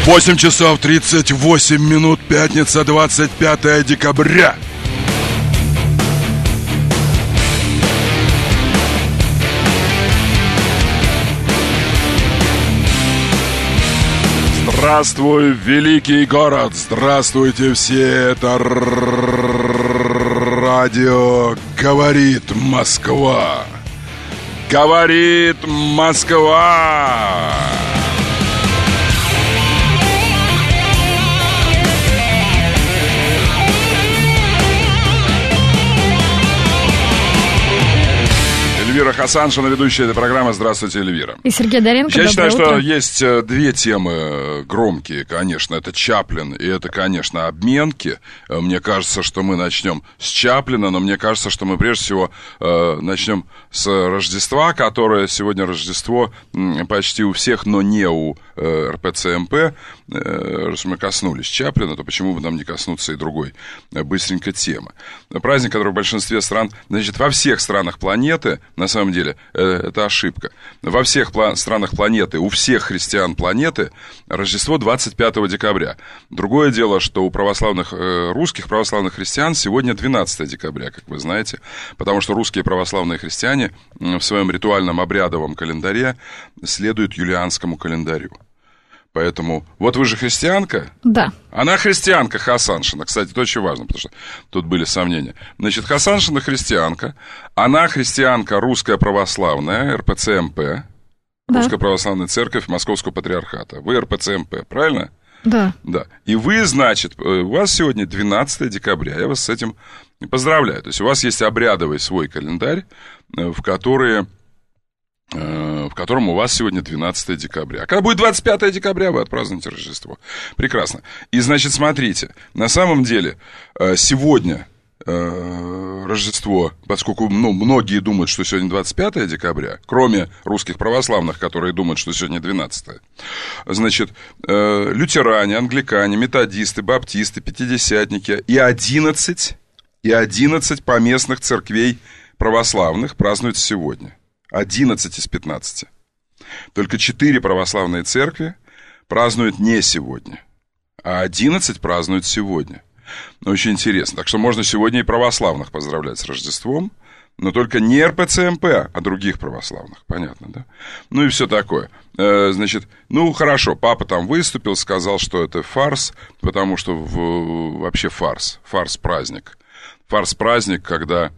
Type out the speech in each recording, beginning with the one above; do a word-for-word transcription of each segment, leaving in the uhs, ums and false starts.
восемь часов тридцать восемь минут, пятница, двадцать пятое декабря. Здравствуй, великий город! Здравствуйте все! Это радио «Говорит Москва». Говорит Москва. Эльвира Хасаншина, ведущая этой программы. Здравствуйте, Эльвира. И Сергей Доренко. Я считаю, утро. что есть две темы громкие, конечно. Это Чаплин и это, конечно, обменки. Мне кажется, что мы начнем с Чаплина, но мне кажется, что мы прежде всего э, начнем с Рождества, которое сегодня Рождество почти у всех, но не у э, эр пэ цэ эм пэ. Э, раз мы коснулись Чаплина, то почему бы нам не коснуться и другой э, быстренько темы. Праздник, который в большинстве стран, значит, во всех странах планеты, на самом деле, это ошибка. Во всех пла- странах планеты, у всех христиан планеты Рождество двадцать пятого декабря. Другое дело, что у православных, э, русских православных христиан сегодня двенадцатого декабря, как вы знаете, потому что русские православные христиане в своем ритуальном обрядовом календаре следуют юлианскому календарю. Поэтому, вот вы же христианка? Да. Она христианка, Хасаншина. Кстати, это очень важно, потому что тут были сомнения. Значит, Хасаншина христианка. Она христианка русская православная, эр пэ цэ эм пэ. Да. Русская православная церковь Московского патриархата. Вы эр пэ цэ эм пэ, правильно? Да. Да. И вы, значит, у вас сегодня двенадцатого декабря. Я вас с этим поздравляю. То есть у вас есть обрядовый свой календарь, в который... в котором у вас сегодня двенадцатого декабря. А когда будет двадцать пятого декабря, вы отпразднуете Рождество. Прекрасно. И, значит, смотрите, на самом деле сегодня Рождество, поскольку ну, многие думают, что сегодня двадцать пятого декабря, кроме русских православных, которые думают, что сегодня двенадцатое, значит, лютеране, англикане, методисты, баптисты, пятидесятники и одиннадцать, и одиннадцать поместных церквей православных празднуют сегодня. одиннадцать из пятнадцати. Только четыре православные церкви празднуют не сегодня, а одиннадцать празднуют сегодня. Очень интересно. Так что можно сегодня и православных поздравлять с Рождеством, но только не эр пэ цэ эм пэ, а других православных. Понятно, да? Ну и все такое. Значит, ну хорошо, папа там выступил, сказал, что это фарс, потому что в, вообще фарс, фарс-праздник. Фарс-праздник, когда...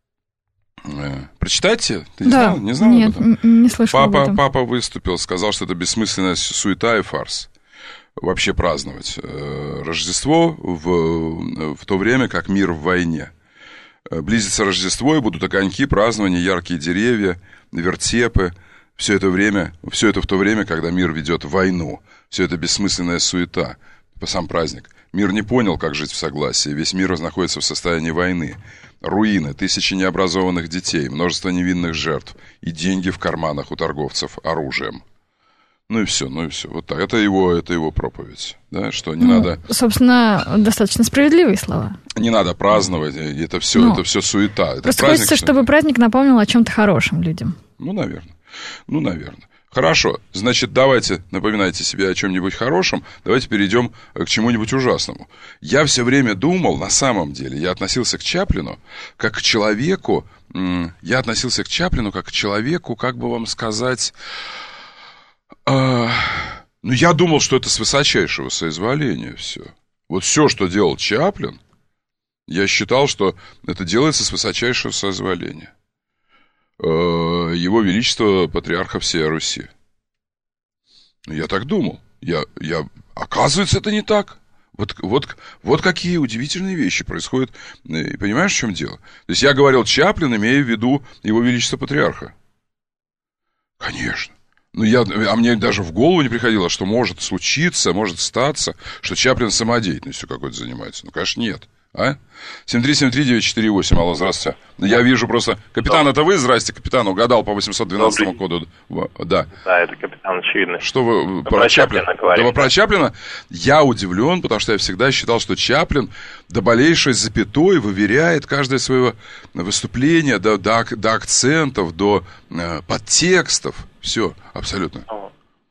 Прочитайте? Ты не да. знал? Не знал Нет, об этом? не слышал папа, об этом. Папа выступил, сказал, что это бессмысленная суета и фарс. Вообще праздновать Рождество в, в то время, как мир в войне. Близится Рождество, и будут огоньки, празднования, яркие деревья, вертепы. Все это время, все это в то время, когда мир ведет войну. Все это бессмысленная суета. По сам праздник. Мир не понял, как жить в согласии. Весь мир находится в состоянии войны. Руины, тысячи необразованных детей, множество невинных жертв и деньги в карманах у торговцев оружием. Ну и все, ну и все. Вот так. Это его, это его проповедь. Да, что не ну, надо... Собственно, достаточно справедливые слова. Не надо праздновать, это все, ну, это все суета. Это просто праздник, хочется, чтобы праздник напомнил о чем-то хорошем людям. Ну, наверное. Ну, наверное. Хорошо, значит, давайте, напоминайте себе о чем-нибудь хорошем, давайте перейдем к чему-нибудь ужасному. Я все время думал, на самом деле, я относился к Чаплину как к человеку, я относился к Чаплину как к человеку, как бы вам сказать, э, ну, я думал, что это с высочайшего соизволения все. Вот все, что делал Чаплин, я считал, что это делается с высочайшего соизволения Его Величество Патриарха всей Руси. Я так думал. Я, я... Оказывается, это не так. Вот, вот, вот какие удивительные вещи происходят. И понимаешь, в чем дело? То есть я говорил Чаплин, имея в виду Его Величество Патриарха. Конечно. Ну, я, а мне даже в голову не приходило, что может случиться, может статься, что Чаплин самодеятельностью какой-то занимается. Ну, конечно, нет. А? семь три семь три девять четыре восемь. Алло, здравствуйте. Я вижу просто... Капитан, это вы? Здрасте, капитан. Угадал по восемьсот двенадцатому коду. Да. Да, это капитан очевидно. Что вы про, про Чаплина? Чаплина да вы про Чаплина? Я удивлен, потому что я всегда считал, что Чаплин до болейшей запятой выверяет каждое свое выступление до, до, до акцентов, до э, подтекстов. Все, абсолютно.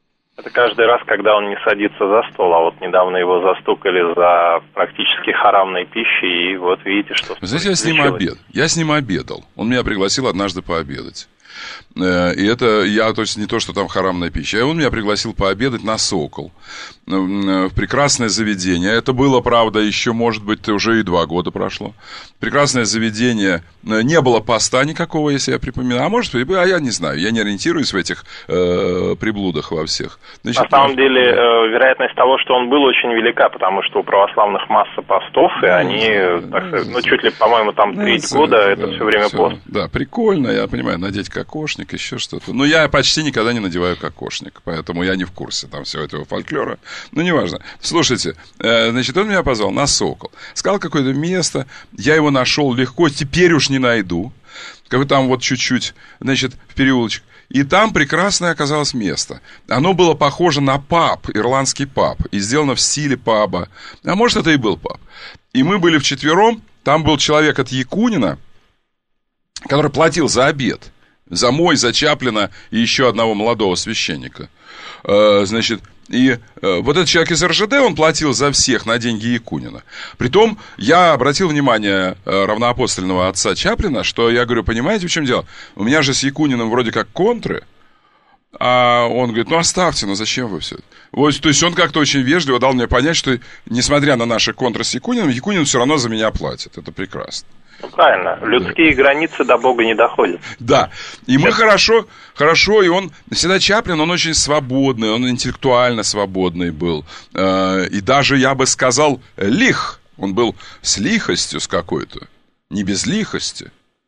Это каждый раз, когда он не садится за стол, а вот недавно его застукали за практически харамной пищей, и вот видите, что... Вы знаете, я с ним обед. Я с ним обедал. Он меня пригласил однажды пообедать. И это я, то есть не то, что там харамная пища. И он меня пригласил пообедать на «Сокол». В прекрасное заведение. Это было, правда, еще, может быть, уже и два года прошло. Прекрасное заведение. Не было поста никакого, если я припоминаю. А может быть, а я не знаю. Я не ориентируюсь в этих э, приблудах во всех. Значит, на самом деле, э, вероятность того, что он был, очень велика, потому что у православных масса постов, и ну, они, да, так сказать, ну, чуть ли, по-моему, там треть ну, года, да, это все время все, пост. Да, прикольно, я понимаю, надеть кокошник, еще что-то. Но я почти никогда не надеваю кокошник, поэтому я не в курсе там всего этого фольклора. Ну, неважно. Слушайте, э, значит, он меня позвал на «Сокол». Сказал какое-то место, я его нашел легко, теперь уж не найду. Как там вот чуть-чуть, значит, в переулочек. И там прекрасное оказалось место. Оно было похоже на паб, ирландский паб, и сделано в стиле паба. А может, это и был паб. И мы были вчетвером, там был человек от Якунина, который платил за обед. За мой, за Чаплина и еще одного молодого священника. Э, значит, и э, вот этот человек из эр жэ дэ, он платил за всех на деньги Якунина. Притом, я обратил внимание э, равноапостольного отца Чаплина, что я говорю, понимаете, в чем дело? У меня же с Якуниным вроде как контры. А он говорит, ну оставьте, ну зачем вы все это? Вот, то есть он как-то очень вежливо дал мне понять, что несмотря на наши контры с Якуниным, Якунин все равно за меня платит. Это прекрасно. Правильно, людские да. границы до Бога не доходят. Да, и мы хорошо, хорошо, и он, всегда Чаплин, он очень свободный, он интеллектуально свободный был, и даже, я бы сказал, лих, он был с лихостью с какой-то, не без лихости.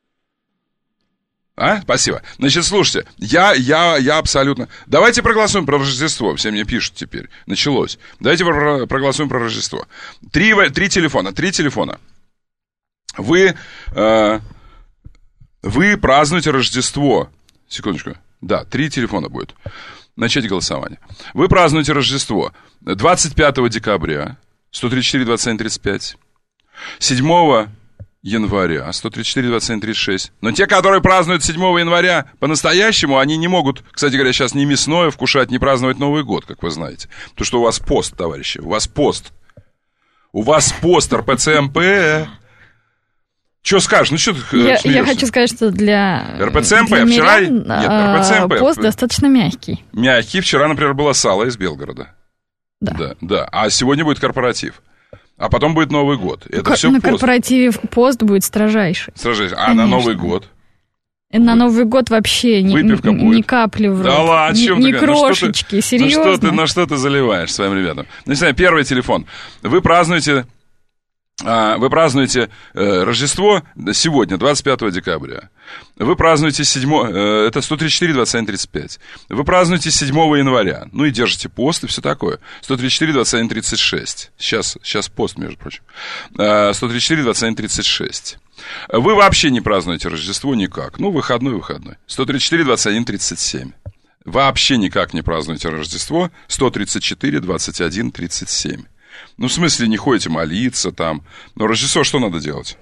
А? Спасибо. Значит, слушайте, я, я, я абсолютно... Давайте проголосуем про Рождество, все мне пишут теперь, началось. Давайте проголосуем про Рождество. Три, три телефона, три телефона. Вы, э, вы празднуете Рождество. Секундочку. Да, три телефона будет. Начать голосование. Вы празднуете Рождество двадцать пятого декабря, сто тридцать четыре двадцать один тридцать пять. седьмого января, сто тридцать четыре двадцать один тридцать шесть. Но те, которые празднуют седьмого января по-настоящему, они не могут, кстати говоря, сейчас ни мясное вкушать, ни праздновать Новый год, как вы знаете. Потому что у вас пост, товарищи, у вас пост. У вас пост эр пэ цэ эм пэ. Что скажешь? Ну, что ты я, я хочу сказать, что для, эр пэ цэ эм пэ для вчера... мирян Нет, эр пэ цэ эм пэ... пост достаточно мягкий. Мягкий. Вчера, например, было сало из Белгорода. Да. Да, да. А сегодня будет корпоратив. А потом будет Новый год. Это К- все на пост. корпоративе пост будет строжайший. Строжайший. А на Новый год? И на Новый год вообще ни, ни капли в рот. Да ладно, ни, ни ты крошечки, ну, серьезно. Ну что, ты, ну что ты заливаешь своим ребятам? Ну, не знаю, первый телефон. Вы празднуете... Вы празднуете э, Рождество сегодня, двадцать пятого декабря. Вы празднуете седьмого... Э, это сто тридцать четыре двадцать один тридцать пять. Вы празднуете седьмого января. Ну и держите пост и все такое. сто тридцать четыре двадцать один тридцать шесть. Сейчас, сейчас пост, между прочим. Э, сто тридцать четыре двадцать один тридцать шесть. Вы вообще не празднуете Рождество никак. Ну, выходной, выходной. сто тридцать четыре двадцать один тридцать семь. Вообще никак не празднуете Рождество. сто тридцать четыре двадцать один тридцать семь. Ну, в смысле, не ходите молиться там. Но Рождество что надо делать?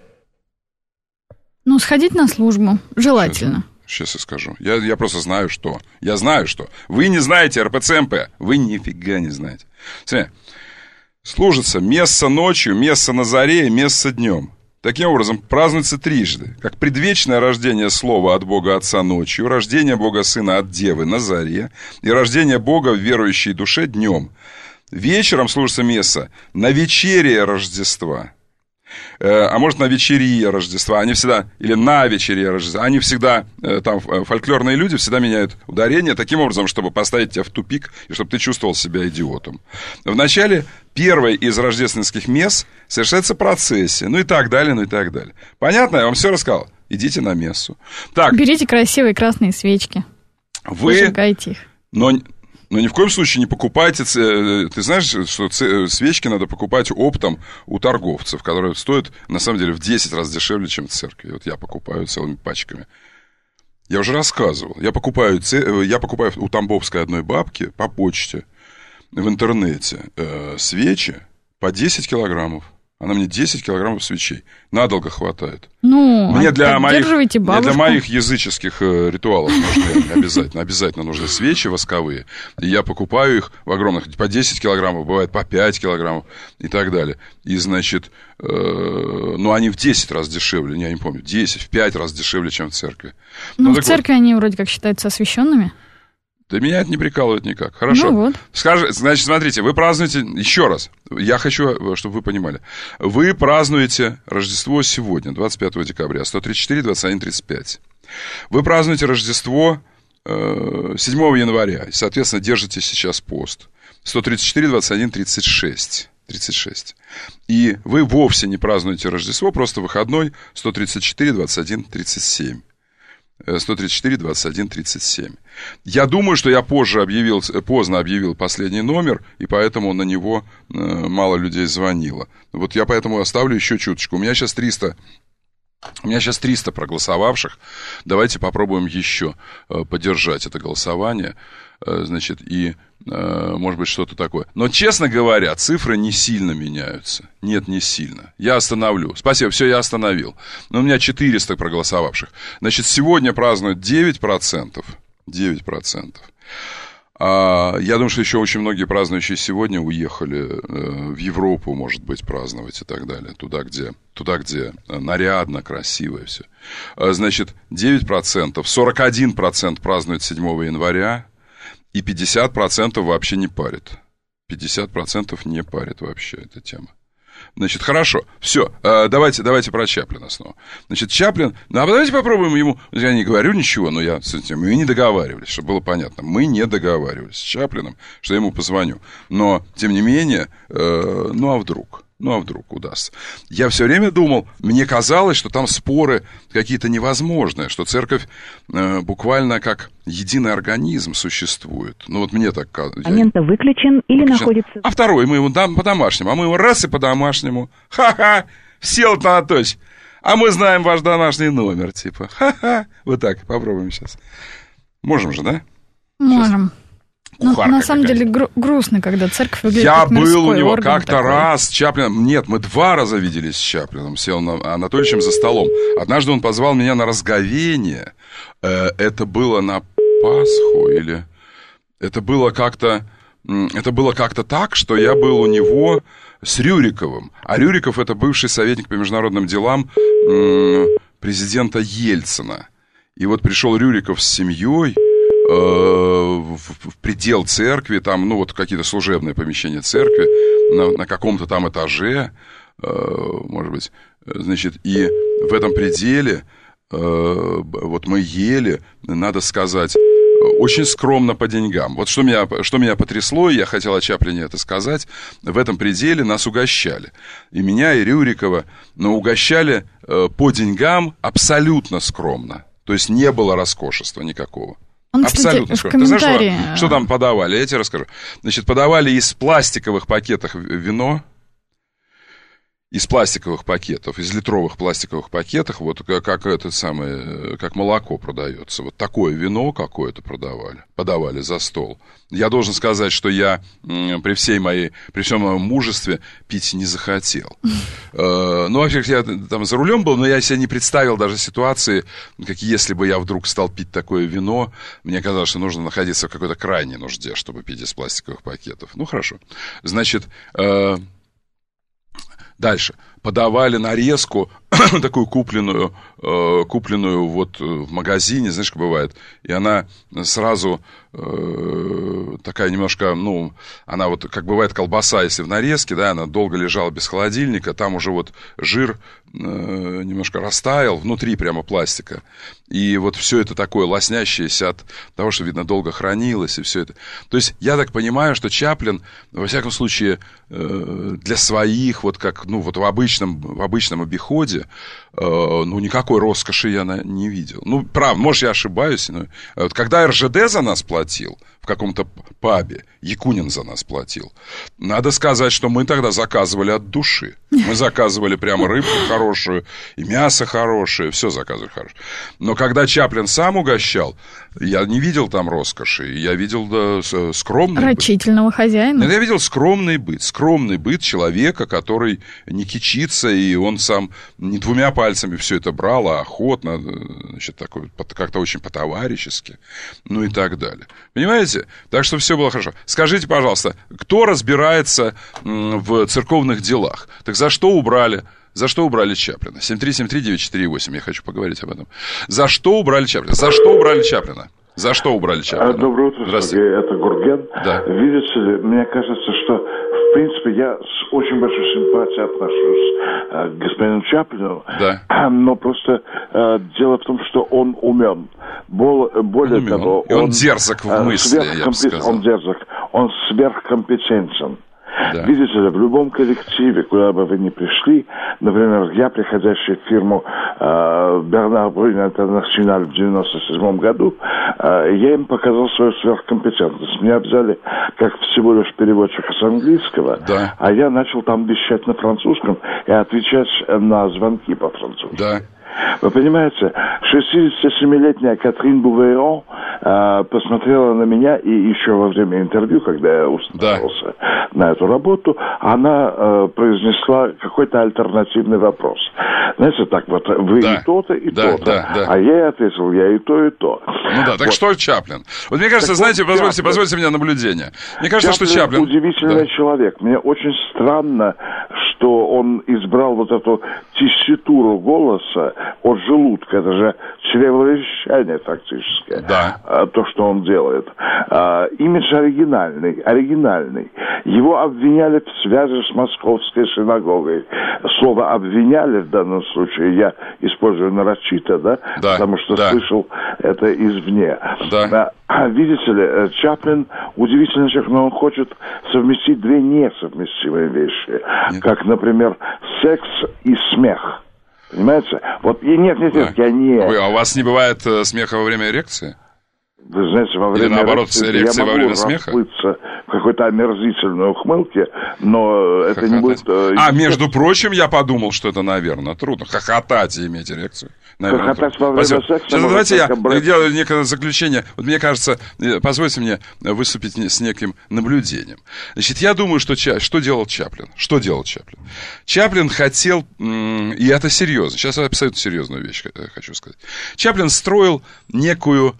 Ну, сходить на службу. Желательно. Сейчас, сейчас я скажу. Я, я просто знаю, что. Я знаю, что. Вы не знаете эр пэ цэ эм пэ. Вы нифига не знаете. Смотри. Служится месса ночью, месса на заре и месса днем. Таким образом, празднуется трижды. Как предвечное рождение Слова от Бога Отца ночью, рождение Бога Сына от Девы на заре и рождение Бога в верующей душе днем. Вечером служится месса на вечере Рождества. Э, а может, на вечерие Рождества. Они всегда, или на вечере Рождества. Они всегда, э, там, фольклорные люди всегда меняют ударение таким образом, чтобы поставить тебя в тупик, и чтобы ты чувствовал себя идиотом. В начале первой из рождественских месс совершается процессия, ну и так далее, ну и так далее. Понятно? Я вам все рассказал. Идите на мессу. Так. Берите красивые красные свечки. Вы... Зажигайте их. Но... Но ни в коем случае не покупайте... Ты знаешь, что свечки надо покупать оптом у торговцев, которые стоят, на самом деле, в десять раз дешевле, чем в церкви. Вот я покупаю целыми пачками. Я уже рассказывал. Я покупаю, я покупаю у тамбовской одной бабки по почте в интернете э, свечи по десять килограммов. Она мне десять килограммов свечей. Надолго хватает. Ну, мне для моих, мне бабушку. для моих языческих э, ритуалов нужны обязательно, обязательно нужны свечи восковые. И я покупаю их в огромных, по десять килограммов, бывает по пять килограммов и так далее. И, значит, э, ну, они в десять раз дешевле, я не помню, в десять, в пять раз дешевле, чем в церкви. Ну, ну в церкви вот. Они вроде как считаются освященными. Да меня это не прикалывает никак. Хорошо. Ну вот. Скажи, значит, смотрите, вы празднуете... Еще раз, я хочу, чтобы вы понимали. Вы празднуете Рождество сегодня, двадцать пятого декабря, сто тридцать четыре, двадцать один, тридцать пять. Вы празднуете Рождество э, седьмого января, и, соответственно, держите сейчас пост. сто тридцать четыре, двадцать один, тридцать шесть. тридцать шесть. И вы вовсе не празднуете Рождество, просто выходной сто тридцать четыре, двадцать один, тридцать семь. сто тридцать четыре, двадцать один, тридцать семь. Я думаю, что я позже объявил, поздно объявил последний номер, и поэтому на него э, мало людей звонило. Вот я поэтому оставлю еще чуточку. У меня сейчас триста, у меня сейчас триста проголосовавших. Давайте попробуем еще э, поддержать это голосование. Э, значит, и, э, может быть, что-то такое. Но, честно говоря, цифры не сильно меняются. Нет, не сильно. Я остановлю. Спасибо, все, я остановил. Но у меня четыреста проголосовавших. Значит, сегодня празднуют девять процентов. девять процентов. А, я думаю, что еще очень многие празднующие сегодня уехали э, в Европу, может быть, праздновать и так далее. Туда, где, туда, где нарядно, красиво и все. А, значит, девять процентов. сорок один процент празднует седьмого января. И пятьдесят процентов вообще не парит. пятьдесят процентов не парит вообще эта тема. Значит, хорошо, все, давайте, давайте про Чаплина снова. Значит, Чаплин, ну, а давайте попробуем ему, я не говорю ничего, но я, мы не договаривались, чтобы было понятно, мы не договаривались с Чаплиным, что я ему позвоню. Но, тем не менее, э, ну, а вдруг? Ну, а вдруг удастся? Я все время думал, мне казалось, что там споры какие-то невозможные, что церковь э, буквально как единый организм существует. Ну, вот мне так казалось. Абонент выключен или выключен. Находится... А второй мы его дам по-домашнему, а мы его раз и по-домашнему. Ха-ха, Всеволод Анатольевич, а мы знаем ваш домашний номер, типа. Ха-ха. Вот так, попробуем сейчас. Можем же, да? Можем. Ну, на самом деле гру- грустно, когда церковь выглядит Я как был у него как-то такой. раз с Чаплином. Нет, мы два раза виделись с Чаплином, с Всеволодом Анатольевичем за столом. Однажды он позвал меня на разговение. Э, это было на Пасху или... Это было как-то... Это было как-то так, что я был у него с Рюриковым. А Рюриков — это бывший советник по международным делам э, президента Ельцина. И вот пришел Рюриков с семьей... В, в предел церкви, там, ну, вот какие-то служебные помещения церкви, на, на каком-то там этаже, может быть, значит, и в этом пределе вот мы ели, надо сказать, очень скромно по деньгам. Вот что меня, что меня потрясло, и я хотел о Чаплине это сказать, в этом пределе нас угощали. И меня, и Рюрикова, но угощали по деньгам абсолютно скромно. То есть не было роскошества никакого. Он, абсолютно кстати, скромно. Ты знаешь, что, что там подавали? Я тебе расскажу. Значит, подавали из пластиковых пакетов вино, из пластиковых пакетов, из литровых пластиковых пакетов, вот как, как это самое, как молоко продается. Вот такое вино какое-то продавали, подавали за стол. Я должен сказать, что я при всей моей, при всем моем мужестве пить не захотел. Ну, во-первых, я там за рулем был, но я себе не представил даже ситуации, как если бы я вдруг стал пить такое вино. Мне казалось, что нужно находиться в какой-то крайней нужде, чтобы пить из пластиковых пакетов. Ну, хорошо. Значит... Дальше. Подавали нарезку, такую купленную, э, купленную вот в магазине, знаешь, как бывает. И она сразу э, такая немножко, ну, она вот, как бывает колбаса, если в нарезке, да, она долго лежала без холодильника, там уже вот жир э, немножко растаял, внутри прямо пластика. И вот все это такое лоснящееся от того, что, видно, долго хранилось, и все это. То есть, я так понимаю, что Чаплин, во всяком случае, э, для своих, вот как, ну, вот в обычном, в обычном обиходе, э, ну, никакой роскоши я на, не видел. Ну, правда, может, я ошибаюсь, но вот когда эр жэ дэ за нас платил, в каком-то пабе. Якунин за нас платил. Надо сказать, что мы тогда заказывали от души. Мы заказывали прямо рыбу хорошую, и мясо хорошее, все заказывали хорошее. Но когда Чаплин сам угощал, я не видел там роскоши, я видел да, скромный рачительного быт. хозяина. Я видел скромный быт, скромный быт человека, который не кичится, и он сам не двумя пальцами все это брал, а охотно, значит, такой, как-то очень по-товарищески, ну и так далее. Понимаете? Так что все было хорошо. Скажите, пожалуйста, кто разбирается в церковных делах? Так за что убрали? За что убрали Чаплина? семь три семь три девять четыре восемь, я хочу поговорить об этом. За что убрали Чаплина? За что убрали Чаплина? За что убрали Чаплина? Доброе утро, Сергей, это Гурген. Да. Видите ли, мне кажется, что, в принципе, я с очень большой симпатией отношусь э, к господину Чаплину. Да. Но просто э, дело в том, что он умен. Бол, более он того, он, он дерзок в мысли, я бы сказал. Он дерзок, он сверхкомпетентен. Да. Видите ли, в любом коллективе, куда бы вы ни пришли, например, я, приходящий в фирму э, Бернар Брюн Интернациональ в девяносто седьмом году, э, я им показал свою сверхкомпетентность. Меня взяли как всего лишь переводчика с английского, да. а я начал там вещать на французском и отвечать на звонки по-французски. Да. Вы понимаете, шестидесятисемилетняя Катрин Бувейрон э, посмотрела на меня, и еще во время интервью, когда я устроился да. на эту работу, она э, произнесла какой-то альтернативный вопрос. Знаете, так вот, вы да. и то-то, и да, то-то. Да, да. А я ей ответил, я и то, и то. Ну да, так вот. что Чаплин? Вот мне кажется, так знаете, вот позвольте, Чаплин. позвольте мне наблюдение. Мне кажется, Чаплин что Чаплин... удивительный да. человек. Мне очень странно, что он избрал вот эту тесситуру голоса от желудка. Это же чревовещание фактически. Да. То, что он делает. А, имидж оригинальный. Оригинальный. Его обвиняли в связи с московской синагогой. Слово «обвиняли» в данном случае я использую нарочито, да? Да. Потому что да. слышал это извне. Да. А, видите ли, Чаплин удивительный человек, но он хочет совместить две несовместимые вещи. Нет. Как, например, секс и смех. Понимаете? Вот, и нет, нет, нет, да. я не... Вы, а у вас не бывает э, смеха во время эрекции? Вы знаете, во время Или наоборот, эрекции, эрекции я во время смеха? в какой-то омерзительной ухмылке, но это Хохотать. не будет... Э, а, между прочим, я подумал, что это, наверное, трудно. Хохотать и иметь эрекцию. Наверное, Хохотать во время секса... Сейчас давайте я брать... делаю некое заключение. Вот мне кажется, позвольте мне выступить с неким наблюдением. Значит, я думаю, что, Ча... что делал Чаплин? Что делал Чаплин? Чаплин хотел, и это серьезно, сейчас я абсолютно серьезную вещь хочу сказать. Чаплин строил некую...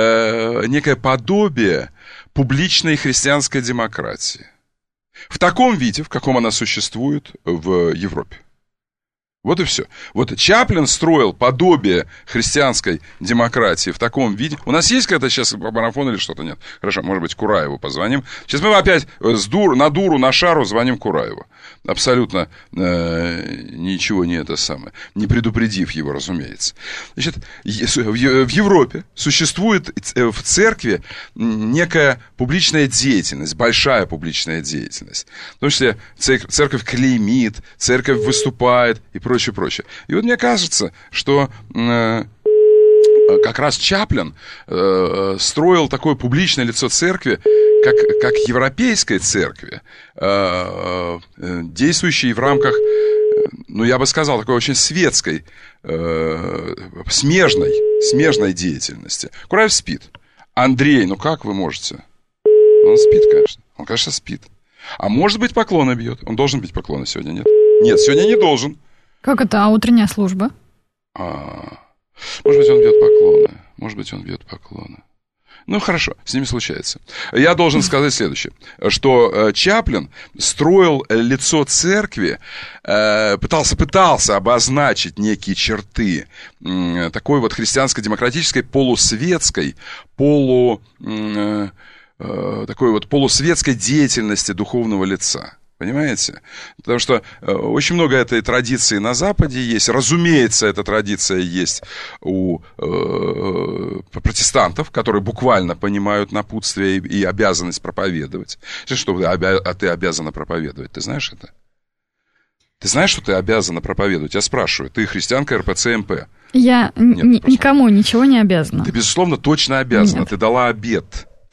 некое подобие публичной христианской демократии. В таком виде, в каком она существует в Европе. Вот и все. Вот Чаплин строил подобие христианской демократии в таком виде. У нас есть когда-то сейчас марафон или что-то? Нет. Хорошо, может быть, Кураеву позвоним. Сейчас мы опять с дур, на дуру, на шару звоним Кураеву. Абсолютно э, ничего не это самое. Не предупредив его, разумеется. Значит, в Европе существует в церкви некая публичная деятельность, большая публичная деятельность. В том числе церковь клеймит, церковь выступает и прочее. Прочее, прочее. И вот мне кажется, что э, как раз Чаплин э, строил такое публичное лицо церкви, как, как европейской церкви, э, э, действующей в рамках, ну, я бы сказал, такой очень светской, э, смежной, смежной деятельности. Кураев спит. Андрей, ну как вы можете? Он спит, конечно. Он, конечно, спит. А может быть, поклоны бьет. Он должен бить поклоны сегодня, нет? Нет, сегодня не должен. Как это? А утренняя служба? А, может быть, он бьет поклоны. Может быть, он бьет поклоны. Ну, хорошо, с ними случается. Я должен сказать следующее, что Чаплин строил лицо церкви, пытался, пытался обозначить некие черты такой вот христианско-демократической, полусветской, полу, такой вот полусветской деятельности духовного лица. Понимаете? Потому что э, очень много этой традиции на Западе есть. Разумеется, эта традиция есть у э, протестантов, которые буквально понимают напутствие и, и обязанность проповедовать. Что ты, обя... а ты обязана проповедовать? Ты знаешь это? Ты знаешь, что ты обязана проповедовать? Я спрашиваю. Ты христианка эр пэ цэ эм пэ? Я Нет, н- никому ничего не обязана. Ты, безусловно, точно обязана. Нет. Ты дала обет.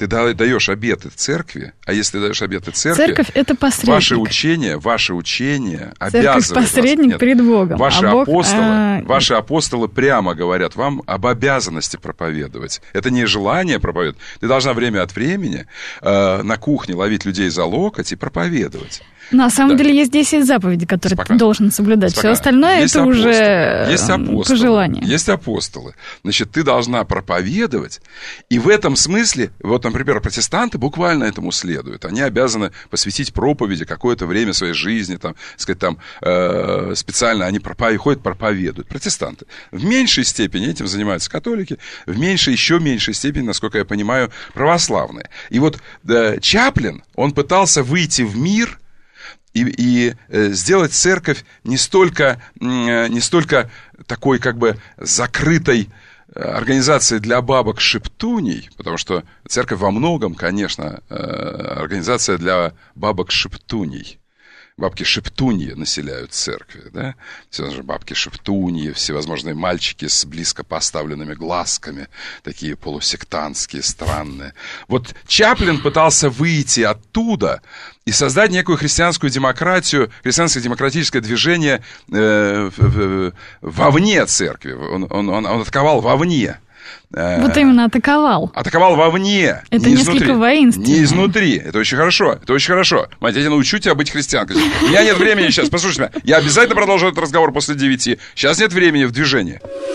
ты даешь обеты церкви, а если ты даешь обеты церкви... Церковь — это посредник. Ваши учения, ваши учения Церковь обязывают посредник вас. перед Богом. Ваши, а Бог, апостолы, а... ваши апостолы прямо говорят вам об обязанности проповедовать. Это не желание проповедовать. Ты должна время от времени э, на кухне ловить людей за локоть и проповедовать. На самом да. деле есть десять заповедей, которые Спокойно. ты должен соблюдать. Спокойно. Все остальное есть это апостолы. уже есть апостолы. по желанию. Есть апостолы. Значит, ты должна проповедовать. И в этом смысле, вот, например, протестанты буквально этому следуют. Они обязаны посвятить проповеди какое-то время своей жизни, там, сказать, там, э, специально они проповедуют, ходят, проповедуют. Протестанты. В меньшей степени этим занимаются католики, в меньшей, еще меньшей степени, насколько я понимаю, православные. И вот э, Чаплин, он пытался выйти в мир и, и э, сделать церковь не столько, э, не столько такой как бы закрытой организации для бабок-шептуней, потому что церковь во многом, конечно, организация для бабок-шептуней. Бабки-шептуньи населяют церкви, да? Все же бабки-шептуньи, всевозможные мальчики с близко поставленными глазками, такие полусектантские, странные. Вот Чаплин пытался выйти оттуда и создать некую христианскую демократию, христианское демократическое движение э, в, в, вовне церкви. Он, он, он, он атаковал вовне. Вот именно атаковал. Атаковал вовне. Это не несколько изнутри, воинственно. Не изнутри. Это очень хорошо. Это очень хорошо. Мать, я тебя научу тебя быть христианкой. У меня нет времени сейчас. Послушай меня. Я обязательно продолжу этот разговор после девяти. Сейчас нет времени в движении.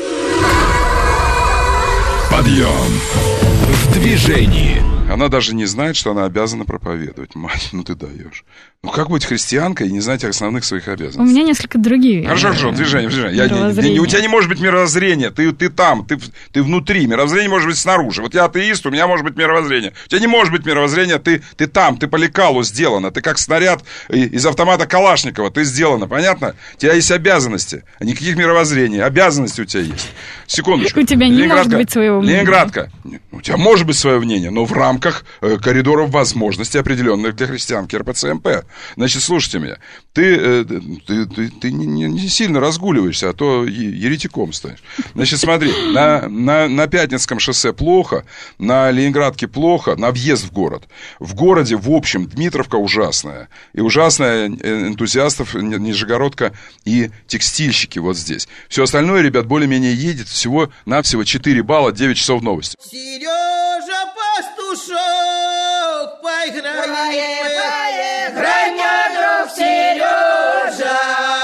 Подъем в движении. Она даже не знает, что она обязана проповедовать. Мать, ну ты даешь. Ну как быть христианкой и не знать основных своих обязанностей? У меня несколько другие. Хорошо, хорошо, движение, движение. Я, не, не, у тебя не может быть мировоззрения. Ты, ты там, ты, ты внутри. Мировоззрение может быть снаружи. Вот я атеист, у меня может быть мировоззрение. У тебя не может быть мировоззрения. Ты, ты там, ты по лекалу сделана. Ты как снаряд из автомата Калашникова. Ты сделана, понятно? У тебя есть обязанности. А никаких мировоззрений. Обязанности у тебя есть. Секундочку. У тебя не может быть своего мнения. Ленинградка. У тебя может быть свое мнение, но в рамках коридоров возможностей, определенных для христианки эр пэ цэ эм пэ. Значит, слушайте меня. Ты, ты, ты, ты не, не сильно разгуливаешься, а то еретиком станешь. Значит, смотри, на, на, на Пятницком шоссе плохо, на Ленинградке плохо, на въезд в город. В городе, в общем, Дмитровка ужасная. И ужасная энтузиастов Нижегородка и текстильщики вот здесь. Все остальное, ребят, более-менее едет. Всего-навсего четыре балла, девять часов новости. Сережа Пастушок, поиграй, поиграй, мой друг Сережа,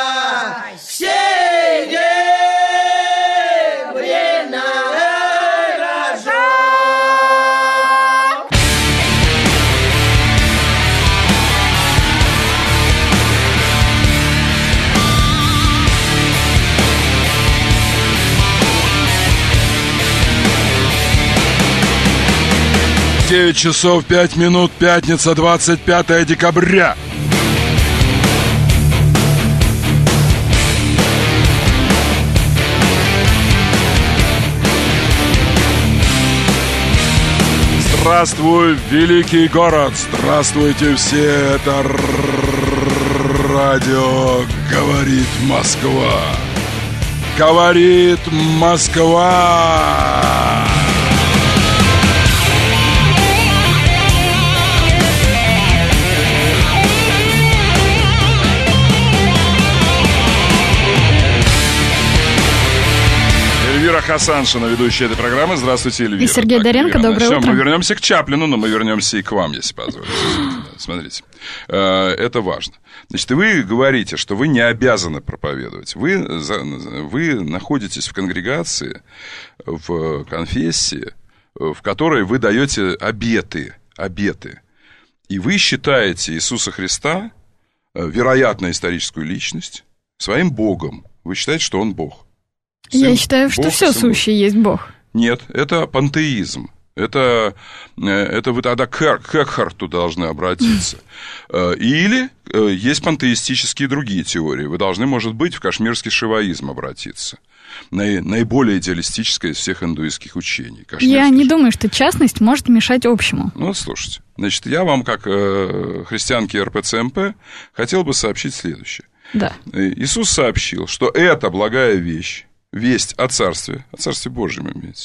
серебряный рожок. девять часов пять минут, пятница, двадцать пятое декабря. Здравствуй, великий город! Здравствуйте все! Это радио «Говорит Москва». Говорит Москва! Эльвира Хасаншина, ведущая этой программы. Здравствуйте, Эльвира. И Сергей так, Доренко, Эльвира, доброе начнем. утро. Мы вернемся к Чаплину, но мы вернемся и к вам, если позволите. Смотрите, это важно. Значит, вы говорите, что вы не обязаны проповедовать. Вы, вы находитесь в конгрегации, в конфессии, в которой вы даете обеты, обеты. И вы считаете Иисуса Христа, вероятно, историческую личность, своим Богом. Вы считаете, что Он Бог. Сын, Я считаю, что Бог, все сын, сущее есть Бог. Нет, это пантеизм. Это, это вы тогда к Экхарту должны обратиться. Или есть пантеистические другие теории. Вы должны, может быть, в кашмирский шиваизм обратиться. Наиболее идеалистическое из всех индуистских учений. Я не думаю, что частность может мешать общему. Ну, слушайте. Значит, я вам, как христианке эр пэ цэ эм пэ, хотел бы сообщить следующее. Да. Иисус сообщил, что это благая вещь, весть о Царстве, о Царстве Божьем имеется,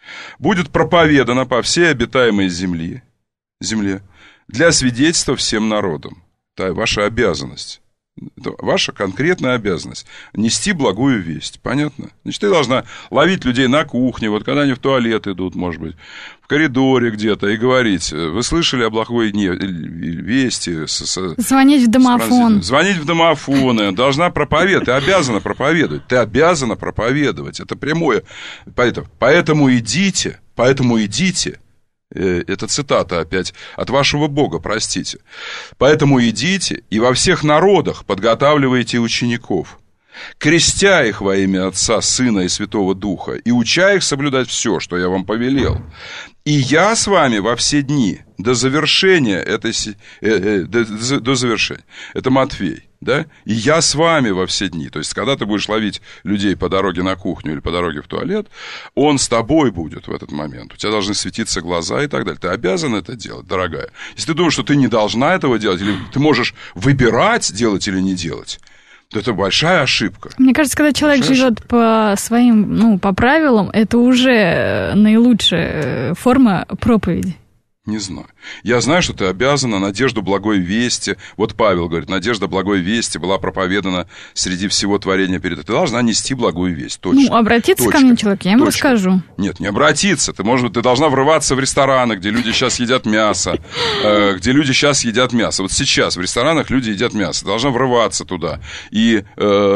будет проповедано по всей обитаемой земле, земле для свидетельства всем народам. Это ваша обязанность. Это ваша конкретная обязанность – нести благую весть, понятно? Значит, ты должна ловить людей на кухне, вот когда они в туалет идут, может быть, в коридоре где-то, и говорить: вы слышали о благой вести? Звонить в домофон. Звонить в домофоны, должна проповедовать, ты обязана проповедовать, ты обязана проповедовать, это прямое. Поэтому, поэтому идите, поэтому идите. Это цитата опять от вашего Бога, простите. «Поэтому идите и во всех народах подготавливайте учеников, крестя их во имя Отца, Сына и Святого Духа, и уча их соблюдать все, что я вам повелел. И я с вами во все дни до завершения этой... Э, э, до, до завершения». Это Матфей, да? «И я с вами во все дни». То есть, когда ты будешь ловить людей по дороге на кухню или по дороге в туалет, он с тобой будет в этот момент. У тебя должны светиться глаза и так далее. Ты обязан это делать, дорогая. Если ты думаешь, что ты не должна этого делать, или ты можешь выбирать, делать или не делать, то это большая ошибка. Мне кажется, когда человек большая живет ошибка. по своим, ну, по правилам, это уже наилучшая форма проповеди. Не знаю. Я знаю, что ты обязана надежду благой вести. Вот Павел говорит, надежда благой вести была проповедана среди всего творения перед тобой. Ты должна нести благую весть. Точно. Ну, обратиться Точка. ко мне человек, я ему Точка. расскажу. Нет, не обратиться. Ты, может быть, ты должна врываться в рестораны, где люди сейчас едят мясо, э, где люди сейчас едят мясо. Вот сейчас в ресторанах люди едят мясо. Ты должна врываться туда и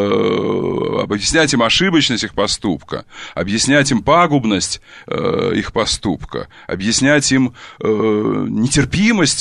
э, объяснять им ошибочность их поступка, объяснять им пагубность э, их поступка, объяснять им э, нетерпимость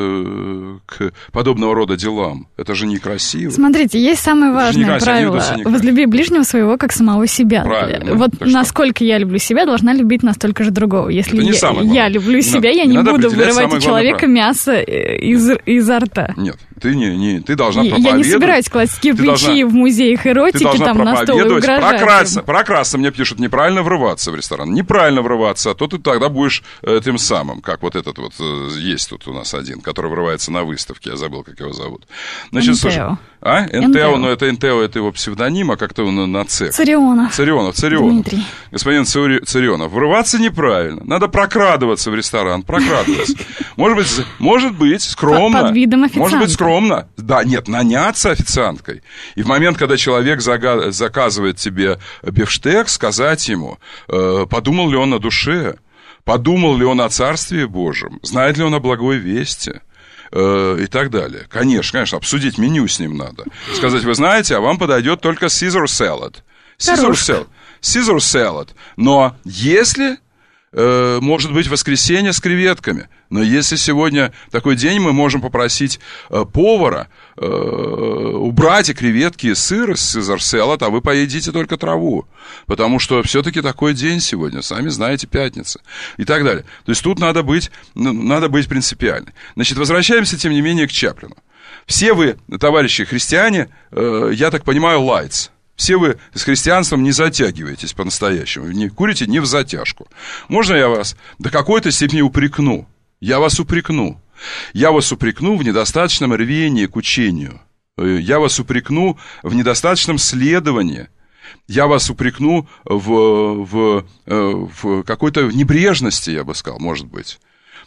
э, к подобного рода делам. Это же некрасиво. Смотрите, есть самое важное правило. Возлюби ближнего своего, как самого себя. Правильно. Вот насколько что? я люблю себя, должна любить настолько же другого. Если я, я люблю не себя, надо, я не, не буду вырывать у человека мясо из, изо рта. Нет, ты, не, не, ты должна я, проповедовать. Я не собираюсь класть кирпичи должна, в музеях эротики там на стол и угрожать. Прокрасно, прокрасно мне пишут, неправильно врываться в ресторан. Неправильно врываться, а то ты тогда будешь э, тем самым, как вот этот вот э, есть тут у нас один, который врывается на выставке, я забыл, как его зовут. Значит, слушай, а? эн-тэ-о, но это эн-тэ-о, это его псевдоним, а как-то он на цех. Царионов. Царионов, Царионов. Дмитрий. Господин Царионов, врываться неправильно. Надо прокрадываться в ресторан, прокрадываться. Может быть, может быть, скромно. Под видом официанта. Может быть, скромно. Да, нет, наняться официанткой. И в момент, когда человек зага- заказывает тебе бифштекс, сказать ему, э, подумал ли он о душе, подумал ли он о Царстве Божьем, знает ли он о благой вести, э, и так далее. Конечно, конечно, обсудить меню с ним надо. Сказать, вы знаете, а вам подойдет только Caesar salad. Caesar salad. Caesar salad. Но если... может быть, воскресенье с креветками. Но если сегодня такой день, мы можем попросить э, повара э, убрать и креветки, и сыр из Caesar salad, а вы поедите только траву. Потому что все-таки такой день сегодня, сами знаете, пятница. И так далее. То есть тут надо быть, ну, надо быть принципиальной. Значит, возвращаемся, тем не менее, к Чаплину. Все вы, товарищи христиане, э, я так понимаю, лайтс. Все вы с христианством не затягиваетесь по-настоящему, не курите не в затяжку. Можно я вас до какой-то степени упрекну? Я вас упрекну. Я вас упрекну в недостаточном рвении к учению. Я вас упрекну в недостаточном следовании. Я вас упрекну в, в, в какой-то небрежности, я бы сказал, может быть.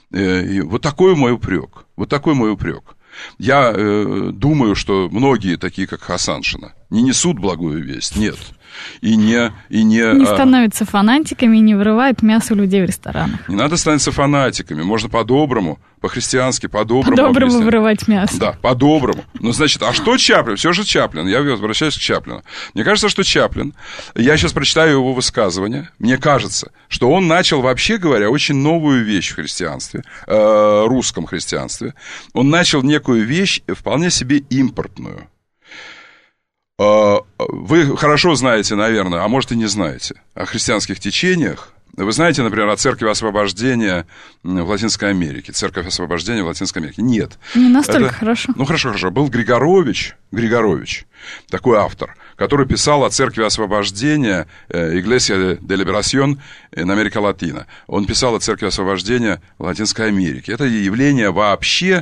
И вот такой мой упрек. Вот такой мой упрек. Я э, думаю, что многие, такие как Хасаншина, не несут благую весть, нет. И не... И не, не становятся фанатиками и не вырывают мясо у людей в ресторанах. Не надо становиться фанатиками, можно по-доброму, по-христиански, по-доброму. По-доброму объяснять. Вырывать мясо. Да, по-доброму. Ну, значит, а что Чаплин? Все же Чаплин. Я возвращаюсь к Чаплину. Мне кажется, что Чаплин, я сейчас прочитаю его высказывание, мне кажется, что он начал, вообще говоря, очень новую вещь в христианстве, э, русском христианстве. Он начал некую вещь, вполне себе импортную. Вы хорошо знаете, наверное, а может и не знаете, о христианских течениях. Вы знаете, например, о Церкви Освобождения в Латинской Америке. Церковь Освобождения в Латинской Америке. Нет. Не настолько Это... хорошо. Ну, хорошо, хорошо. Был Григорович, Григорович, такой автор, который писал о Церкви Освобождения, Iglesia de Liberación на Америка Латина. Он писал о Церкви Освобождения в Латинской Америке. Это явление вообще,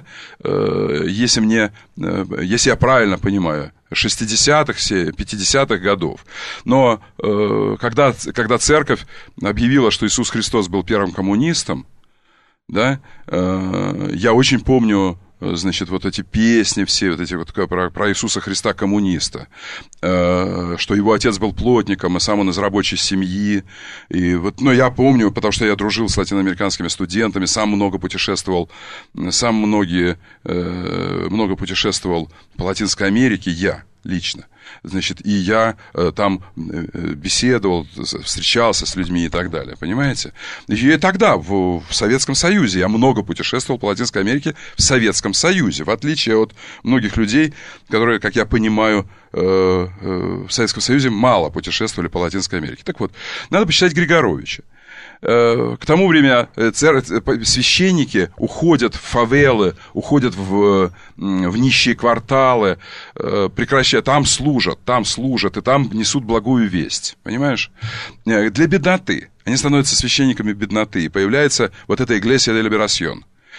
если мне, если я правильно понимаю, шестидесятых, пятидесятых годов. Но когда, когда церковь объявила, что Иисус Христос был первым коммунистом, да, я очень помню, значит, вот эти песни все, вот эти вот про, про Иисуса Христа коммуниста, что его отец был плотником, и сам он из рабочей семьи. И вот, ну, я помню, потому что я дружил с латиноамериканскими студентами, сам много путешествовал, сам многие, много путешествовал по Латинской Америке, я лично. Значит, и я э, там э, беседовал, встречался с людьми и так далее, понимаете? И тогда, в, в Советском Союзе, я много путешествовал по Латинской Америке в Советском Союзе, в отличие от многих людей, которые, как я понимаю, э, э, в Советском Союзе мало путешествовали по Латинской Америке. Так вот, надо почитать Григоровича. К тому времени священники уходят в фавелы, уходят в, в нищие кварталы, прекращают, там служат, там служат, и там несут благую весть, понимаешь? Для бедноты. Они становятся священниками бедноты, и появляется вот эта Iglesia de Liberación.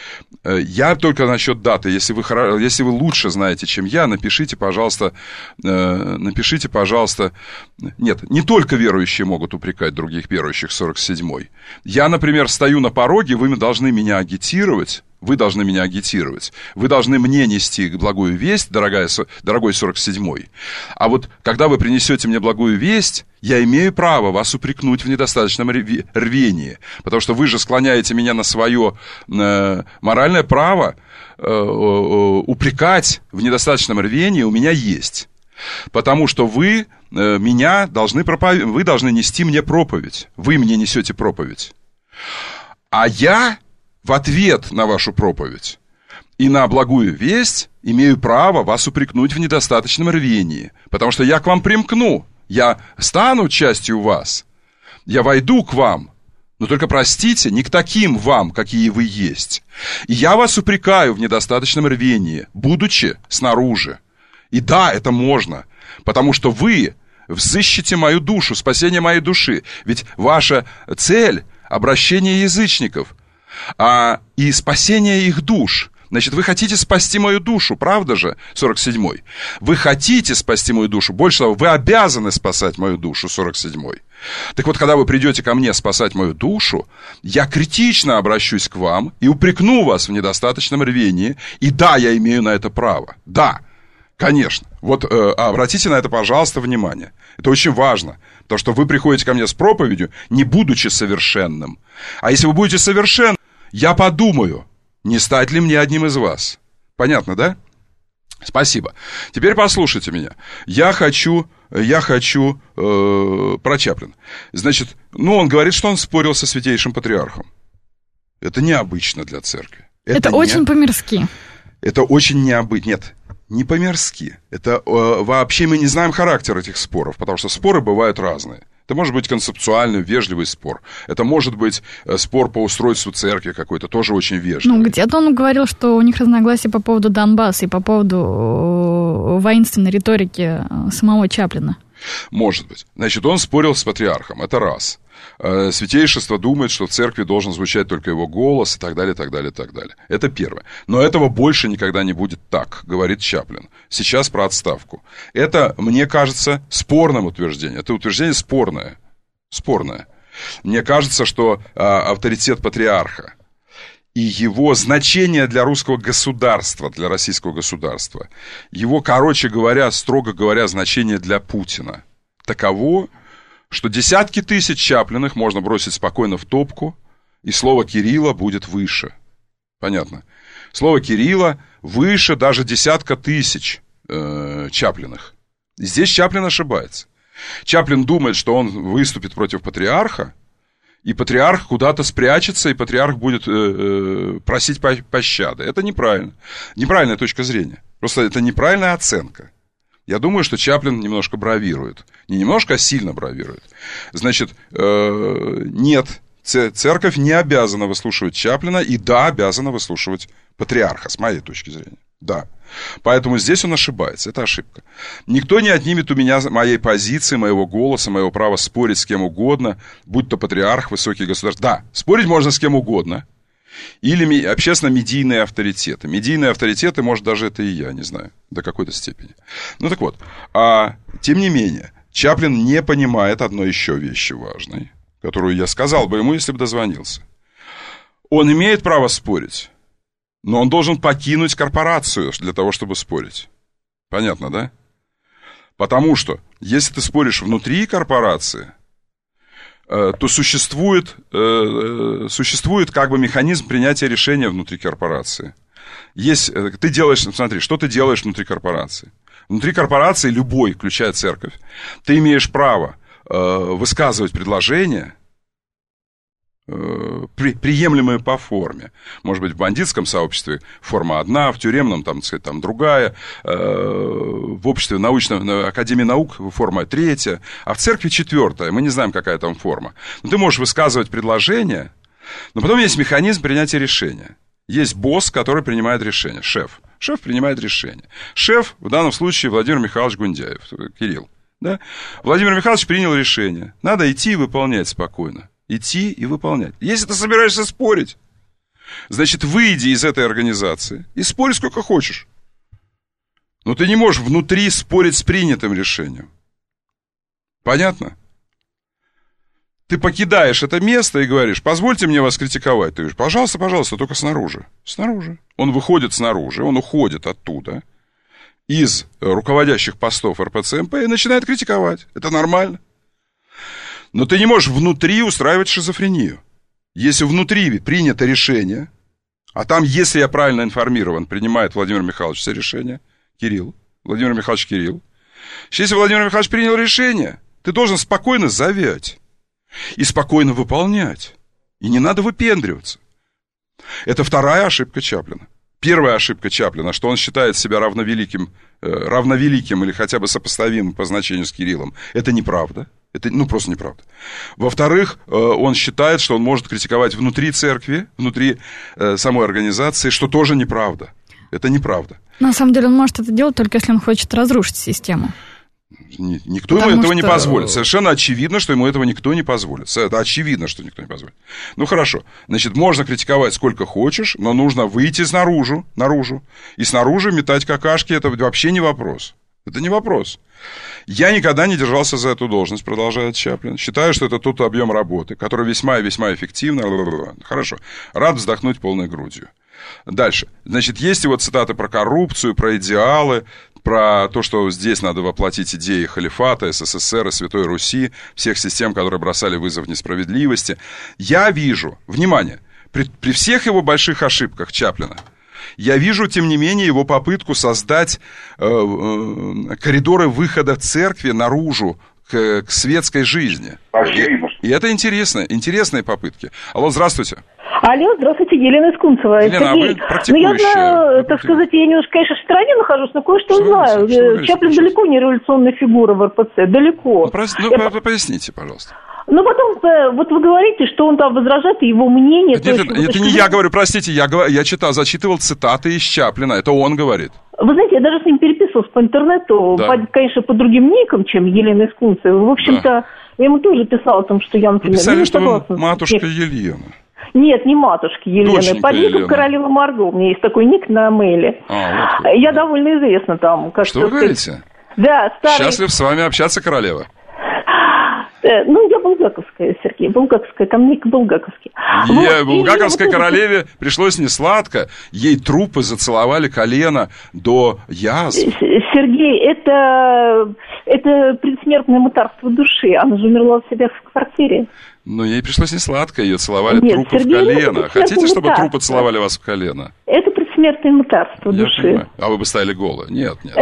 Я только насчет даты, если вы, если вы лучше знаете, чем я, напишите, пожалуйста, напишите, пожалуйста, нет, не только верующие могут упрекать других верующих, сорок седьмой. Я, например, стою на пороге, вы должны меня агитировать, вы должны меня агитировать, вы должны мне нести благую весть, дорогая, дорогой сорок седьмой. А вот когда вы принесете мне благую весть, я имею право вас упрекнуть в недостаточном рвении, потому что вы же склоняете меня на свое э, моральное право э, э, упрекать в недостаточном рвении у меня есть. Потому что вы э, меня должны пропов... вы должны нести мне проповедь. Вы мне несете проповедь. А я в ответ на вашу проповедь и на благую весть имею право вас упрекнуть в недостаточном рвении, потому что я к вам примкну. Я стану частью вас, я войду к вам, но только, простите, не к таким вам, какие вы есть. И я вас упрекаю в недостаточном рвении, будучи снаружи. И да, это можно, потому что вы взыщете мою душу, спасение моей души. Ведь ваша цель – обращение язычников, а, и спасение их душ. Значит, вы хотите спасти мою душу, правда же, сорок седьмой? Вы хотите спасти мою душу. Больше того, вы обязаны спасать мою душу, сорок седьмой. Так вот, когда вы придете ко мне спасать мою душу, я критично обращусь к вам и упрекну вас в недостаточном рвении. И да, я имею на это право. Да, конечно. Вот э, обратите на это, пожалуйста, внимание. Это очень важно. Потому что вы приходите ко мне с проповедью, не будучи совершенным. А если вы будете совершенным, я подумаю, не стать ли мне одним из вас? Понятно, да? Спасибо. Теперь послушайте меня. Я хочу, я хочу э, про Чаплина. Значит, ну, он говорит, что он спорил со Святейшим Патриархом. Это необычно для церкви. Это, Это не... очень по-мирски. Это очень необычно. Нет, не по-мирски. Это э, вообще мы не знаем характер этих споров, потому что споры бывают разные. Это может быть концептуальный, вежливый спор. Это может быть спор по устройству церкви какой-то, тоже очень вежливый. Ну, где-то он говорил, что у них разногласия по поводу Донбасса и по поводу воинственной риторики самого Чаплина. Может быть. Значит, он спорил с патриархом, это раз. Святейшество думает, что в церкви должен звучать только его голос и так далее, так далее, так далее. Это первое. Но этого больше никогда не будет так, говорит Чаплин. Сейчас про отставку. Это, мне кажется, спорным утверждением. Это утверждение спорное. Спорное. Мне кажется, что а, авторитет патриарха и его значение для русского государства, для российского государства, его, короче говоря, строго говоря, значение для Путина таково, что десятки тысяч Чаплиных можно бросить спокойно в топку, и слово Кирилла будет выше. Понятно? Слово Кирилла выше даже десятка тысяч э, Чаплиных. И здесь Чаплин ошибается. Чаплин думает, что он выступит против патриарха, и патриарх куда-то спрячется, и патриарх будет э, э, просить пощады. Это неправильно. Неправильная точка зрения. Просто это неправильная оценка. Я думаю, что Чаплин немножко бравирует. Не немножко, а сильно бравирует. Значит, э, нет, церковь не обязана выслушивать Чаплина, и да, обязана выслушивать патриарха, с моей точки зрения. Да. Поэтому здесь он ошибается. Это ошибка. Никто не отнимет у меня моей позиции, моего голоса, моего права спорить с кем угодно, будь то патриарх, высокий государство. Да, спорить можно с кем угодно. Или общественно-медийные авторитеты. Медийные авторитеты, может, даже это и я, не знаю, до какой-то степени. Ну, так вот. А, тем не менее, Чаплин не понимает одной еще вещи важной, которую я сказал бы ему, если бы дозвонился. Он имеет право спорить, но он должен покинуть корпорацию для того, чтобы спорить. Понятно, да? Потому что, если ты споришь внутри корпорации, то существует, существует как бы механизм принятия решения внутри корпорации. Есть, ты делаешь, смотри, что ты делаешь внутри корпорации? Внутри корпорации любой, включая церковь, ты имеешь право высказывать предложения, при, приемлемые по форме. Может быть, в бандитском сообществе форма одна, в тюремном, там, так сказать, там другая, э, в обществе научной академии наук форма третья, а в церкви четвертая. Мы не знаем, какая там форма. Но ты можешь высказывать предложения, но потом есть механизм принятия решения. Есть босс, который принимает решение, шеф. Шеф принимает решение. Шеф, в данном случае, Владимир Михайлович Гундяев, Кирилл. Да? Владимир Михайлович принял решение. Надо идти и выполнять спокойно. Идти и выполнять. Если ты собираешься спорить, значит, выйди из этой организации и спорь сколько хочешь. Но ты не можешь внутри спорить с принятым решением. Понятно? Ты покидаешь это место и говоришь: позвольте мне вас критиковать. Ты говоришь: пожалуйста, пожалуйста, только снаружи. Снаружи. Он выходит снаружи, он уходит оттуда, из руководящих постов эр пэ цэ эм пэ и начинает критиковать. Это нормально. Но ты не можешь внутри устраивать шизофрению. Если внутри принято решение, а там, если я правильно информирован, принимает Владимир Михайлович все решения, Кирилл, Владимир Михайлович Кирилл. Если Владимир Михайлович принял решение, ты должен спокойно завять и спокойно выполнять. И не надо выпендриваться. Это вторая ошибка Чаплина. Первая ошибка Чаплина, что он считает себя равновеликим, э, равновеликим или хотя бы сопоставимым по значению с Кириллом. Это неправда. Это, ну, просто неправда. Во-вторых, э, он считает, что он может критиковать внутри церкви, внутри э, самой организации, что тоже неправда. Это неправда. На самом деле он может это делать только если он хочет разрушить систему. Никто Потому ему этого что... не позволит. Совершенно очевидно, что ему этого никто не позволит. Это очевидно, что никто не позволит. Ну, хорошо. Значит, можно критиковать сколько хочешь, но нужно выйти снаружи, наружу. И снаружи метать какашки – это вообще не вопрос. Это не вопрос. Я никогда не держался за эту должность, продолжает Чаплин. Считаю, что это тот объем работы, который весьма и весьма эффективно. Хорошо. Рад вздохнуть полной грудью. Дальше. Значит, есть его цитаты про коррупцию, про идеалы, про то, что здесь надо воплотить идеи халифата, эс эс эс эр и Святой Руси, всех систем, которые бросали вызов несправедливости. Я вижу, внимание, при, при всех его больших ошибках Чаплина, я вижу, тем не менее, его попытку создать э, э, коридоры выхода церкви наружу к, к светской жизни. И, и это интересно, интересные попытки. Алло, здравствуйте. Алло, здравствуйте, Елена Искунцева. Елена, Сергей. а вы практикующая? Ну, я знаю, так сказать, я немножко, конечно, в стороне нахожусь, но кое-что что знаю. Что Чаплин что далеко не революционная фигура в эр пэ цэ, далеко. Ну, прос... ну это... поясните, пожалуйста. Ну, потом, вот вы говорите, что он там возражает, и его мнение... Нет, это, это не я говорю, простите, я, я читал, зачитывал цитаты из Чаплина, это он говорит. Вы знаете, я даже с ним переписывалась по интернету, да. по, конечно, по другим никам, чем Елена Искунцева. В общем-то, да. я ему тоже писала о том, что я, например... Писали, не что согласна. Вы матушка Елена. Нет, не матушки Елены. Под ником Елена. Королева Марго. У меня есть такой ник на мейле. А, вот, я да. довольно известна там. Как что вы говорите? Да, старый... Счастлив с вами общаться, королева. Ну, я булгаковская, Сергей, булгаковская, там ник булгаковский. Ей, вот, булгаковской и... королеве пришлось несладко, ей трупы зацеловали колено до язв. Сергей, это, это предсмертное мытарство души, она же умерла у себя в квартире. Но ей пришлось несладко, ее целовали Нет, трупы Сергей, в колено. Хотите, чтобы мытарство. трупы целовали вас в колено? Это предсмертное мытарство Я души. понимаю. А вы бы стояли голые? Нет, нет.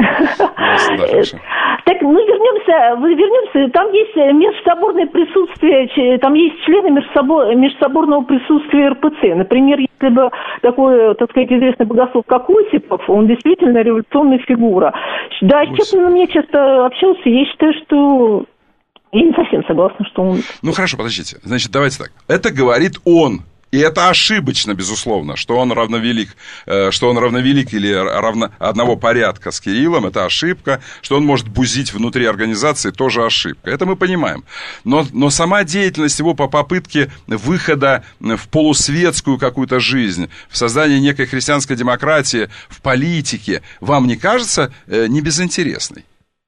Так, ну вернемся, вернемся. Там есть межсоборное присутствие, там есть члены межсоборного присутствия эр пэ цэ. Например, если бы такой, так сказать, известный богослов, как Осипов, он действительно революционная фигура. Да, с Чаплиным я часто общался, я считаю, что... Я не совсем согласна, что он... Ну, хорошо, подождите. Значит, давайте так. Это говорит он. И это ошибочно, безусловно, что он равновелик, что он равновелик или равно одного порядка с Кириллом, это ошибка, что он может бузить внутри организации, тоже ошибка. Это мы понимаем. Но, но сама деятельность его по попытке выхода в полусветскую какую-то жизнь, в создание некой христианской демократии, в политике, вам не кажется не безинтересной?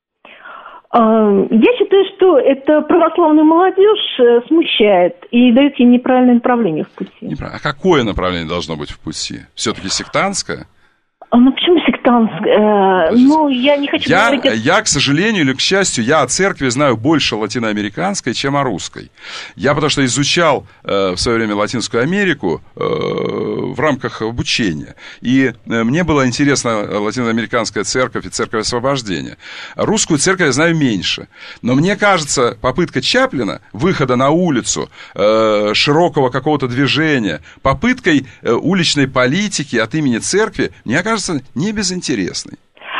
Я считаю, что это православную молодежь смущает и дает ей неправильное направление в пути. А какое направление должно быть в пути? Все-таки сектантское? Ну, почему сектантское? Ну, я не хочу я, говорить... Я, к сожалению или к счастью, я о церкви знаю больше латиноамериканской, чем о русской. Я потому что изучал э, в свое время Латинскую Америку э, в рамках обучения. И э, мне была интересна латиноамериканская церковь и церковь освобождения. Русскую церковь я знаю меньше. Но мне кажется, попытка Чаплина, выхода на улицу, э, широкого какого-то движения, попыткой э, уличной политики от имени церкви, мне кажется, не безинтересной.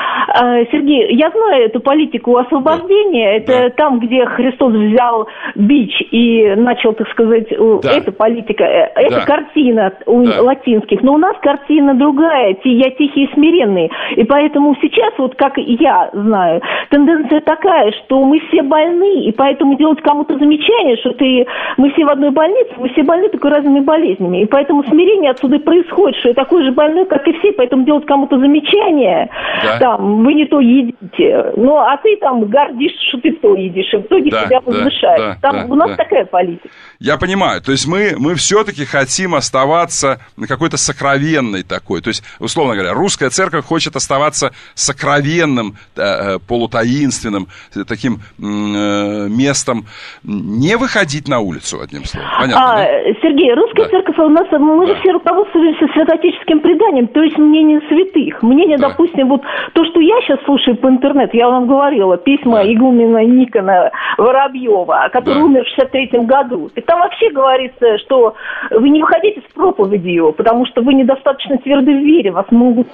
Сергей, я знаю эту политику освобождения. Да. Это да. Там, где Христос взял бич и начал, так сказать, да. эта политика, это да. картина у да. латинских. Но у нас картина другая, я тихий и смиренный. И поэтому сейчас, вот как я знаю, тенденция такая, что мы все больны, и поэтому делать кому-то замечание, что ты, мы все в одной больнице, мы все больны только разными болезнями. И поэтому смирение отсюда происходит, что я такой же больной, как и все, поэтому делать кому-то замечание, да. там, вы не то едите, ну, а ты там гордишься, что ты то едишь, и в итоге да, себя возвышаешь. Да, там да, у нас да. такая политика. Я понимаю, то есть мы, мы все-таки хотим оставаться какой-то сокровенной такой, то есть, условно говоря, русская церковь хочет оставаться сокровенным, э, полутаинственным, таким э, местом, не выходить на улицу, одним словом. Понятно, а, да? Сергей, русская да. церковь у нас, мы да. же все руководствуемся святоотеческим преданием, то есть мнение святых. Мнение, да. допустим, вот то, что я сейчас слушаю по интернету, я вам говорила, письма да. игумена Никона Воробьева, который да. умер в шестьдесят третьем году. И там вообще говорится, что вы не выходите с проповедью, потому что вы недостаточно тверды в вере, вас могут...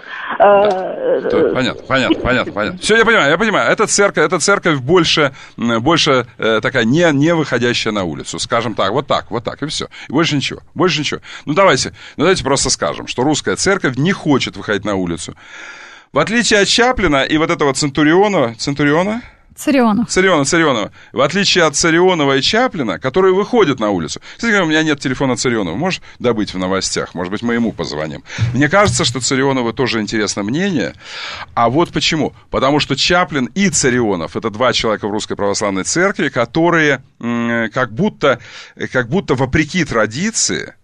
Э, да. Понятно, понятно, понятно, понятно. Все, я понимаю, я понимаю. Эта церковь, эта церковь больше, больше э, такая не, не выходящая на улицу, скажем так, вот так, вот так, и все. И больше ничего, больше ничего. Ну давайте, ну давайте просто скажем, что русская церковь не хочет выходить на улицу. В отличие от Чаплина и вот этого Центурионова, Центуриона? Царионов. Царионова, Царионова. В отличие от Царионова и Чаплина, которые выходят на улицу. Кстати, у меня нет телефона Царионова. Можешь добыть в новостях? Может быть, мы ему позвоним. Мне кажется, что Царионову тоже интересно мнение. А вот почему. Потому что Чаплин и Царионов — это два человека в Русской Православной Церкви, которые м- как будто, как будто вопреки традиции,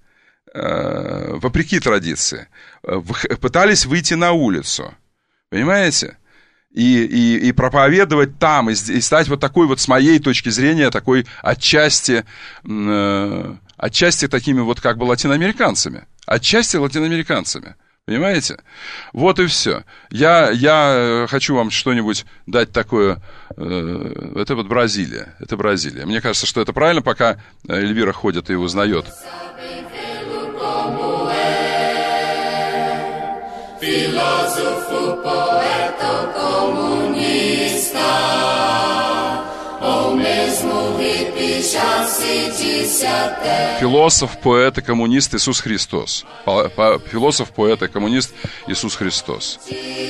э- вопреки традиции, э- пытались выйти на улицу. Понимаете? И, и, и проповедовать там, и, и стать вот такой вот, с моей точки зрения, такой отчасти, э, отчасти такими вот как бы латиноамериканцами. Отчасти латиноамериканцами. Понимаете? Вот и все. Я, я хочу вам что-нибудь дать такое. Э, это вот Бразилия. Это Бразилия. Мне кажется, что это правильно, пока Эльвира ходит и узнает. Filósofo, poeta, comunista, ou mesmo hippie, já se disse até. Философ, поэт и коммунист Иисус Христос. Философ, поэт и коммунист Иисус Христос.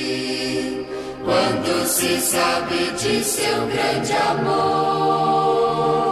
Quando se sabe de seu grande amor.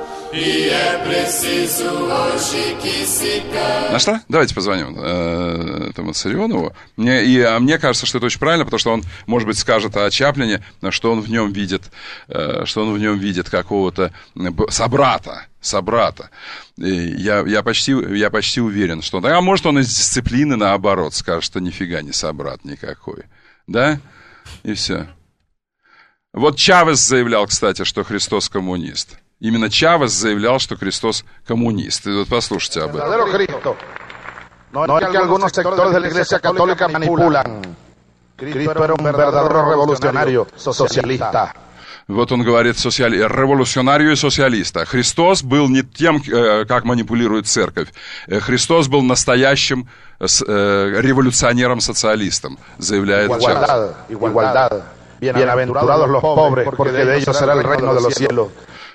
Нашла? Давайте позвоним э, этому Царионову. Мне, и, а мне кажется, что это очень правильно, потому что он, может быть, скажет о Чаплине, что он в нем видит, э, что он в нем видит какого-то собрата. собрата. И я, я, почти, я почти уверен, что он... А может, он из дисциплины, наоборот, скажет, что нифига не собрат никакой. Да? И все. Вот Чавес заявлял, кстати, что Христос коммунист. Именно Чавес заявлял, что Христос коммунист. И вот послушайте об этом. No es que algunos sectores de la Iglesia Católica manipulan. Cristo era un verdadero revolucionario socialista. Вот он говорит, социали... революционарио и социалиста. Христос был не тем, как манипулирует церковь. Христос был настоящим революционером-социалистом, заявляет Чавес. Bienaventurados los pobres, porque de ellos será el reino de los cielos.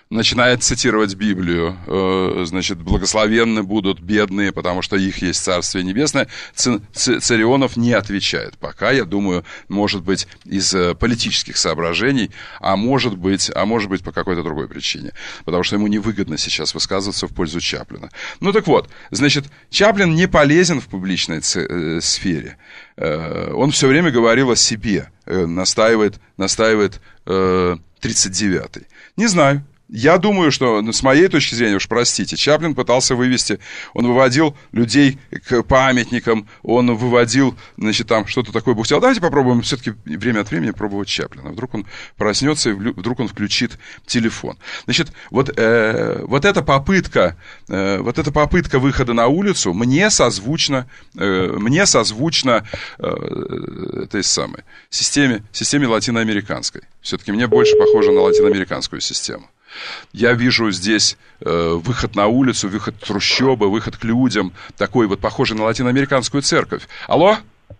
начинает цитировать Библию, э, значит, благословенны будут бедные, потому что их есть Царствие Небесное. Ц, Ц, Царионов не отвечает пока, я думаю, может быть, из политических соображений, а может быть, а может быть, по какой-то другой причине, потому что ему невыгодно сейчас высказываться в пользу Чаплина. Ну так вот, значит, Чаплин не полезен в публичной ц, э, сфере. Э, он все время говорил о себе, э, настаивает, настаивает э, тридцать девятый. Не знаю. Я думаю, что, с моей точки зрения, уж простите, Чаплин пытался вывести, он выводил людей к памятникам, он выводил, значит, там что-то такое бухтел. Давайте попробуем все-таки время от времени пробовать Чаплина. Вдруг он проснется и вдруг он включит телефон. Значит, вот, э, вот эта попытка, э, вот эта попытка выхода на улицу мне созвучна, э, мне созвучна э, этой самой системе, системе латиноамериканской. Все-таки мне больше похоже на латиноамериканскую систему. Я вижу здесь э, выход на улицу, выход в трущобы, выход к людям, такой вот похожий на латиноамериканскую церковь. Алло?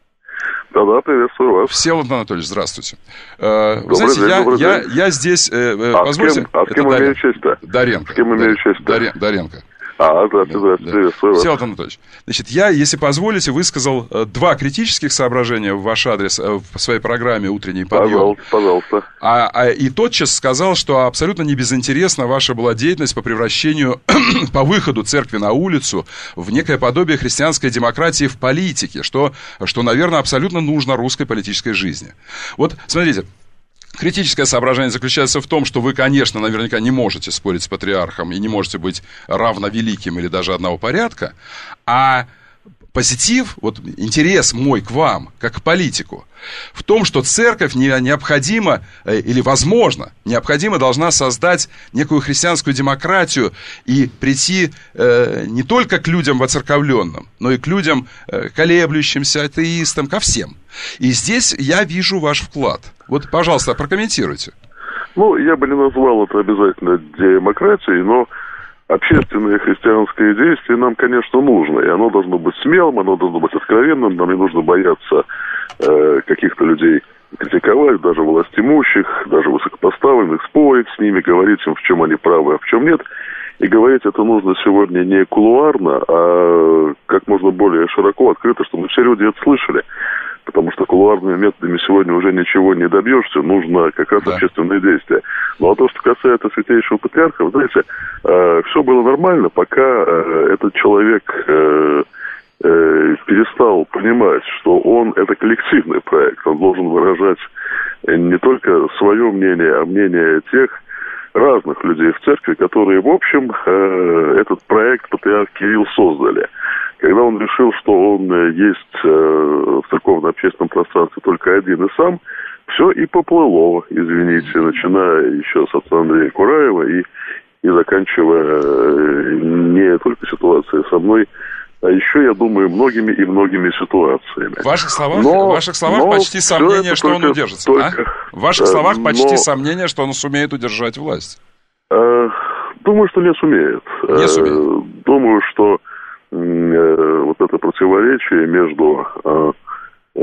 Да-да, приветствую вас. Всеволод Анатольевич, здравствуйте. Э, вы знаете, день, я, я, я здесь, э, а позвольте... С кем, а с кем имею честь-то? Даренко. С кем имею честь-то? Дарен, Даренко. А, здравствуйте, здравствуйте, приветствую вас. Всеволод Анатольевич, значит, я, если позволите, высказал э, два критических соображения в ваш адрес э, в своей программе «Утренний подъем». Пожалуйста, пожалуйста. А, а, и тотчас сказал, что абсолютно не безинтересна ваша была деятельность по превращению, по выходу церкви на улицу в некое подобие христианской демократии в политике, что, что, наверное, абсолютно нужно русской политической жизни. Вот, смотрите. Критическое соображение заключается в том, что вы, конечно, наверняка не можете спорить с патриархом и не можете быть равновеликим или даже одного порядка, а позитив, вот интерес мой к вам, как к политику, в том, что церковь необходимо, или возможно, необходимо должна создать некую христианскую демократию и прийти э, не только к людям воцерковленным, но и к людям э, колеблющимся, атеистам, ко всем. И здесь я вижу ваш вклад. Вот, пожалуйста, прокомментируйте. Ну, я бы не назвал это обязательно демократией, но общественное христианское действие нам, конечно, нужно. И оно должно быть смелым, оно должно быть откровенным. Нам не нужно бояться э, каких-то людей критиковать, даже властимущих, даже высокопоставленных, спорить с ними, говорить им, в чем они правы, а в чем нет. И говорить это нужно сегодня не кулуарно, а как можно более широко, открыто, чтобы все люди это слышали. Потому что кулуарными методами сегодня уже ничего не добьешься, нужно как раз да. общественное действие. Ну а то, что касается Святейшего Патриарха, вы знаете, э, все было нормально, пока э, этот человек э, э, перестал понимать, что он это коллективный проект, он должен выражать не только свое мнение, а мнение тех разных людей в церкви, которые, в общем, э, этот проект Патриарх Кирилл создали. Когда он решил, что он есть э, в церковно-общественном пространстве только один и сам, все и поплыло, извините, начиная еще с отца Андрея Кураева и, и заканчивая э, не только ситуацией со мной, а еще, я думаю, многими и многими ситуациями. В ваших словах, но, в ваших словах но почти сомнение, что только, он удержится. только, а? В ваших словах э, почти но, сомнение, что он сумеет удержать власть. Э, думаю, что не сумеет. Не сумеет. Э, думаю, что э, вот это противоречие между э, э,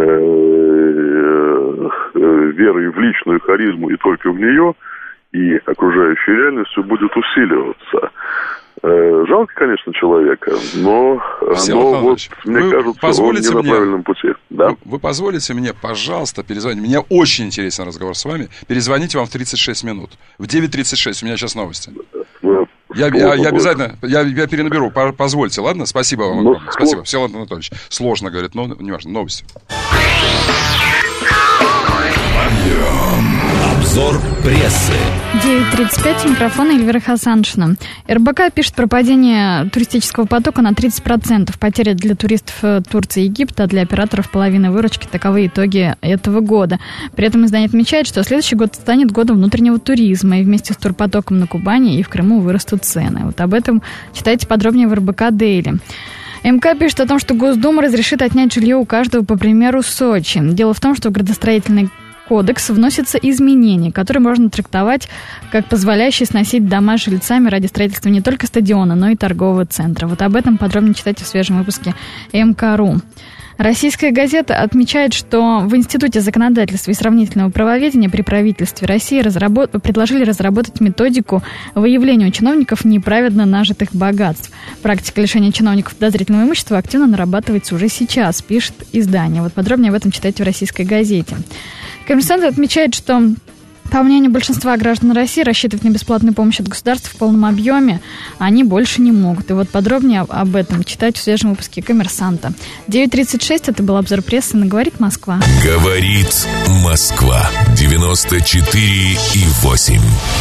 э, верой в личную харизму и только в нее и окружающей реальностью будет усиливаться. Жалко, конечно, человека, но, но вот, мне вы кажется, он не на мне, правильном пути. Да? Вы, вы позволите мне, пожалуйста, перезвонить? Мне очень интересен разговор с вами. Перезвоните вам в тридцать шесть минут. В девять тридцать шесть у меня сейчас новости. Ну, я, я, я обязательно, я, я перенаберу, позвольте, ладно? Спасибо вам огромное. Ну, спасибо, Всеволод Анатольевич. Сложно, говорит, но не важно. Новости. Обзор прессы. девять тридцать пять, у микрофона Эльвира Хасаншина. эр бэ ка пишет про падение туристического потока на тридцать процентов. Потеря для туристов Турции и Египта, а для операторов половины выручки. Таковы итоги этого года. При этом издание отмечает, что следующий год станет годом внутреннего туризма. И вместе с турпотоком на Кубани и в Крыму вырастут цены. Вот об этом читайте подробнее в эр бэ ка Daily. эм ка пишет о том, что Госдума разрешит отнять жилье у каждого, по примеру Сочи. Дело в том, что в градостроительной кодекс вносятся изменения, которые можно трактовать как позволяющие сносить дома жильцами ради строительства не только стадиона, но и торгового центра. Вот об этом подробнее читайте в свежем выпуске эм ка точка ру. Российская газета отмечает, что в Институте законодательства и сравнительного правоведения при правительстве России разработ... предложили разработать методику выявления у чиновников неправедно нажитых богатств. Практика лишения чиновников подозрительного имущества активно нарабатывается уже сейчас, пишет издание. Вот подробнее об этом читайте в Российской газете. Коммерсант отмечает, что по мнению большинства граждан России, рассчитывать на бесплатную помощь от государства в полном объеме они больше не могут. И вот подробнее об этом читайте в свежем выпуске «Коммерсанта». девять тридцать шесть, это был обзор прессы на «Говорит Москва». «Говорит Москва». девяносто четыре и восемь.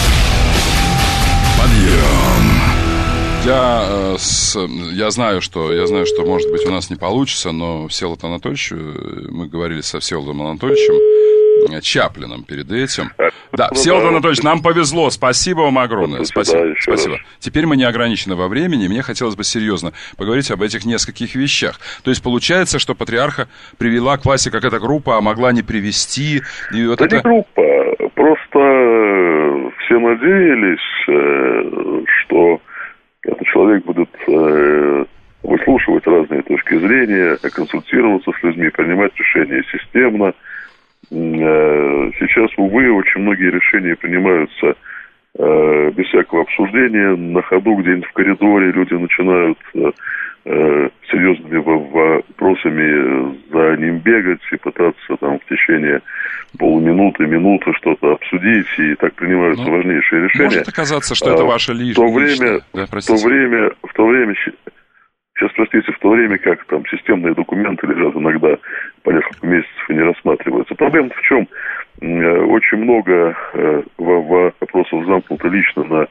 Подъем. Я, э, с, я знаю, что я знаю, что, может быть, у нас не получится, но Всеволод Анатольевич, мы говорили со Всеволодом Анатольевичем Чаплиным перед этим. Да, Всеволод Анатольевич, нам повезло. Спасибо вам огромное. Спасибо. Спасибо. Теперь мы не ограничены во времени. Мне хотелось бы серьезно поговорить об этих нескольких вещах. То есть получается, что патриарха привела к власти какая-то группа, а могла не привести. И вот да это... не группа. Просто все надеялись, что этот человек будет выслушивать разные точки зрения, консультироваться с людьми, принимать решения системно. Сейчас, увы, очень многие решения принимаются э, без всякого обсуждения, на ходу, где-нибудь в коридоре люди начинают э, серьезными вопросами за ним бегать и пытаться там в течение полуминуты, минуты что-то обсудить, и так принимаются ну, важнейшие решения. Может оказаться, что это ваше личное. В то время, да, в то время, в то время Сейчас, простите, в то время как там системные документы лежат иногда по несколько месяцев и не рассматриваются. Проблема в чем? Очень много вопросов замкнуто лично на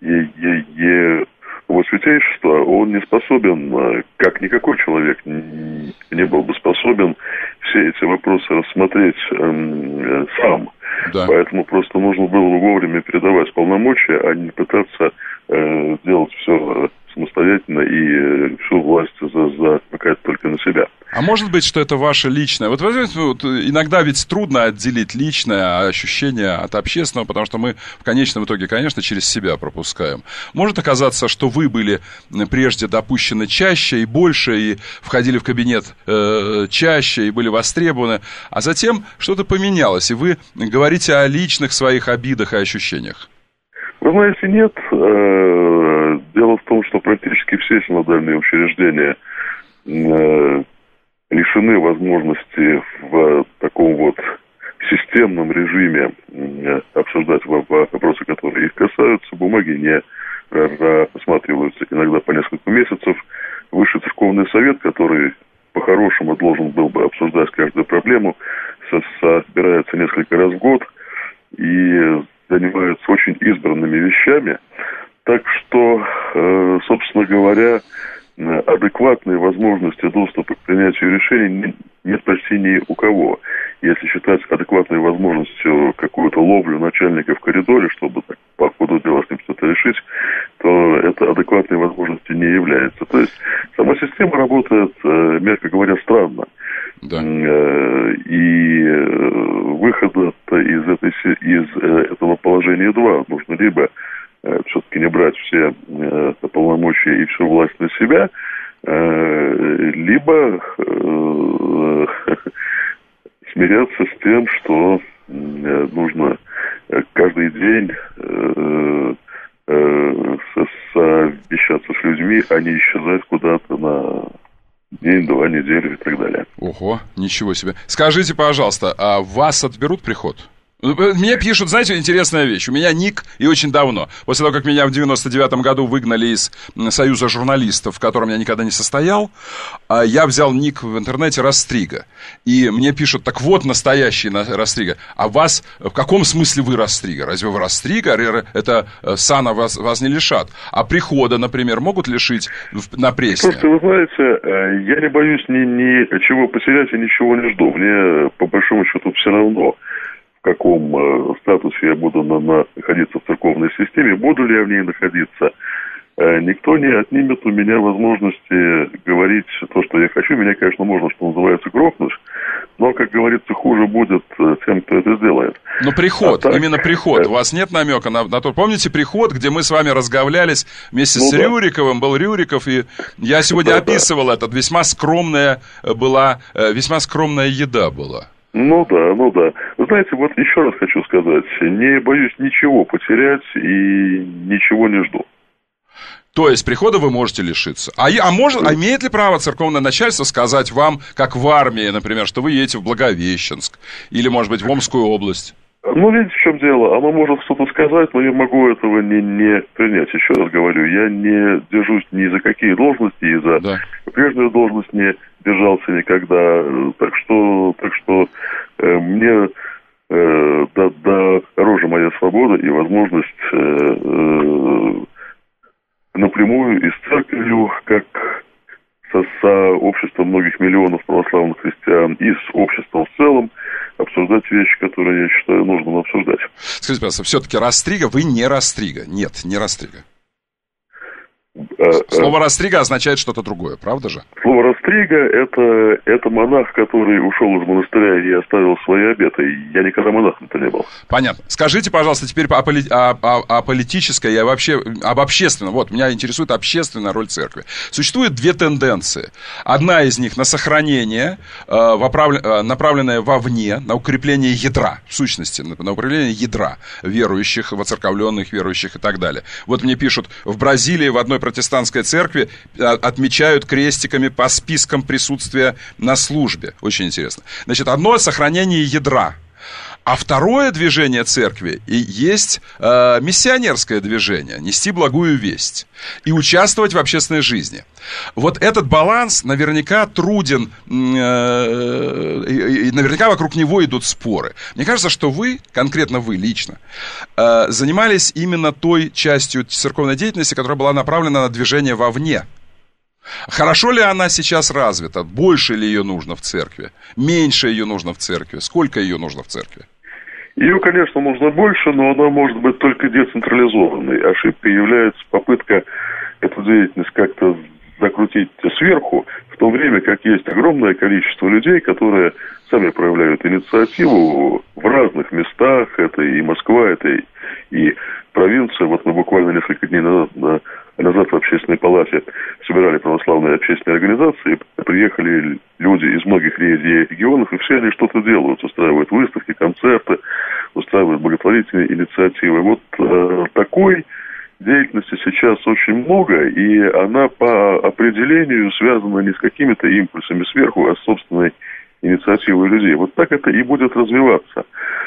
его святейшество. Он не способен, как никакой человек не был бы способен, все эти вопросы рассмотреть сам. Да. Поэтому просто нужно было вовремя передавать полномочия, а не пытаться делать все самостоятельно и всю власть замыкать только на себя. А может быть, что это ваше личное? Вот, вот иногда ведь трудно отделить личное ощущение от общественного, потому что мы в конечном итоге, конечно, через себя пропускаем. Может оказаться, что вы были прежде допущены чаще и больше, и входили в кабинет э, чаще, и были востребованы, а затем что-то поменялось, и вы говорите о личных своих обидах и ощущениях. Вы знаете, нет. Дело в том, что практически все синодальные учреждения лишены возможности в таком вот системном режиме обсуждать вопросы, которые их касаются. Бумаги не рассматриваются иногда по несколько месяцев. Высший церковный совет, который по-хорошему должен был бы обсуждать каждую проблему, собирается несколько раз в год и занимаются очень избранными вещами. Так что, э, собственно говоря, адекватной возможности доступа к принятию решений нет почти ни у кого. Если считать адекватной возможностью какую-то ловлю начальника в коридоре, чтобы так, по ходу дела с ним что-то решить, то это адекватной возможностью не является. То есть сама система работает, э, мягко говоря, странно. Да. И выхода из, этой, из этого положения два. Нужно либо все-таки не брать все полномочия и всю власть на себя, либо смиряться с тем, что нужно каждый день совещаться с людьми, а не исчезать куда-то на день, два, неделю и так далее. Ого, ничего себе. Скажите, пожалуйста, а вас отберут приход? Мне пишут, знаете, интересная вещь. У меня ник, и очень давно. После того, как меня в девяносто девятом году выгнали из Союза журналистов, в котором я никогда не состоял, я взял ник в интернете Растрига. И мне пишут, так вот настоящий Растрига. А вас, в каком смысле вы Растрига? Разве вы Растрига? Это сана вас, вас не лишат. А прихода, например, могут лишить на прессе? Слушайте, вы знаете, я не боюсь ни, ничего потерять и ничего не жду. Мне, по большому счету, все равно, в каком э, статусе я буду на, на, находиться в церковной системе, буду ли я в ней находиться. Э, никто не отнимет у меня возможности говорить то, что я хочу. Меня, конечно, можно, что называется, грохнуть, но, как говорится, хуже будет тем, кто это сделает. Но приход, а так, именно приход. У вас нет намека на, на то? Помните приход, где мы с вами разговлялись вместе ну, с да. Рюриковым, был Рюриков, и я сегодня да, описывал да. это. Весьма скромная была, весьма скромная еда была. Ну да, ну да. Вы знаете, вот еще раз хочу сказать, не боюсь ничего потерять и ничего не жду. То есть прихода вы можете лишиться. А, а, может, а имеет ли право церковное начальство сказать вам, как в армии, например, что вы едете в Благовещенск или, может быть, в Омскую область? Ну, видите, в чем дело? Оно может что-то сказать, но я могу этого не, не принять. Еще раз говорю, я не держусь ни за какие должности, и за да. прежнюю должность не держался никогда. Так что, так что э, мне э, да, дороже моя свобода и возможность э, э, напрямую и с церковью, как со сообществом многих миллионов православных христиан, и с обществом в целом, обсуждать вещи, которые, я считаю, нужно обсуждать. Скажите, пожалуйста, все-таки Растрига, вы не Растрига. Нет, не Растрига. Слово «Растрига» означает что-то другое, правда же? Слово «Растрига» это, — это монах, который ушел из монастыря и оставил свои обеты. Я никогда монахом-то не был. Понятно. Скажите, пожалуйста, теперь о, поли... о, о, о политической и вообще об общественном. Вот, меня интересует общественная роль церкви. Существует две тенденции. Одна из них на сохранение, э, воправ... направленная вовне, на укрепление ядра, в сущности, на укрепление ядра верующих, воцерковленных верующих и так далее. Вот мне пишут, в Бразилии в одной протестантской церкви отмечают крестиками по спискам присутствия на службе. Очень интересно. Значит, одно — сохранение ядра. А второе движение церкви есть э, миссионерское движение, нести благую весть и участвовать в общественной жизни. Вот этот баланс наверняка труден, э, и, и наверняка вокруг него идут споры. Мне кажется, что вы, конкретно вы лично, э, занимались именно той частью церковной деятельности, которая была направлена на движение вовне. Хорошо ли она сейчас развита? Больше ли ее нужно в церкви? Меньше ее нужно в церкви? Сколько ее нужно в церкви? Ее, конечно, нужно больше, но она может быть только децентрализованной. Ошибкой является попытка эту деятельность как-то закрутить сверху, в то время как есть огромное количество людей, которые сами проявляют инициативу в разных местах. Это и Москва, это и провинция. Вот мы буквально несколько дней назад на назад в общественной палате собирали православные общественные организации, приехали люди из многих регионов, и все они что-то делают, устраивают выставки, концерты, устраивают благотворительные инициативы. Вот э, такой деятельности сейчас очень много, и она по определению связана не с какими-то импульсами сверху, а с собственной инициативой людей. Вот так это и будет развиваться.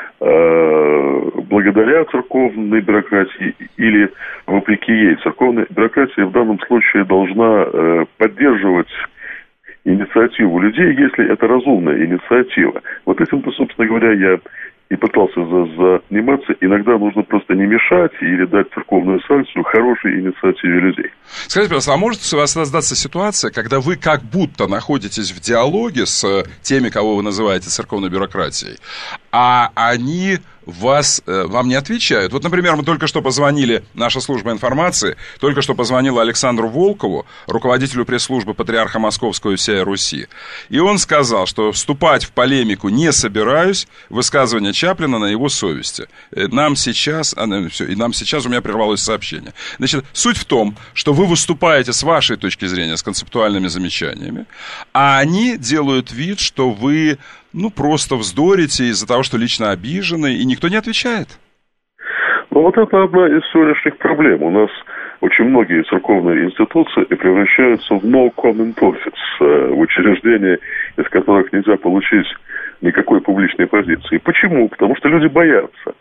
Благодаря церковной бюрократии или вопреки ей. Церковная бюрократия в данном случае должна поддерживать инициативу людей, если это разумная инициатива. Вот этим-то, собственно говоря, я и пытался за- заниматься. Иногда нужно просто не мешать или дать церковную санкцию хорошей инициативе людей. Скажите, пожалуйста, а может у вас создаться ситуация, когда вы как будто находитесь в диалоге с теми, кого вы называете церковной бюрократией, а они вас, вам не отвечают? Вот, например, мы только что позвонили, наша служба информации, только что позвонила Александру Волкову, руководителю пресс-службы Патриарха Московского и всей Руси. И он сказал, что вступать в полемику не собираюсь, высказывание Чаплина на его совести. Нам сейчас, все, и нам сейчас у меня прервалось сообщение. Значит, суть в том, что вы выступаете с вашей точки зрения, с концептуальными замечаниями, а они делают вид, что вы, ну, просто вздорите из-за того, что лично обижены, и никто не отвечает. Ну, вот это одна из сегодняшних проблем. У нас очень многие церковные институции превращаются в no comment office, в учреждения, из которых нельзя получить никакой публичной позиции. Почему? Потому что люди боятся.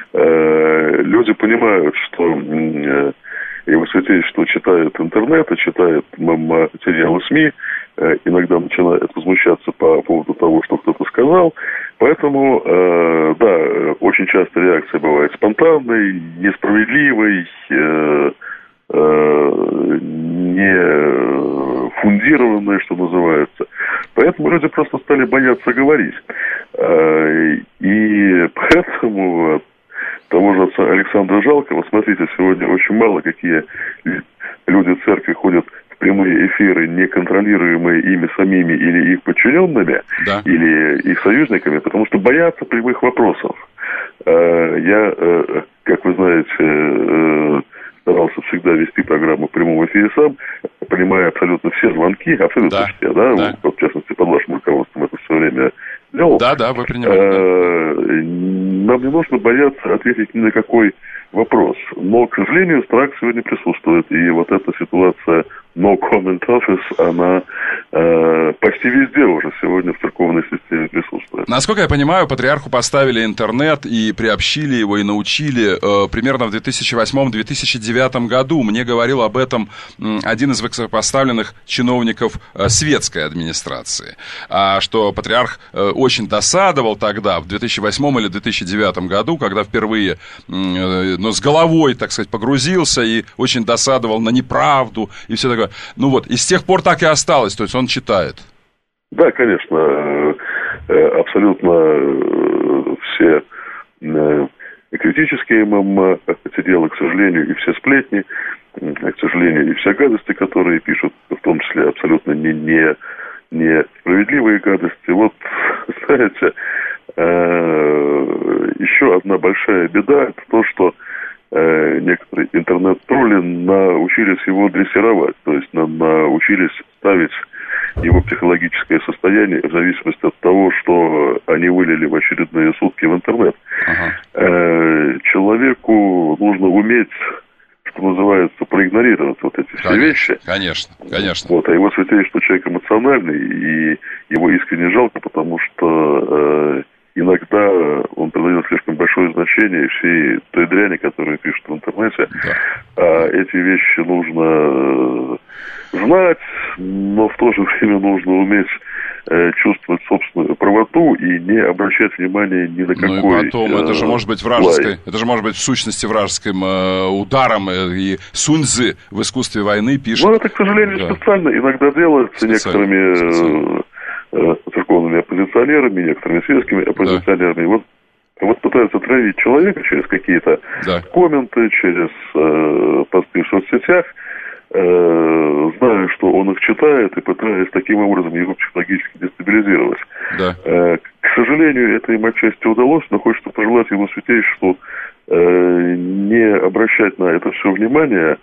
Люди понимают, что его святейшество читает интернет, и читает материалы СМИ, иногда начинает возмущаться по поводу того, что кто-то сказал. Поэтому, э, да, очень часто реакция бывает спонтанной, несправедливой, э, э, не фундированной, что называется. Поэтому люди просто стали бояться говорить. Э, и поэтому того же отца Александра Жалкова, смотрите, сегодня очень мало какие люди в церкви ходят в прямые эфиры, не контролируемые ими самими или их подчиненными, да. или их союзниками, потому что боятся прямых вопросов. Я, как вы знаете, старался всегда вести программу в прямом эфире сам, принимая абсолютно все звонки, абсолютно да. все, да, да. Вот, в частности, под вашим руководством это все время делал. Да, да, вы принимаете. Нам не нужно бояться ответить ни на какой вопрос. Но, к сожалению, страх сегодня присутствует. И вот эта ситуация no comment office, она э, почти везде уже сегодня в церковной системе присутствует. Насколько я понимаю, патриарху поставили интернет и приобщили его, и научили э, примерно в две тысячи восьмом - две тысячи девятом году. Мне говорил об этом э, один из высокопоставленных чиновников э, светской администрации. А что патриарх э, очень досадовал тогда, в две тысячи восьмом или две тысячи девятом году, когда впервые, э, ну, с головой, так сказать, погрузился и очень досадовал на неправду и все такое. Ну вот, и с тех пор так и осталось, то есть он читает. Да, конечно, абсолютно все критические ММ эти дела, к сожалению, и все сплетни, к сожалению, и все гадости, которые пишут, в том числе абсолютно не, не, не справедливые гадости. Вот, знаете, еще одна большая беда, это то, что некоторые интернет-тролли научились его дрессировать, то есть на, научились ставить его психологическое состояние в зависимости от того, что они вылили в очередные сутки в интернет. Ага. Э, человеку нужно уметь, что называется, проигнорировать вот эти все конечно, вещи. Конечно, конечно. Вот, а его святейшество человек эмоциональный, и его искренне жалко, потому что э, иногда он придает слишком большое значение всей той дряни, которую пишут в интернете. Да. А эти вещи нужно знать, но в то же время нужно уметь э, чувствовать собственную правоту и не обращать внимания ни на какой. Ну и потом, э, это же может быть вражеской, это же может быть в сущности вражеским э, ударом, э, и Сунь Цзы в «Искусстве войны» пишет. Ну, это, к сожалению, да. специально иногда делается специально, некоторыми... Специально. церковными оппозиционерами, некоторыми светскими оппозиционерами. Да. Вот, вот пытаются травить человека через какие-то да. комменты, через э, посты в соцсетях, э, зная, что он их читает, и пытаясь таким образом его психологически дестабилизировать. Да. Э, к сожалению, это им отчасти удалось, но хочется пожелать его святейшеству э, не обращать на это все внимание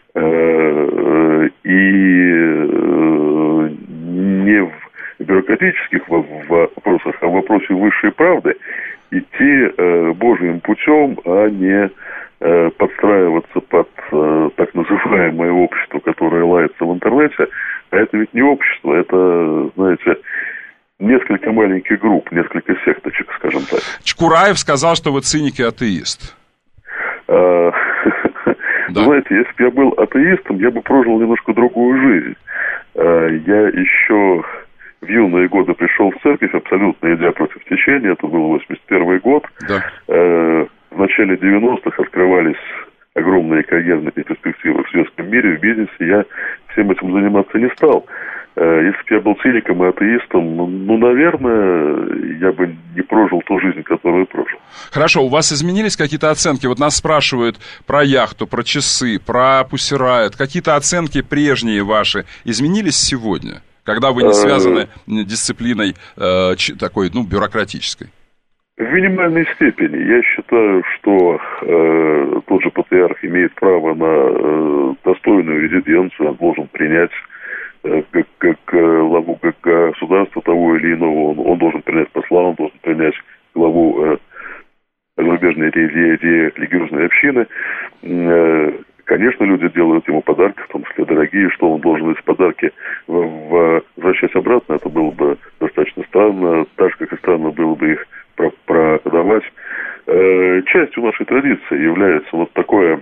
э, и э, не в бюрократических вопросах, а в вопросе высшей правды идти э, Божьим путем, а не э, подстраиваться под э, так называемое общество, которое лается в интернете. А это ведь не общество, это, знаете, несколько маленьких групп, несколько секточек, скажем так. Чкураев сказал, что вы циник и атеист. Да. Знаете, если бы я был атеистом, я бы прожил немножко другую жизнь. Я еще... в юные годы пришел в церковь, абсолютно идя против течения, это был восемьдесят первый год. Да. Э, в начале девяностых открывались огромные карьерные перспективы в светском мире, в бизнесе. Я всем этим заниматься не стал. Э, если бы я был циником и атеистом, ну, ну, наверное, я бы не прожил ту жизнь, которую прожил. Хорошо, у вас изменились какие-то оценки? Вот нас спрашивают про яхту, про часы, про Pussy Riot. Какие-то оценки прежние ваши изменились сегодня? Когда вы не связаны дисциплиной э, такой, ну, бюрократической? В минимальной степени. Я считаю, что э, тот же патриарх имеет право на э, достойную резиденцию, он должен принять э, как, как главу как государства того или иного, он, он должен принять посла, он должен принять главу э, зарубежной религиозной общины. Э, Конечно, люди делают ему подарки, в том числе дорогие, что он должен эти подарки возвращать обратно. Это было бы достаточно странно, так же, как и странно было бы их продавать. Частью нашей традиции является вот такое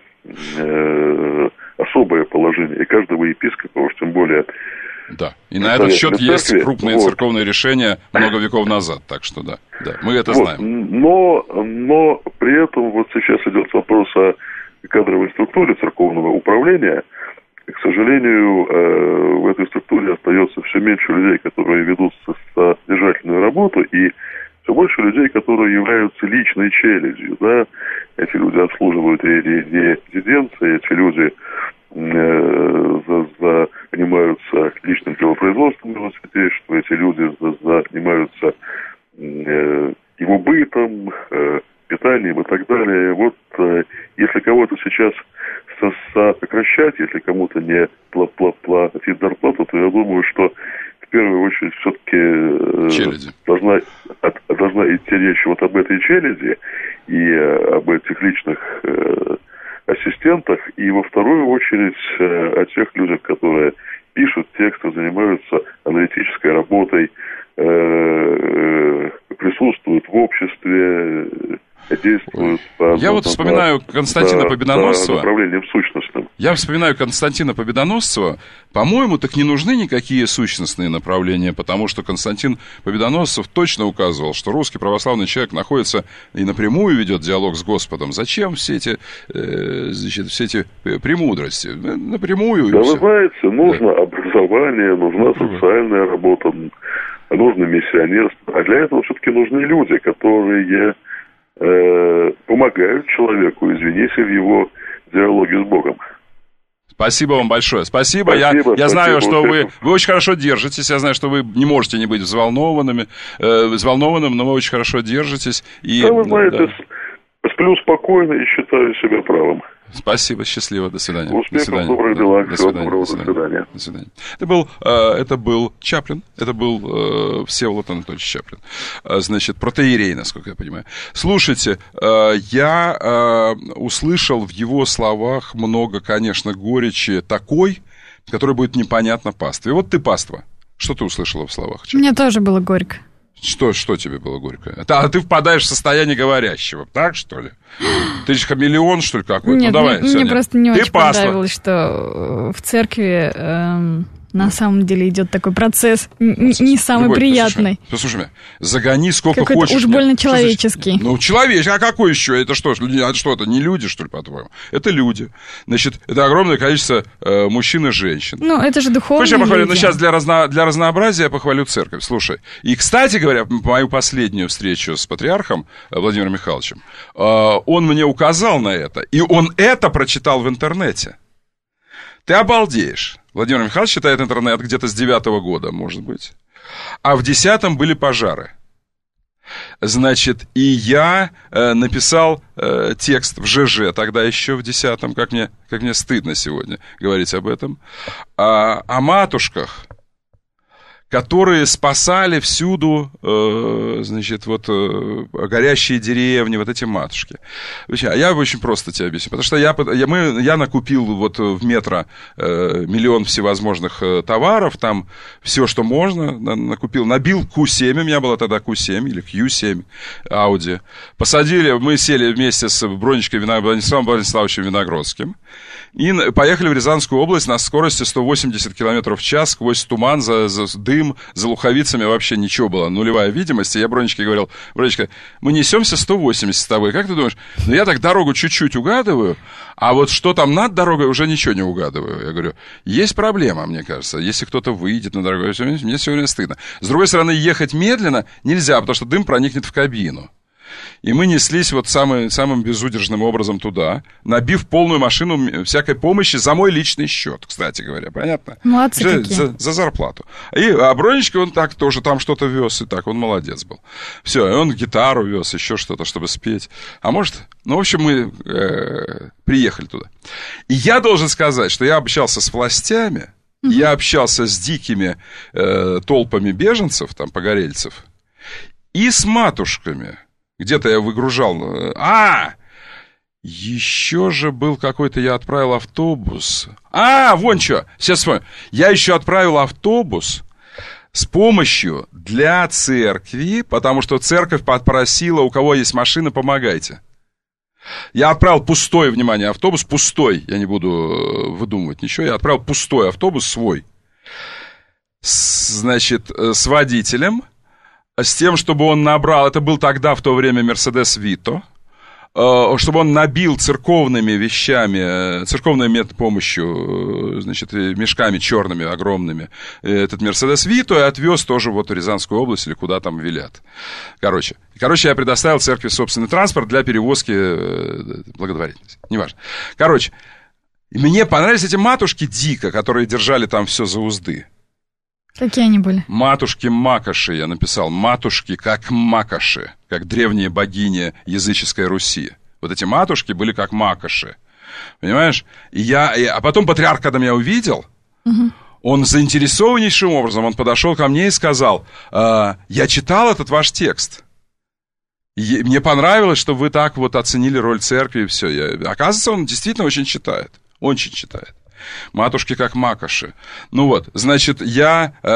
особое положение и каждого епископа, уж тем более... Да, и на этот счет церкви, есть крупные вот. церковные решения много веков назад, так что да, да мы это вот. знаем. Но, но при этом вот сейчас идет вопрос о кадровой структуре церковного управления. К сожалению, в этой структуре остается все меньше людей, которые ведут содержательную работу, и все больше людей, которые являются личной челядью. Да? Эти люди обслуживают резиденции, эти люди за, за, занимаются личным делопроизводством велосипедей, что эти люди за, занимаются э, его бытом, э, питанием и так далее. Вот э, если кого-то сейчас со- сокращать, если кому-то не платить зарплату, то я думаю, что в первую очередь все-таки э, должна, от, должна идти речь вот об этой челяди и э, об этих личных э, ассистентах, и во вторую очередь э, о тех людях, которые пишут тексты, занимаются аналитической работой, э, э, присутствуют в обществе, действуют по, Я по, вот вспоминаю по, Константина по, Победоносцева. По направлениям сущностным. Я вспоминаю Константина Победоносцева. По-моему, так не нужны никакие сущностные направления, потому что Константин Победоносцев точно указывал, что русский православный человек находится и напрямую ведет диалог с Господом. Зачем все эти, э, значит, все эти премудрости? Напрямую. Да, вы знаете, нужно да. образование, нужна социальная работа, нужно миссионерство. А для этого все-таки нужны люди, которые помогают человеку, извините, в его диалоге с Богом. Спасибо вам большое. Спасибо. Спасибо я я спасибо, знаю, что вы, вы очень хорошо держитесь. Я знаю, что вы не можете не быть взволнованными, э, взволнованным, но вы очень хорошо держитесь. И, да, вы знаете, да. сплю спокойно и считаю себя правым. Спасибо, счастливо, до свидания. Успехов, до свидания. добрых делах, до всего свидания. доброго, до свидания. До свидания. Это был, э, это был Чаплин, это был э, Всеволод Анатольевич Чаплин, э, значит, протоиерей, насколько я понимаю. Слушайте, э, я э, услышал в его словах много, конечно, горечи такой, которая будет непонятна пастве. Вот ты, паства, что ты услышала в словах Чаплина? Мне тоже было горько. Что, что тебе было горько? А ты впадаешь в состояние говорящего, так, что ли? Ты же хамелеон, что ли, какой-то? Нет, ну, давай, мне, мне просто не ты очень пасла. Понравилось, что в церкви эм, на самом деле идет такой процесс не, не самый Любовь, приятный. Послушай, послушай меня, загони сколько Какой-то хочешь. уж больно человеческий. Ну, человеческий, а какой еще? Это что, это что, это не люди, что ли, по-твоему? Это люди. Значит, это огромное количество э, мужчин и женщин. Ну, это же духовные Хочешь, я похвалю? люди. Ну, сейчас для, разно, для разнообразия я похвалю церковь. Слушай, и, кстати говоря, мою последнюю встречу с патриархом Владимиром Михайловичем, э, он мне указал на это, и он это прочитал в интернете. Ты обалдеешь. Владимир Михайлович считает интернет где-то с девятого года, может быть. А в десятом были пожары. Значит, и я э, написал э, текст в ЖЖ тогда еще в десятом, как мне, как мне стыдно сегодня говорить об этом, о, о матушках, которые спасали всюду, э, значит, вот э, горящие деревни, вот эти матушки. Я очень просто тебе объясню, потому что я, я, мы, я накупил вот в метро э, миллион всевозможных э, товаров, там все, что можно, накупил, набил Q семь, у меня была тогда Q семь или Q семь Audi. Посадили, мы сели вместе с Бронечкой Владиславом Владиславовичем Виногродским и поехали в Рязанскую область на скорости сто восемьдесят километров в час сквозь туман, за, за дым, за луховицами вообще ничего было, нулевая видимость. И я Бронечке говорил: Бронечка, мы несемся сто восемьдесят с тобой, как ты думаешь? Ну, я так дорогу чуть-чуть угадываю, а вот что там над дорогой, уже ничего не угадываю. Я говорю, есть проблема, мне кажется, если кто-то выйдет на дорогу, мне все время стыдно. С другой стороны, ехать медленно нельзя, потому что дым проникнет в кабину. И мы неслись вот самый, самым безудержным образом туда, набив полную машину всякой помощи за мой личный счет, кстати говоря, понятно? Молодцы за, какие. За, за зарплату. И, а Бронечка, он так тоже там что-то вез, и так, он молодец был. Все, и он гитару вез, еще что-то, чтобы спеть. А может, ну, в общем, мы э, приехали туда. И я должен сказать, что я общался с властями, mm-hmm. я общался с дикими э, толпами беженцев, там, погорельцев, и с матушками. Где-то я выгружал. А! Еще же был какой-то, я отправил автобус. А, вон что, сейчас вспомню. Я еще отправил автобус с помощью для церкви, потому что церковь попросила, у кого есть машина, помогайте. Я отправил пустой, внимание, автобус, пустой. Я не буду выдумывать ничего. Я отправил пустой автобус свой. С, значит, с водителем. С тем, чтобы он набрал, это был тогда в то время Мерседес Вито, чтобы он набил церковными вещами, церковной медпомощью, значит, мешками черными, огромными, этот Мерседес Вито, и отвез тоже вот в Рязанскую область или куда там велят. Короче, короче, я предоставил церкви собственный транспорт для перевозки благотворительности. Неважно. Короче, И мне понравились эти матушки дико, которые держали там все за узды. Какие они были? Матушки-макоши, я написал. Матушки как макоши, как древние богини языческой Руси. Вот эти матушки были как макоши. Понимаешь? И я, и, а потом патриарх, когда меня увидел, угу. он заинтересованнейшим образом, он подошел ко мне и сказал, э, я читал этот ваш текст. И мне понравилось, что вы так вот оценили роль церкви и все. Я, оказывается, он действительно очень читает. Очень читает. Матушки как макоши. Ну вот, значит, я э,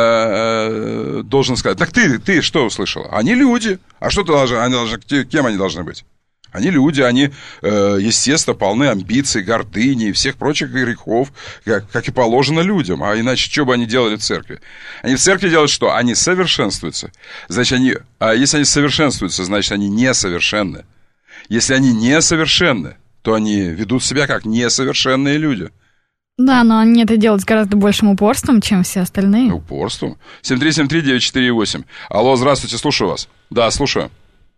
э, должен сказать, так ты, ты что услышала? Они люди. А что ты должен, они должны, кем они должны быть? Они люди, они, э, естественно, полны амбиций, гордыни и всех прочих грехов, как, как и положено людям. А иначе что бы они делали в церкви? Они в церкви делают что? Они совершенствуются. Значит, они, а если они совершенствуются, значит, они несовершенны. Если они несовершенны, то они ведут себя как несовершенные люди. Да, но они это делают с гораздо большим упорством, чем все остальные. Упорством? семь три семь три девять четыре восемь. Алло, здравствуйте, слушаю вас. Да, слушаю.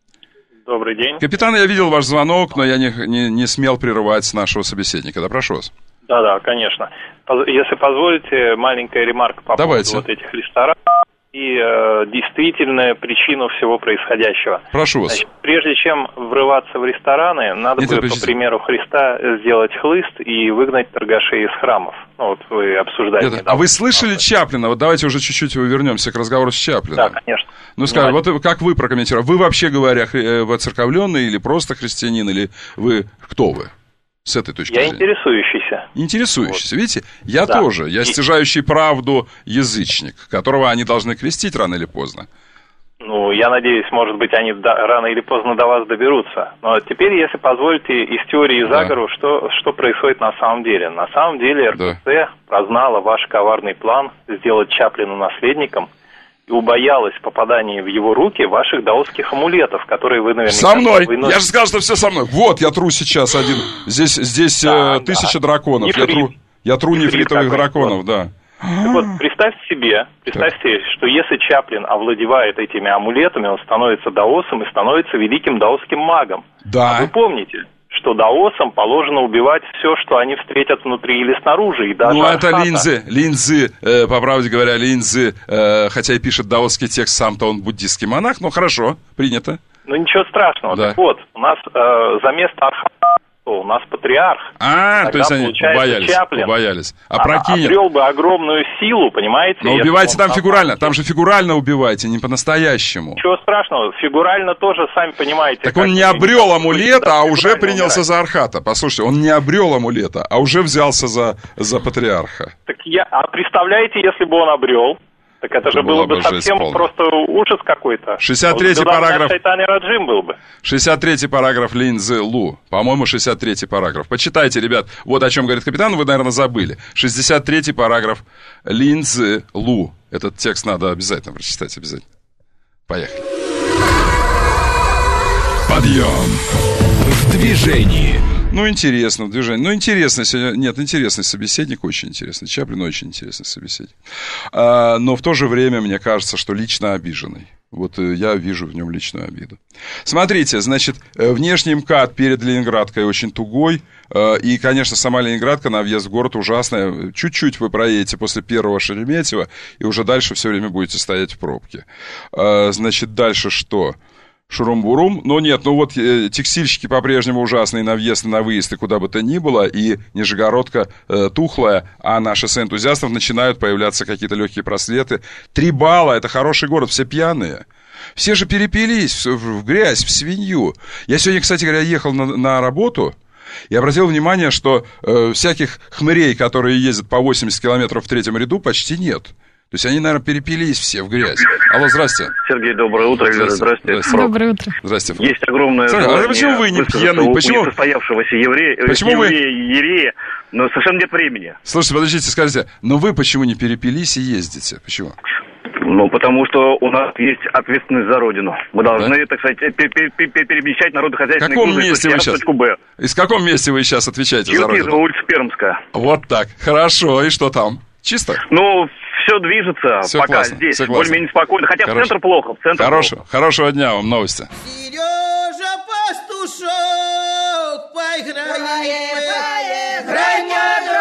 Добрый день. Капитан, я видел ваш звонок, но я не, не, не смел прерывать нашего собеседника. Да, прошу вас. Да-да, конечно. Если позволите, маленькая ремарка по Давайте. поводу вот этих ресторанов и э, действительно причину всего происходящего. Прошу вас. Значит, прежде чем врываться в рестораны, надо Нет, бы, по примеру Христа, сделать хлыст и выгнать торгашей из храмов. Ну, вот вы обсуждаете. Нет, а вы слышали Чаплина? Вот давайте уже чуть-чуть вернемся к разговору с Чаплином. Да, конечно. Ну, скажите, вот как вы прокомментируете? Вы вообще говоря, воцерковленный или просто христианин, или вы кто вы? С этой точки я зрения. интересующийся. Интересующийся. Вот. Видите, я да. тоже. Я и... стяжающий правду язычник, которого они должны крестить рано или поздно. Ну, я надеюсь, может быть, они до... рано или поздно до вас доберутся. Но теперь, если позволите, из теории заговору, да. что, что происходит на самом деле. На самом деле эр пэ цэ да. прознала ваш коварный план сделать Чаплина наследником и убоялась попадания в его руки ваших даосских амулетов, которые вы, наверняка... Со мной! Выносите. Я же сказал, что все со мной. Вот, я тру сейчас один. Здесь, здесь да, э, тысяча да. драконов. Я тру, я тру нефритовых драконов, да. Так вот, представьте себе, представьте себе, что если Чаплин овладевает этими амулетами, он становится даосом и становится великим даосским магом. Да. А вы помните, что даосам положено убивать все, что они встретят внутри или снаружи, и даже ну, это архата. линзы, линзы, э, по правде говоря, линзы, э, хотя и пишет даосский текст, сам-то он буддийский монах, но хорошо, принято. Ну, ничего страшного. Да. Так вот, у нас э, за место архата у нас патриарх. А, тогда, то есть они убоялись, Чаплин, убоялись. А, а прокинет. обрел бы огромную силу, понимаете? Но убивайте там фигурально, там же фигурально убивайте, не по-настоящему. Ничего страшного, фигурально тоже, сами понимаете. Так он не обрел амулета, а уже принялся за архата. Послушайте, он не обрел амулета, а уже взялся за, за патриарха. Так я, а представляете, если бы он обрел? Так это, это же было бы совсем полная. Просто ужас какой-то. шестьдесят третий вот, параграф. Шайтан и Раджим был бы. шестьдесят третий параграф Линзы Лу. По-моему, шестьдесят третий параграф. Почитайте, ребят. Вот о чем говорит капитан, вы, наверное, забыли. шестьдесят третий параграф Линзы Лу. Этот текст надо обязательно прочитать, обязательно. Поехали. Подъем в движении. Ну, интересно, движение. Ну, интересно сегодня. Нет, интересный собеседник, очень интересный. Чаплин очень интересный собеседник. А, но в то же время, мне кажется, что лично обиженный. Вот я вижу в нем личную обиду. Смотрите, значит, внешний МКАД перед Ленинградкой очень тугой. И, конечно, сама Ленинградка на въезд в город ужасная. Чуть-чуть вы проедете после первого Шереметьево, и уже дальше все время будете стоять в пробке. А, значит, дальше что? Шурум-бурум. Но нет, ну вот э, текстильщики по-прежнему ужасные на въезд и на выезд, и куда бы то ни было, и Нижегородка э, тухлая, а на шоссе энтузиастов начинают появляться какие-то легкие просветы. Три балла, это хороший город, все пьяные. Все же перепились в, в грязь, в свинью. Я сегодня, кстати говоря, ехал на, на работу и обратил внимание, что э, всяких хмырей, которые ездят по восемьдесят километров в третьем ряду, почти нет. То есть они, наверное, перепились все в грязь. Алло, здрасте. Сергей, доброе утро. Здрасте. Здрасте. Здрасте. Доброе утро. Здрасте. Есть огромное Слушай, желание а почему вы не пьяный? Почему? У несостоявшегося еврея, почему еврея, вы... ерея, но совершенно нет времени. Слушайте, подождите, скажите, но вы почему не перепились и ездите? Почему? Ну, потому что у нас есть ответственность за Родину. Мы должны, да? так сказать, перемещать народохозяйственные грузы. В каком месте вы сейчас? Из каком месте вы сейчас отвечаете за Родину? Улица Пермская. Вот так. Хорошо. И что там? Чисто? Ну, все движется все пока классно, здесь. Все более-менее спокойно. Хотя Хорошо. в центр плохо. В центр Хорошего. плохо. Хорошего дня вам. Новости. Сережа пастушок, поиграй, поиграй,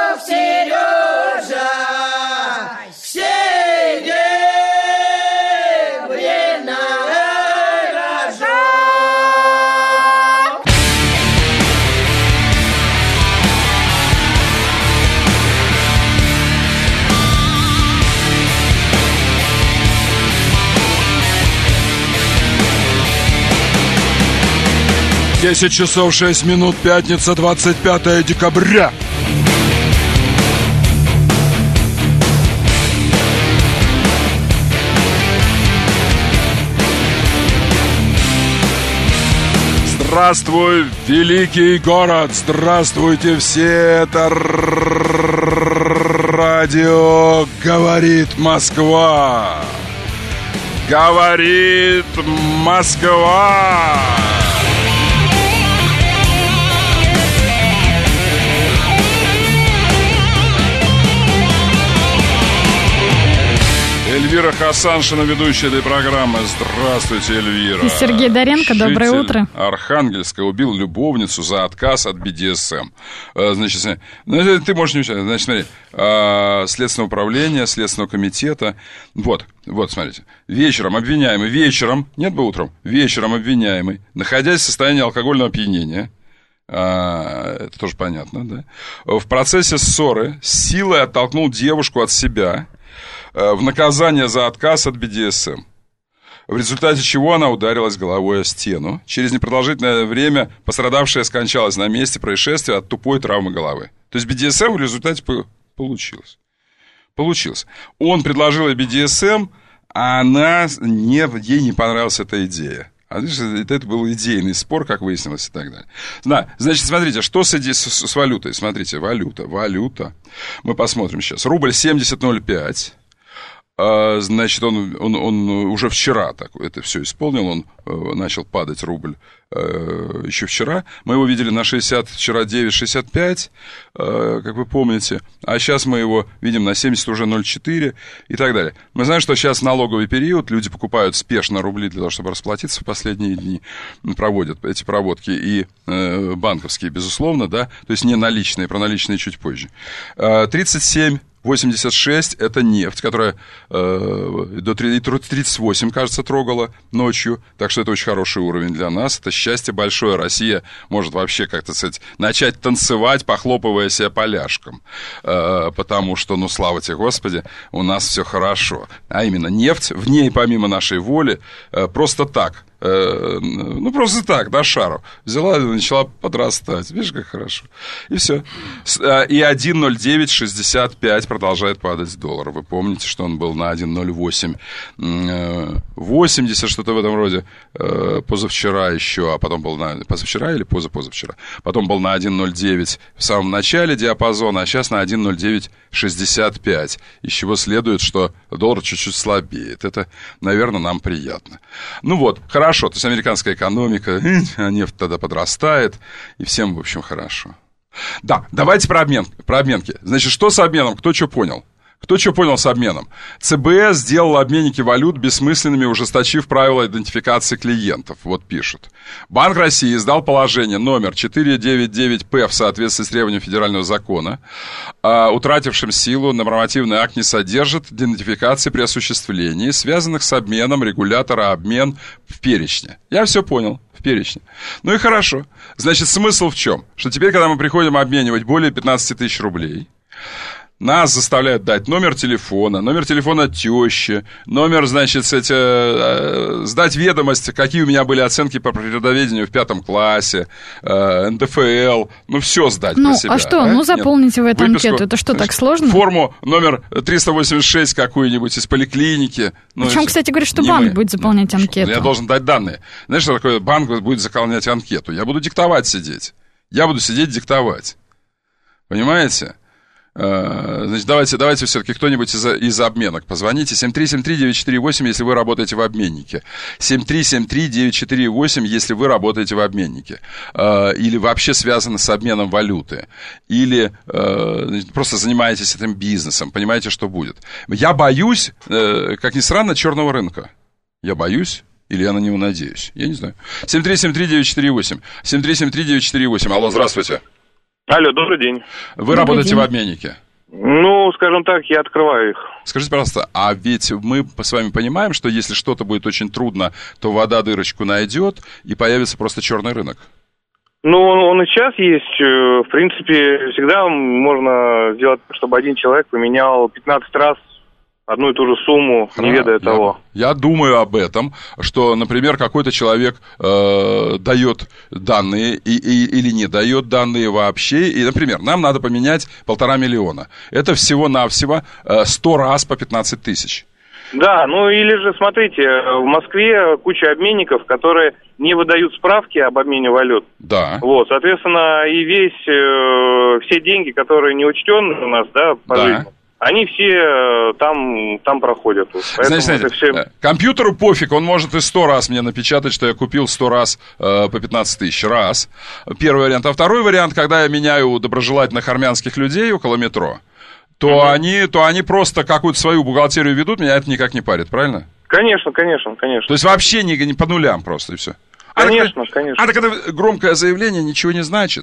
десять часов шесть минут, пятница, двадцать пятое декабря. Здравствуй, великий город! Здравствуйте все! Это радио «Говорит Москва». Говорит Москва. Эльвира Хасаншина, ведущая этой программы. Здравствуйте, Эльвира. И Сергей Доренко, доброе Житель утро. Архангельска убил любовницу за отказ от би ди эс эм. Значит, ты можешь не участвовать. Значит, смотри, Следственное управление, Следственного комитета. Вот, вот, смотрите. Вечером обвиняемый, вечером, нет бы утром, вечером обвиняемый, находясь в состоянии алкогольного опьянения, это тоже понятно, да, в процессе ссоры с силой оттолкнул девушку от себя в наказание за отказ от би ди эс эм, в результате чего она ударилась головой о стену. Через непродолжительное время пострадавшая скончалась на месте происшествия от тупой травмы головы. То есть би ди эс эм в результате получилось. Получилось. Он предложил ей би ди эс эм, а она, не, ей не понравилась эта идея. А это был идейный спор, как выяснилось, и так далее. Да, значит, смотрите, что с, с, с валютой? Смотрите, валюта, валюта. Мы посмотрим сейчас. Рубль семьдесят ноль пять. Значит, он, он, он уже вчера так, это все исполнил, он э, начал падать, рубль, э, еще вчера. Мы его видели на шестьдесят, вчера девять шестьдесят пять, э, как вы помните, а сейчас мы его видим на семьдесят, уже ноль четыре и так далее. Мы знаем, что сейчас налоговый период, люди покупают спешно рубли для того, чтобы расплатиться в последние дни, проводят эти проводки, и э, банковские, безусловно, да, то есть не наличные, про наличные чуть позже. Э, тридцать семь восемьдесят шесть – это нефть, которая э, до тридцать восемь, кажется, трогала ночью. Так что это очень хороший уровень для нас. Это счастье большое. Россия может вообще, как-то сказать, начать танцевать, похлопывая себя поляшком. Э, потому что, ну, слава тебе, Господи, у нас все хорошо. А именно нефть, в ней, помимо нашей воли, э, просто так. Ну, просто так, да, шару. Взяла и начала подрастать. Видишь, как хорошо. И все. И один ноль девять шестьдесят пять продолжает падать доллар. Вы помните, что он был на один ноль восемь восемьдесят, что-то в этом роде, позавчера еще, а потом был на... Позавчера или позапозавчера? Потом был на один ноль девять в самом начале диапазона, а сейчас на один ноль девять шестьдесят пять. Из чего следует, что доллар чуть-чуть слабеет. Это, наверное, нам приятно. Ну вот, хорошо. Хорошо, то есть американская экономика, а нефть тогда подрастает, и всем, в общем, хорошо. Да, давайте про, обмен, про обменки. Значит, что с обменом? Кто что понял? Кто что понял с обменом? ЦБ сделал обменники валют бессмысленными, ужесточив правила идентификации клиентов. Вот пишут. Банк России издал положение номер четыреста девяносто девять П в соответствии с требованием федерального закона, а, утратившим силу. Нормативный акт не содержит идентификации при осуществлении, связанных с обменом регулятора обмен в перечне. Я все понял. В перечне. Ну и хорошо. Значит, смысл в чем? Что теперь, когда мы приходим обменивать более пятнадцать тысяч рублей, нас заставляют дать номер телефона, номер телефона тещи, номер, значит, эти, э, сдать ведомость, какие у меня были оценки по природоведению в пятом классе, э, эн дэ эф эл, ну, все сдать ну, про себя. А что, а? ну, заполните Нет. в эту Выписку, анкету, это что, так сложно? Форму номер триста восемьдесят шесть какую-нибудь из поликлиники. Ну, Причем, кстати, говорят, что банк мы. будет заполнять анкету. Я должен дать данные. Знаешь, что такое банк будет заполнять анкету? Я буду диктовать сидеть. Я буду сидеть диктовать. Понимаете? Значит, давайте, давайте все-таки кто-нибудь из, из обменок позвоните. семь три семь три девять четыре восемь, если вы работаете в обменнике. семь три семь три девять четыре восемь, если вы работаете в обменнике. Или вообще связаны с обменом валюты. Или значит, просто занимаетесь этим бизнесом. Понимаете, что будет. Я боюсь, как ни странно, черного рынка. Я боюсь. Или я на него надеюсь. Я не знаю. семь три семь три девять четыре восемь. семь три семь три девять четыре восемь. Алло, здравствуйте. Алло, добрый день. Вы добрый работаете день. В обменнике? Ну, скажем так, я открываю их. Скажите, пожалуйста, а ведь мы с вами понимаем, что если что-то будет очень трудно, то вода дырочку найдет, и появится просто черный рынок? Ну, он, он и сейчас есть. В принципе, всегда можно сделать, чтобы один человек поменял пятнадцать раз одну и ту же сумму, не ведая я, того. Я думаю об этом, что, например, какой-то человек э, дает данные и, и, или не дает данные вообще. И, например, нам надо поменять полтора миллиона. Это всего-навсего э, сто раз по пятнадцать тысяч. Да, ну или же, смотрите, в Москве куча обменников, которые не выдают справки об обмене валют. Да. Вот, соответственно, и весь, э, все деньги, которые не учтены у нас, да, по да. жизни, они все там, там проходят. Значит, знаете, все... компьютеру пофиг, он может и сто раз мне напечатать, что я купил сто раз э, по пятнадцать тысяч раз. Первый вариант. А второй вариант, когда я меняю доброжелательных армянских людей около метро, то, mm-hmm. они, то они просто какую-то свою бухгалтерию ведут, меня это никак не парит, правильно? Конечно, конечно, конечно. То есть вообще не, не по нулям просто, и все. Конечно, а так, конечно. А так это громкое заявление ничего не значит.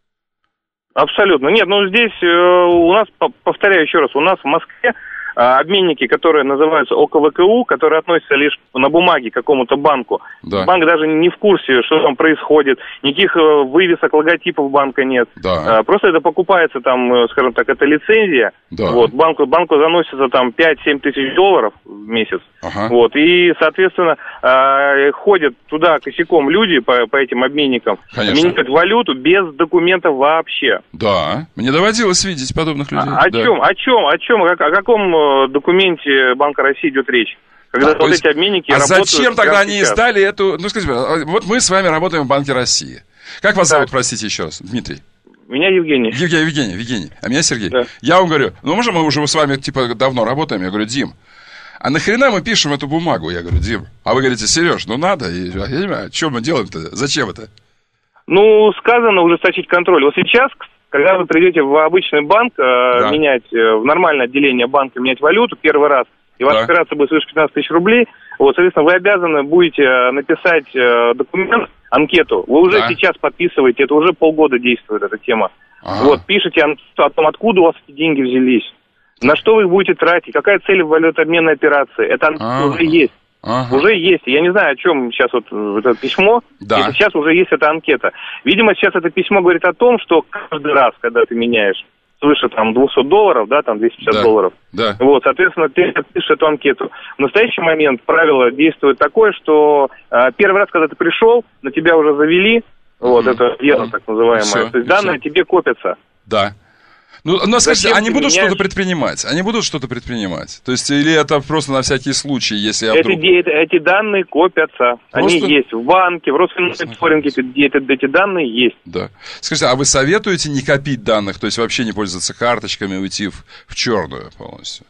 Абсолютно. Нет, ну здесь э, у нас, повторяю еще раз, у нас в Москве э, обменники, которые называются о ка вэ ка у, которые относятся лишь на бумаге к какому-то банку. Да. Банк даже не в курсе, что там происходит, никаких э, вывесок, логотипов банка нет. Да. Э, просто это покупается там, э, скажем так, это лицензия. Да. Вот, банку, банку заносится там пять-семь тысяч долларов в месяц. Ага. Вот, и, соответственно, э, ходят туда косяком люди по, по этим обменникам, обменивают валюту без документов вообще. Да, мне доводилось видеть подобных людей. А, о да. чем, о чем, о чем, о, о каком документе Банка России идет речь? Когда а, вот есть, эти обменники а работают... зачем тогда они сейчас? издали эту... Ну, скажите, вот мы с вами работаем в Банке России. Как вас так. зовут, простите, еще раз? Дмитрий? Меня Евгений. Евгений, Евгений, Евгений. А меня Сергей. Да. Я вам говорю, ну, может, мы уже с вами, типа, давно работаем? Я говорю, Дим, а нахрена мы пишем эту бумагу? Я говорю, Дим. А вы говорите, Сереж, ну надо. И, я не понимаю, что мы делаем-то? Зачем это? Ну, сказано ужесточить контроль. Вот сейчас, когда вы придете в обычный банк, да. менять, в нормальное отделение банка, менять валюту первый раз, и ваша да. операция будет свыше пятнадцать тысяч рублей, вот, соответственно, вы обязаны будете написать документ, анкету. Вы уже да. сейчас подписываете, это уже полгода действует эта тема. Ага. Вот, пишите о том, откуда у вас эти деньги взялись, на что вы их будете тратить, какая цель валютообменной операции. Это ага. уже есть. Ага. Уже есть. Я не знаю, о чем сейчас вот это письмо. Да. Это сейчас уже есть эта анкета. Видимо, сейчас это письмо говорит о том, что каждый раз, когда ты меняешь свыше там двести долларов, да, там двести пятьдесят да. долларов, да. вот, соответственно, ты пишешь эту анкету. В настоящий момент правило действует такое, что э, первый раз, когда ты пришел, на тебя уже завели, mm-hmm. вот, это дело mm-hmm. так называемое, все, то есть данные все. тебе копятся. Да. Ну, но скажите, Зачем они будут меняешь? что-то предпринимать? Они будут что-то предпринимать? То есть, или это просто на всякий случай, если я вдруг... Эти, эти данные копятся. Просто... Они есть в банке, в Росфинансфоринге, эти, эти данные есть. Да. Скажите, а вы советуете не копить данных, то есть вообще не пользоваться карточками, уйти в, в черную полностью?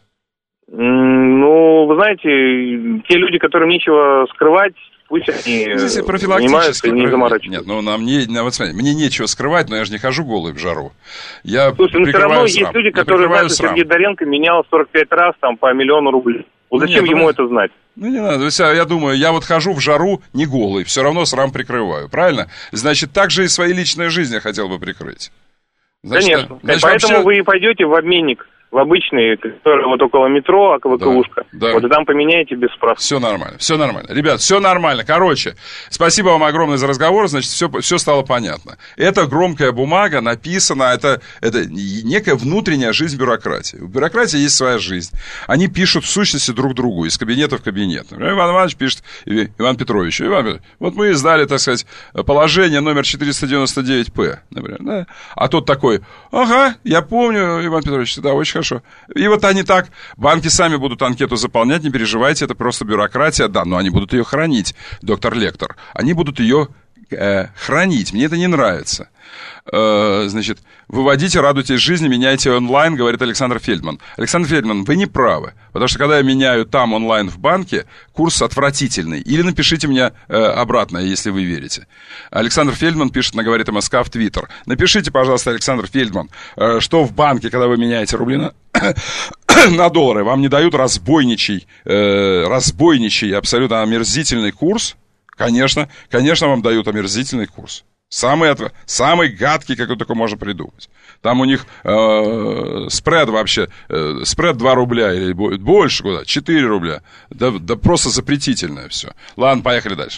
Ну, вы знаете, те люди, которым нечего скрывать, пусть они занимаются и не заморачиваются. Нет, ну нам не, вот смотрите, мне нечего скрывать, но я же не хожу голый в жару. Я Слушай, но все равно есть люди, которые знают, что Сергей Доренко менял сорок пять раз там по миллиону рублей. Вот ну, зачем нет, ему ну, это знать? Ну не надо, я думаю, я вот хожу в жару не голый, все равно срам прикрываю, правильно? Значит, так же и свои личные жизни я хотел бы прикрыть. Значит, Конечно, значит, поэтому вообще... вы пойдете в обменник, в обычный, который вот около метро, АКВКушка. Да, да. Вот и там поменяете без справки. Все нормально, все нормально. Ребят, все нормально. Короче, спасибо вам огромное за разговор, значит, все, все стало понятно. Это громкая бумага, написана, это, это некая внутренняя жизнь бюрократии. У бюрократии есть своя жизнь. Они пишут в сущности друг другу из кабинета в кабинет. Например, Иван Иванович пишет Иван Петровичу. Иван Петрович, вот мы издали, так сказать, положение номер четыреста девяносто девять П, например. Да? А тот такой, ага, я помню, Иван Петрович, да, очень хорошо. И вот они так, банки сами будут анкету заполнять, не переживайте, это просто бюрократия, да, но они будут ее хранить, доктор Лектор. Они будут ее э, хранить, мне это не нравится. Э, значит, выводите, радуйтесь жизни, меняйте онлайн, говорит Александр Фельдман. Александр Фельдман, вы не правы, потому что когда я меняю там онлайн в банке, курс отвратительный. Или напишите мне э, обратно, если вы верите. Александр Фельдман пишет на «Говорит МСК» в Твиттер. Напишите, пожалуйста, Александр Фельдман, э, что в банке, когда вы меняете рубли на, на доллары, вам не дают разбойничий, э, разбойничий, абсолютно омерзительный курс. Конечно, конечно, вам дают омерзительный курс. Самый, самый гадкий, какой только можно придумать. Там у них э, спред вообще, э, спред два рубля или больше куда, четыре рубля. Да, да просто запретительное все. Ладно, поехали дальше.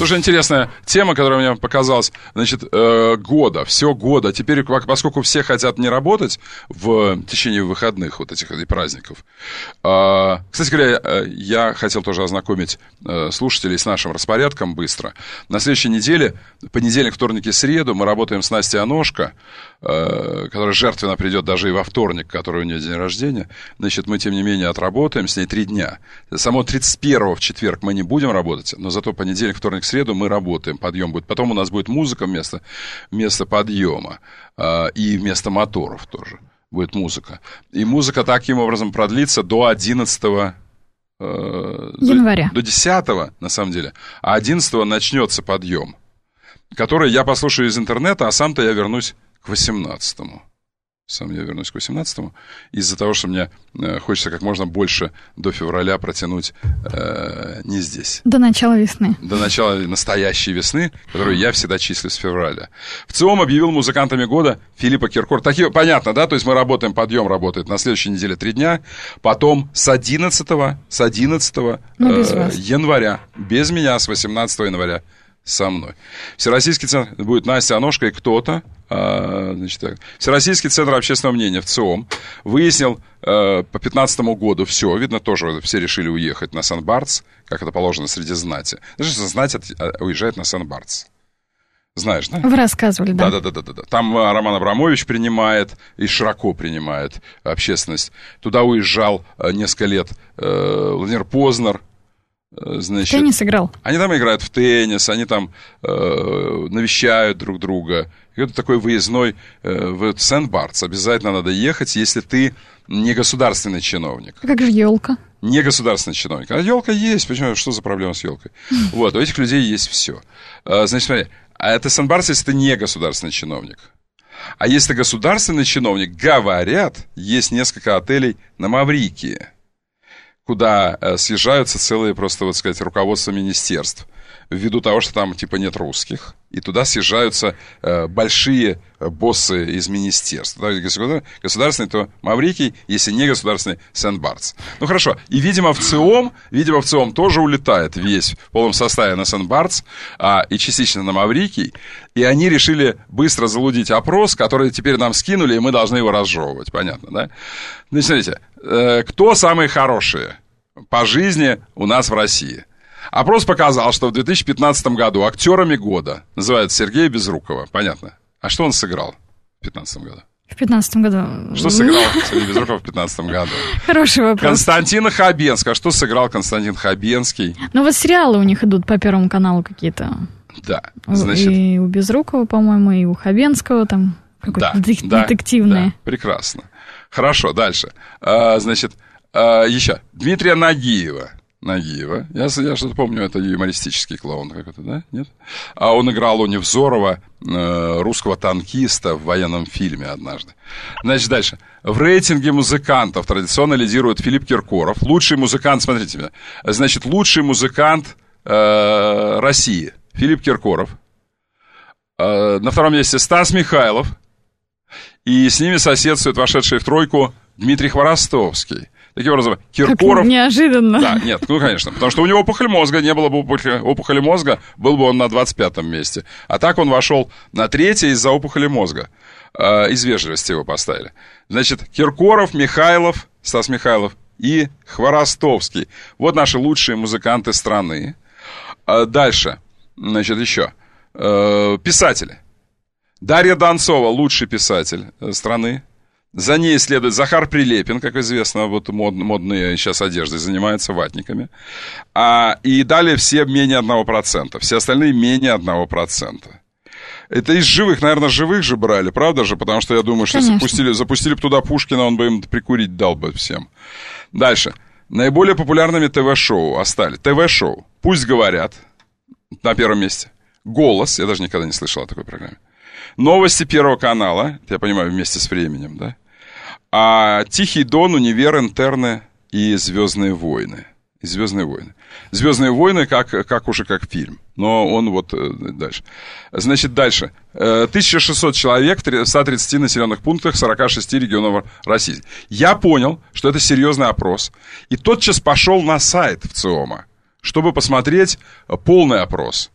тоже интересная тема, которая мне показалась, значит, э, года, все года. Теперь, поскольку все хотят не работать в течение выходных вот этих и праздников. Э, кстати говоря, я хотел тоже ознакомить э, слушателей с нашим распорядком быстро. На следующей неделе, понедельник, вторник и среду, мы работаем с Настей Аношко, э, которая жертвенно придет даже и во вторник, который у нее день рождения. Значит, мы, тем не менее, отработаем с ней три дня. Само тридцать первого в четверг мы не будем работать, но зато понедельник, вторник, среду мы работаем, подъем будет. Потом у нас будет музыка вместо, вместо подъема э, и вместо моторов тоже будет музыка. И музыка таким образом продлится до одиннадцатого э, января. До, до десятого, на самом деле. А одиннадцатого начнется подъем, который я послушаю из интернета, а сам-то я вернусь к восемнадцатому. Сам я вернусь к восемнадцатому, из-за того, что мне э, хочется как можно больше до февраля протянуть э, не здесь. До начала весны. До начала настоящей весны, которую я всегда числю с февраля. ВЦИОМ объявил музыкантами года Филиппа Киркорова. Такие, понятно, да? То есть мы работаем, подъем работает на следующей неделе три дня, потом с одиннадцатого, с одиннадцатого ну, э, января, без меня, с восемнадцатого января со мной. Всероссийский центр будет Настя Аношко и кто-то. А, значит, так. Всероссийский центр общественного мнения ВЦИОМ выяснил а, по пятнадцатому году все, видно, тоже все решили уехать на Сан-Бартс, как это положено среди знати. Знаешь, что знать от, уезжает на Сан-Бартс. Знаешь, да? Вы рассказывали, да. Да, да, да, да, да. Там Роман Абрамович принимает и широко принимает общественность. Туда уезжал несколько лет э, Владимир Познер. Значит, в теннис играл. Они там играют в теннис, они там э, навещают друг друга. И это такой выездной э, в Сент-Бартс. Обязательно надо ехать, если ты не государственный чиновник. А как же елка? Не государственный чиновник. А елка есть. Почему? Что за проблема с елкой? Вот, у этих людей есть все. Значит, смотри, а это Сент-Бартс, если ты не государственный чиновник. А если ты государственный чиновник, говорят, есть несколько отелей на Маврикии, куда э, съезжаются целые, просто, вот сказать, руководства министерств, ввиду того, что там, типа, нет русских, и туда съезжаются э, большие боссы из министерств. Да, государственный, то Маврикий, если не государственный, Сент-Бартс. Ну, хорошо. И, видимо, ВЦИОМ, видимо, ВЦИОМ тоже улетает весь в полном составе на Сент-Бартс а, и частично на Маврикий, и они решили быстро залудить опрос, который теперь нам скинули, и мы должны его разжевывать. Понятно, да? Значит, смотрите, э, кто самые хорошие по жизни у нас в России? Опрос показал, что в две тысячи пятнадцатом году актерами года называют Сергея Безрукова. Понятно. А что он сыграл в пятнадцатом году? В пятнадцатом году. Что сыграл Сергей Безруков в пятнадцатом году? Хороший вопрос. Константин Хабенский. А что сыграл Константин Хабенский? Ну вот сериалы у них идут по Первому каналу какие-то. Да. Значит... И у Безрукова, по-моему, и у Хабенского там какое-то да, детек- да, детективное. Да, прекрасно. Хорошо, дальше. А, значит, а, еще. Дмитрия Нагиева. Нагиева. Я, я что-то помню, это юмористический клоун какой-то, да? Нет? А он играл у Невзорова э, русского танкиста в военном фильме однажды. Значит, дальше. В рейтинге музыкантов традиционно лидирует Филипп Киркоров. Лучший музыкант, смотрите меня. Значит, лучший музыкант э, России. Филипп Киркоров. Э, на втором месте Стас Михайлов. И с ними соседствует вошедший в тройку Дмитрий Хворостовский. Таким образом, Киркоров... Как неожиданно. Да, нет, ну, конечно, потому что у него опухоль мозга, не было бы опухоли, опухоли мозга, был бы он на двадцать пятом месте. А так он вошел на третье из-за опухоли мозга. Э, из вежливости его поставили. Значит, Киркоров, Михайлов, Стас Михайлов и Хворостовский. Вот наши лучшие музыканты страны. Э, дальше, значит, еще. Э, писатели. Дарья Донцова, лучший писатель страны. За ней следует Захар Прилепин, как известно, вот мод, модные сейчас одеждой занимается, ватниками. А, и далее все менее одного процента. Все остальные менее одного процента. Это из живых, наверное, живых же брали, правда же? Потому что я думаю, что если запустили, запустили бы туда Пушкина, он бы им прикурить дал бы всем. Дальше. Наиболее популярными ТВ-шоу остались. ТВ-шоу. «Пусть говорят» на первом месте. «Голос». Я даже никогда не слышал о такой программе. Новости Первого канала, я понимаю, вместе с «Временем», да? А «Тихий Дон», «Универ», «Интерны» и «Звездные войны». И «Звездные войны». «Звездные войны» как, как уже как фильм, но он вот дальше. Значит, дальше. тысяча шестьсот человек в ста тридцати населенных пунктах сорока шести регионов России. Я понял, что это серьезный опрос, и тотчас пошел на сайт ВЦИОМа, чтобы посмотреть полный опрос.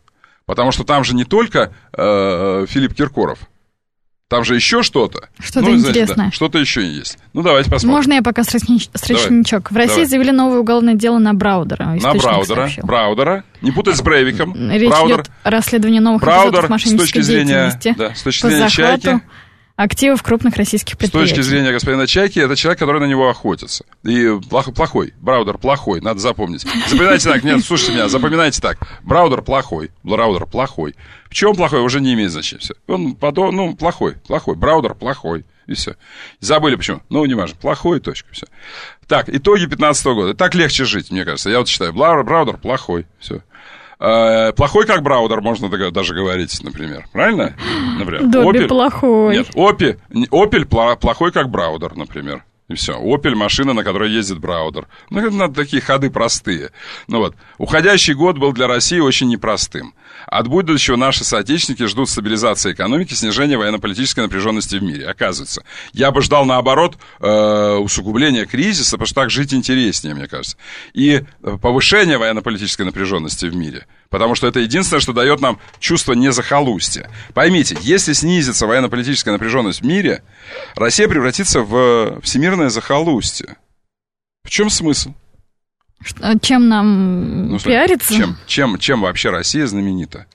Потому что там же не только э, Филипп Киркоров. Там же еще что-то. Что-то ну, интересное. Значит, да, что-то еще есть. Ну, давайте посмотрим. Можно я пока срочничок? В России Давай. завели новое уголовное дело на Браудера. На Браудера. Браудера. Не путать с Брейвиком. Речь Браудер. идет о расследовании новых Браудер, эпизодов мошеннической с точки зрения, деятельности да, с точки по зрения захвату Чайки, активов крупных российских предприятий. С точки зрения господина Чайки, это человек, который на него охотится. И плохой. Браудер плохой, надо запомнить. Запоминайте так. Нет, слушайте меня, запоминайте так. Браудер плохой. Браудер плохой. В чем плохой, уже не имеет значения. Все. Он, ну, плохой, плохой. Браудер плохой. И все. Забыли почему. Ну, не важно. Плохой, точка. Все. Так, итоги пятнадцатого года. Так легче жить, мне кажется. Я вот считаю. Браудер плохой. Все. Плохой, как Браудер, можно даже говорить, например. Правильно? Например. Добби Opel... плохой. Нет, Opel, Opel плохой, как Браудер, например. И все. Opel — машина, на которой ездит Браудер. Ну, это надо такие ходы простые. Ну вот. Уходящий год был для России очень непростым. От будущего наши соотечественники ждут стабилизации экономики, снижения военно-политической напряженности в мире. Оказывается. Я бы ждал, наоборот, э, усугубления кризиса, потому что так жить интереснее, мне кажется. И повышение военно-политической напряженности в мире. Потому что это единственное, что дает нам чувство незахолустья. Поймите, если снизится военно-политическая напряженность в мире, Россия превратится в всемирное захолустье. В чем смысл? Что, чем нам ну, пиариться? Чем, чем, чем вообще Россия знаменита?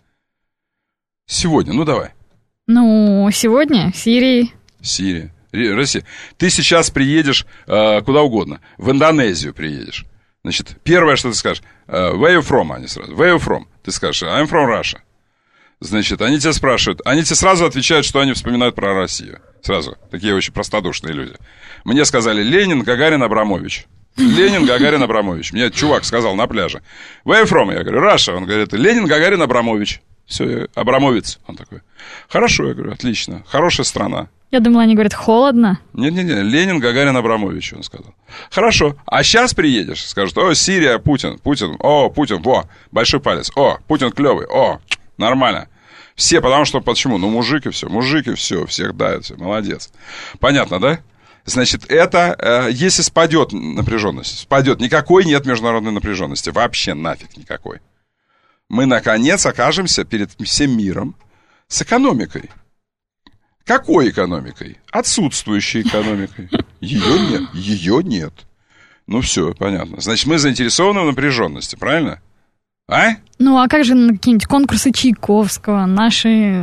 Сегодня, ну давай. Ну, сегодня Сирии. Сирия. Россия. Ты сейчас приедешь э, куда угодно. В Индонезию приедешь. Значит, первое, что ты скажешь, uh, where you from, они сразу, where you from? Ты скажешь, I'm from Russia. Значит, они тебя спрашивают, они тебе сразу отвечают, что они вспоминают про Россию. Сразу, такие очень простодушные люди. Мне сказали, Ленин, Гагарин, Абрамович. Ленин, Гагарин, Абрамович. Мне чувак сказал на пляже, where you from? Я говорю, Russia. Он говорит, Ленин, Гагарин, Абрамович. Все, Абрамовец. Он такой, хорошо, я говорю, отлично, хорошая страна. Я думала, они говорят, холодно. Нет-нет-нет, Ленин, Гагарин, Абрамович, он сказал. Хорошо, а сейчас приедешь, скажут, о, Сирия, Путин, Путин, о, Путин, во, большой палец, о, Путин клевый, о, нормально. Все, потому что, почему? Ну, мужик и все, мужик и все, всех дают, все, молодец. Понятно, да? Значит, это, э, если спадет напряженность, спадет, никакой нет международной напряженности, вообще нафиг никакой. Мы, наконец, окажемся перед всем миром с экономикой. Какой экономикой? Отсутствующей экономикой. Ее нет. Ее нет. Ну все, понятно. Значит, мы заинтересованы в напряженности, правильно? А? Ну, а как же какие-нибудь конкурсы Чайковского, наши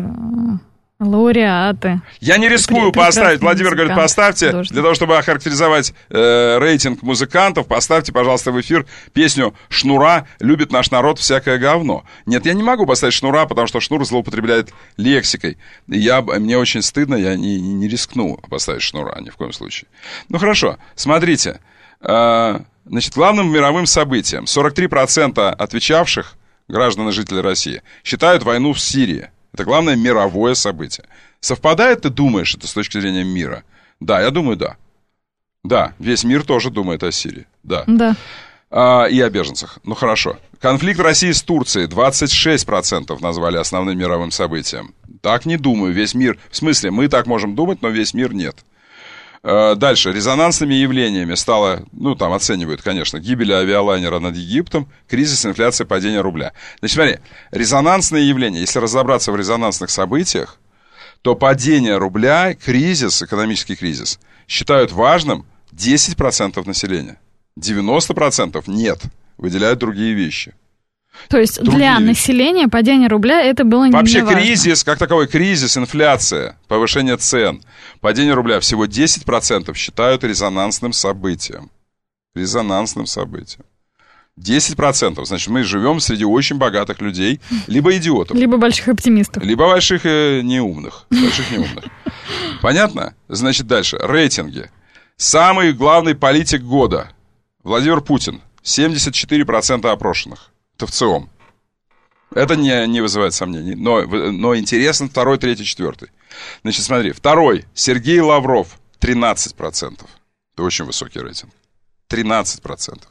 лауреаты? Я не рискую При- поставить. Владимир говорит, поставьте, художник. Для того, чтобы охарактеризовать э, рейтинг музыкантов, поставьте, пожалуйста, в эфир песню «Шнура любит наш народ всякое говно». Нет, я не могу поставить Шнура, потому что Шнур злоупотребляет лексикой. И я, мне очень стыдно, я не, не рискну поставить Шнура, ни в коем случае. Ну, хорошо, смотрите. Э, значит, главным мировым событием сорок три процента отвечавших граждан и жителей России считают войну в Сирии. Это главное мировое событие. Совпадает, ты думаешь, это с точки зрения мира? Да, я думаю, да. Да, весь мир тоже думает о Сирии. Да. Да. А, и о беженцах. Ну, хорошо. Конфликт России с Турцией двадцать шесть процентов назвали основным мировым событием. Так не думаю, весь мир... В смысле, мы так можем думать, но весь мир нет. А, дальше. Резонансными явлениями стало... Ну, там оценивают, конечно, гибель авиалайнера над Египтом, кризис, инфляция, падение рубля. Значит, смотри, резонансные явления, если разобраться в резонансных событиях, то падение рубля, кризис, экономический кризис, считают важным десять процентов населения. девяносто процентов нет, выделяют другие вещи. То есть другие для вещи. Населения падение рубля это было не Вообще важно. Кризис, как таковой кризис, инфляция, повышение цен, падение рубля, всего десять процентов считают резонансным событием. Резонансным событием. десять процентов. Значит, мы живем среди очень богатых людей, либо идиотов. Либо больших оптимистов. Либо больших э, неумных. Больших неумных. Понятно? Значит, дальше. Рейтинги. Самый главный политик года. Владимир Путин. семьдесят четыре процента опрошенных. Это в ЦИОМ. Это не, не вызывает сомнений. Но, но интересно второй, третий, четвертый. Значит, смотри. Второй. Сергей Лавров. тринадцать процентов. Это очень высокий рейтинг. тринадцать процентов.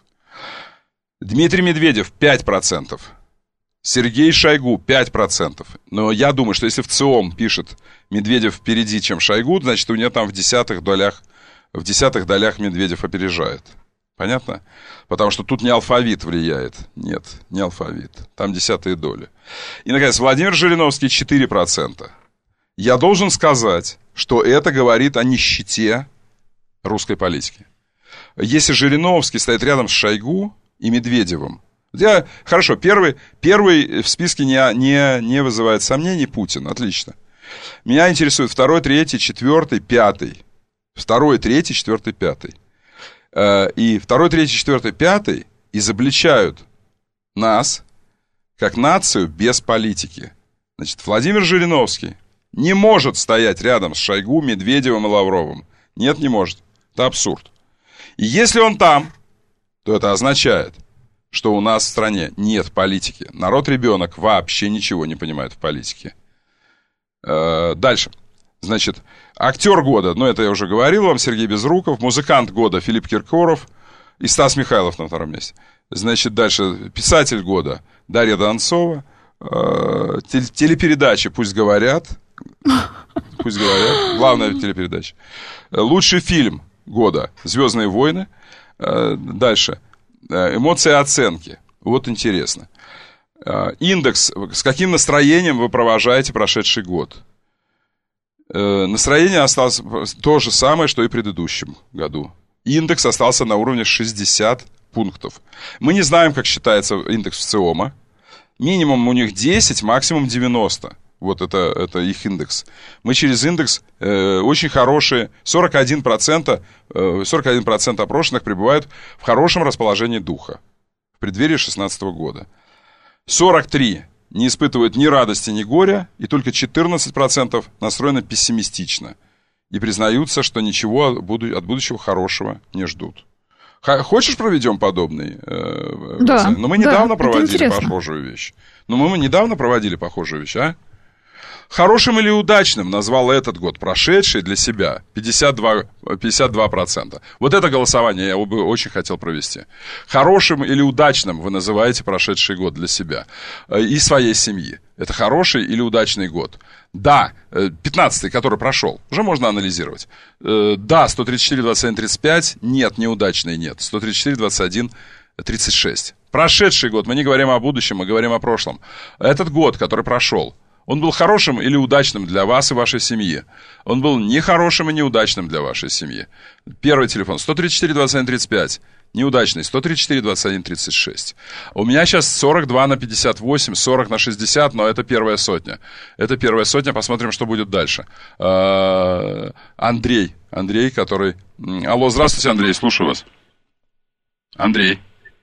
Дмитрий Медведев пять процентов. Сергей Шойгу пять процентов. Но я думаю, что если в ЦИОМ пишет Медведев впереди, чем Шойгу, значит, у него там в десятых долях, в десятых долях Медведев опережает. Понятно? Потому что тут не алфавит влияет. Нет, не алфавит. Там десятые доли. И, наконец, Владимир Жириновский четыре процента. Я должен сказать, что это говорит о нищете русской политики. Если Жириновский стоит рядом с Шойгу и Медведевым, я, хорошо, первый, первый в списке не, не, не вызывает сомнений Путин, отлично. Меня интересует второй, третий, четвертый, пятый. Второй, третий, четвертый, пятый. И второй, третий, четвертый, пятый изобличают нас как нацию без политики. Значит, Владимир Жириновский не может стоять рядом с Шойгу, Медведевым и Лавровым. Нет, не может. Это абсурд. И если он там, то это означает, что у нас в стране нет политики. Народ-ребенок вообще ничего не понимает в политике. Дальше. Значит, актер года, ну, это я уже говорил вам, Сергей Безруков. Музыкант года Филипп Киркоров и Стас Михайлов на втором месте. Значит, дальше писатель года Дарья Донцова. Телепередачи «Пусть говорят». Пусть говорят. Главная телепередача. Лучший фильм года «Звездные войны». Дальше. Эмоции и оценки. Вот интересно. Индекс. С каким настроением вы провожаете прошедший год? Настроение осталось то же самое, что и в предыдущем году. Индекс остался на уровне шестьдесят пунктов. Мы не знаем, как считается индекс ВЦИОМа. Минимум у них десять, максимум девяносто. Вот это, это их индекс. Мы через индекс э, очень хорошие, сорок один процент, э, сорок один процент опрошенных пребывают в хорошем расположении духа в преддверии шестнадцатого года. сорок три процента не испытывают ни радости, ни горя, и только четырнадцать процентов настроены пессимистично и признаются, что ничего от будущего хорошего не ждут. Хочешь, проведем подобный? Э, да. Но мы недавно да, проводили похожую вещь. Но мы недавно проводили похожую вещь, а? Хорошим или удачным назвал этот год прошедший для себя пятьдесят два, пятьдесят два процента. Вот это голосование я бы очень хотел провести. Хорошим или удачным вы называете прошедший год для себя и своей семьи. Это хороший или удачный год? Да, пятнадцатый, который прошел, уже можно анализировать. Да, сто тридцать четыре, двадцать один, тридцать пять. Нет, неудачный нет. сто тридцать четыре, двадцать один, тридцать шесть. Прошедший год, мы не говорим о будущем, мы говорим о прошлом. Этот год, который прошел, он был хорошим или удачным для вас и вашей семьи? Он был нехорошим и неудачным для вашей семьи. Первый телефон сто тридцать четыре, двадцать один, тридцать пять. Неудачный сто тридцать четыре, двадцать один, тридцать шесть. У меня сейчас сорок два на пятьдесят восемь, сорок на шестьдесят, но это первая сотня. Это первая сотня, посмотрим, что будет дальше. Андрей, Андрей, который... Алло, здравствуйте, Андрей, слушаю вас. Андрей.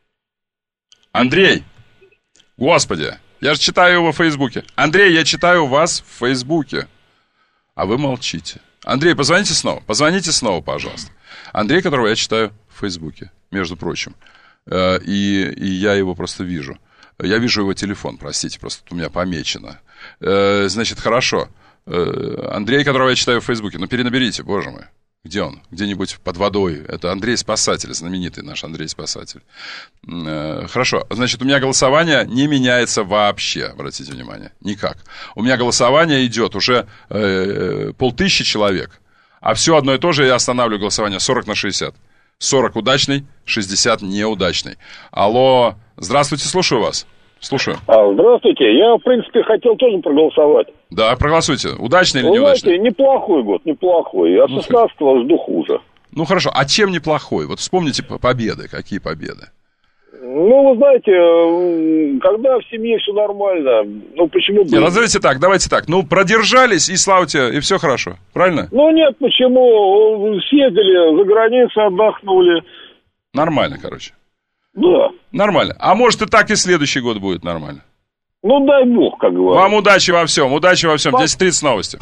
Андрей! Господи! Я же читаю его в Фейсбуке. Андрей, я читаю вас в Фейсбуке. А вы молчите. Андрей, позвоните снова. Позвоните снова, пожалуйста. Андрей, которого я читаю в Фейсбуке, между прочим. И, и я его просто вижу. Я вижу его телефон, простите, просто у меня помечено. Значит, хорошо. Андрей, которого я читаю в Фейсбуке. Ну, перенаберите, боже мой. Где он? Где-нибудь под водой. Это Андрей Спасатель, знаменитый наш Андрей Спасатель. Хорошо. Значит, у меня голосование не меняется вообще, обратите внимание. Никак. У меня голосование идет уже э, полтысячи человек. А все одно и то же я останавливаю голосование сорок на шестьдесят. сорок удачный, шестьдесят неудачный. Алло, здравствуйте, слушаю вас. Слушаю. А, здравствуйте. Я, в принципе, хотел тоже проголосовать. Да, проголосуйте. Удачный или Вы неудачный? знаете, неплохой год, неплохой. От шестнадцатого жду хуже. Ну, хорошо. А чем неплохой? Вот вспомните победы. Какие победы? Ну, вы знаете, когда в семье все нормально, ну, почему бы... Нет, ну, давайте так, давайте так. Ну, продержались, и слава тебе, и все хорошо. Правильно? Ну, нет, почему? Съездили за границу, отдохнули. Нормально, короче. Да. Нормально. А может, и так и следующий год будет нормально. Ну, дай бог, как говорится. Вам удачи во всем, удачи во всем. десять тридцать новости.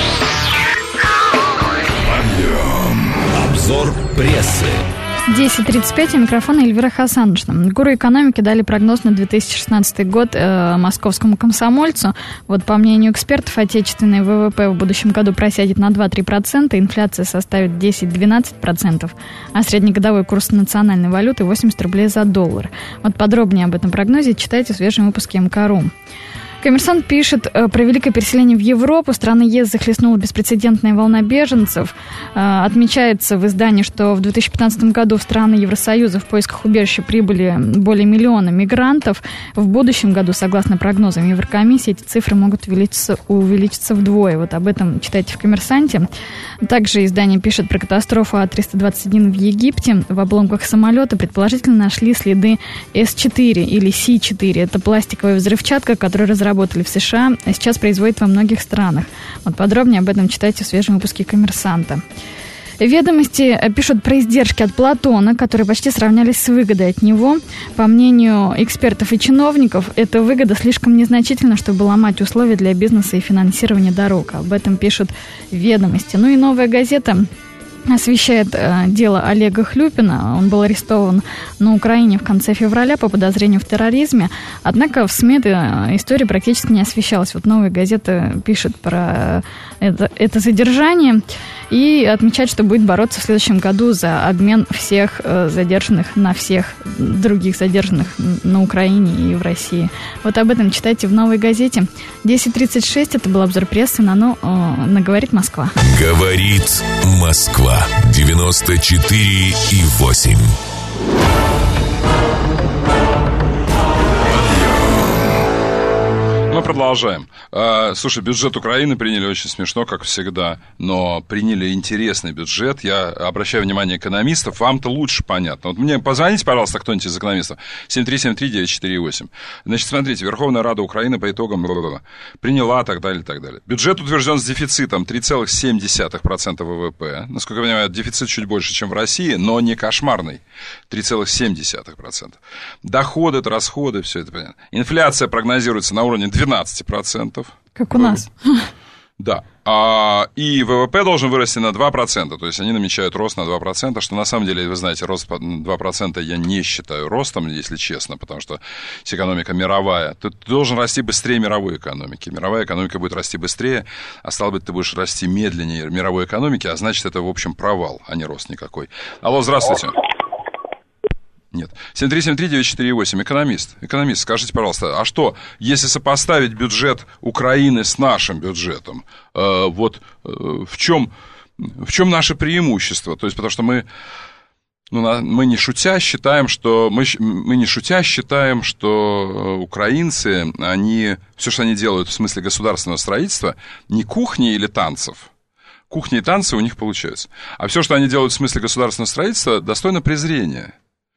Обзор прессы. десять тридцать пять, у микрофона Эльвира Хасановна. Гуру экономики дали прогноз на две тысячи шестнадцатый год э, московскому комсомольцу. Вот по мнению экспертов, отечественный ВВП в будущем году просядет на два-три процента, инфляция составит десять-двенадцать процентов, а среднегодовой курс национальной валюты восемьдесят рублей за доллар. Вот подробнее об этом прогнозе читайте в свежем выпуске МК.ру. Коммерсант пишет про великое переселение в Европу. Страны ЕС захлестнула беспрецедентная волна беженцев. Отмечается в издании, что в две тысячи пятнадцатом году в страны Евросоюза в поисках убежища прибыли более миллиона мигрантов. В будущем году, согласно прогнозам Еврокомиссии, эти цифры могут увеличиться, увеличиться вдвое. Вот об этом читайте в «Коммерсанте». Также издание пишет про катастрофу А триста двадцать один в Египте. В обломках самолета предположительно нашли следы Эс четыре или Си четыре. Это пластиковая взрывчатка, которую разработали в США, а сейчас производят во многих странах. Вот подробнее об этом читайте в свежем выпуске «Коммерсанта». Ведомости пишут про издержки от Платона, которые почти сравнялись с выгодой от него. По мнению экспертов и чиновников, эта выгода слишком незначительна, чтобы ломать условия для бизнеса и финансирования дорог. Об этом пишут Ведомости. Ну и «Новая газета» освещает э, дело Олега Хлюпина. Он был арестован на Украине в конце февраля по подозрению в терроризме. Однако в СМИ эта история практически не освещалась. Вот «Новая газета» пишет про это, это задержание и отмечает, что будет бороться в следующем году за обмен всех э, задержанных на всех других задержанных на Украине и в России. Вот об этом читайте в «Новой газете». десять тридцать шесть. Это был обзор прессы на, ну, э, на «Говорит Москва». Говорит Москва. девяносто четыре и восемь. Мы продолжаем. Слушай, бюджет Украины приняли очень смешно, как всегда, но приняли интересный бюджет. Я обращаю внимание экономистов, вам-то лучше понятно. Вот мне позвоните, пожалуйста, кто-нибудь из экономистов. семь три семь три девять четыре восемь. Значит, смотрите, Верховная Рада Украины по итогам приняла, так далее, так далее. Бюджет утвержден с дефицитом три целых семь десятых процента ВВП. Насколько я понимаю, дефицит чуть больше, чем в России, но не кошмарный. три целых семь десятых процента. Доходы, расходы, все это понятно. Инфляция прогнозируется на уровне двенадцать процентов. Как у нас. Да. А, и ВВП должен вырасти на два процента. То есть они намечают рост на два процента, что на самом деле, вы знаете, рост на два процента я не считаю ростом, если честно, потому что экономика мировая. Ты, ты должен расти быстрее мировой экономики. Мировая экономика будет расти быстрее, а стало быть, ты будешь расти медленнее мировой экономики, а значит, это, в общем, провал, а не рост никакой. Алло, здравствуйте. Нет. семь три семь три девять четыре восемь. Экономист. Экономист, скажите, пожалуйста, а что, если сопоставить бюджет Украины с нашим бюджетом, э, вот э, в чем, в чем наше преимущество? То есть, потому что мы, ну, мы не шутя считаем, что мы, мы не шутя считаем, что украинцы, они, все, что они делают в смысле государственного строительства, не кухни или танцев. Кухни и танцы у них получаются. А все, что они делают в смысле государственного строительства, достойно презрения.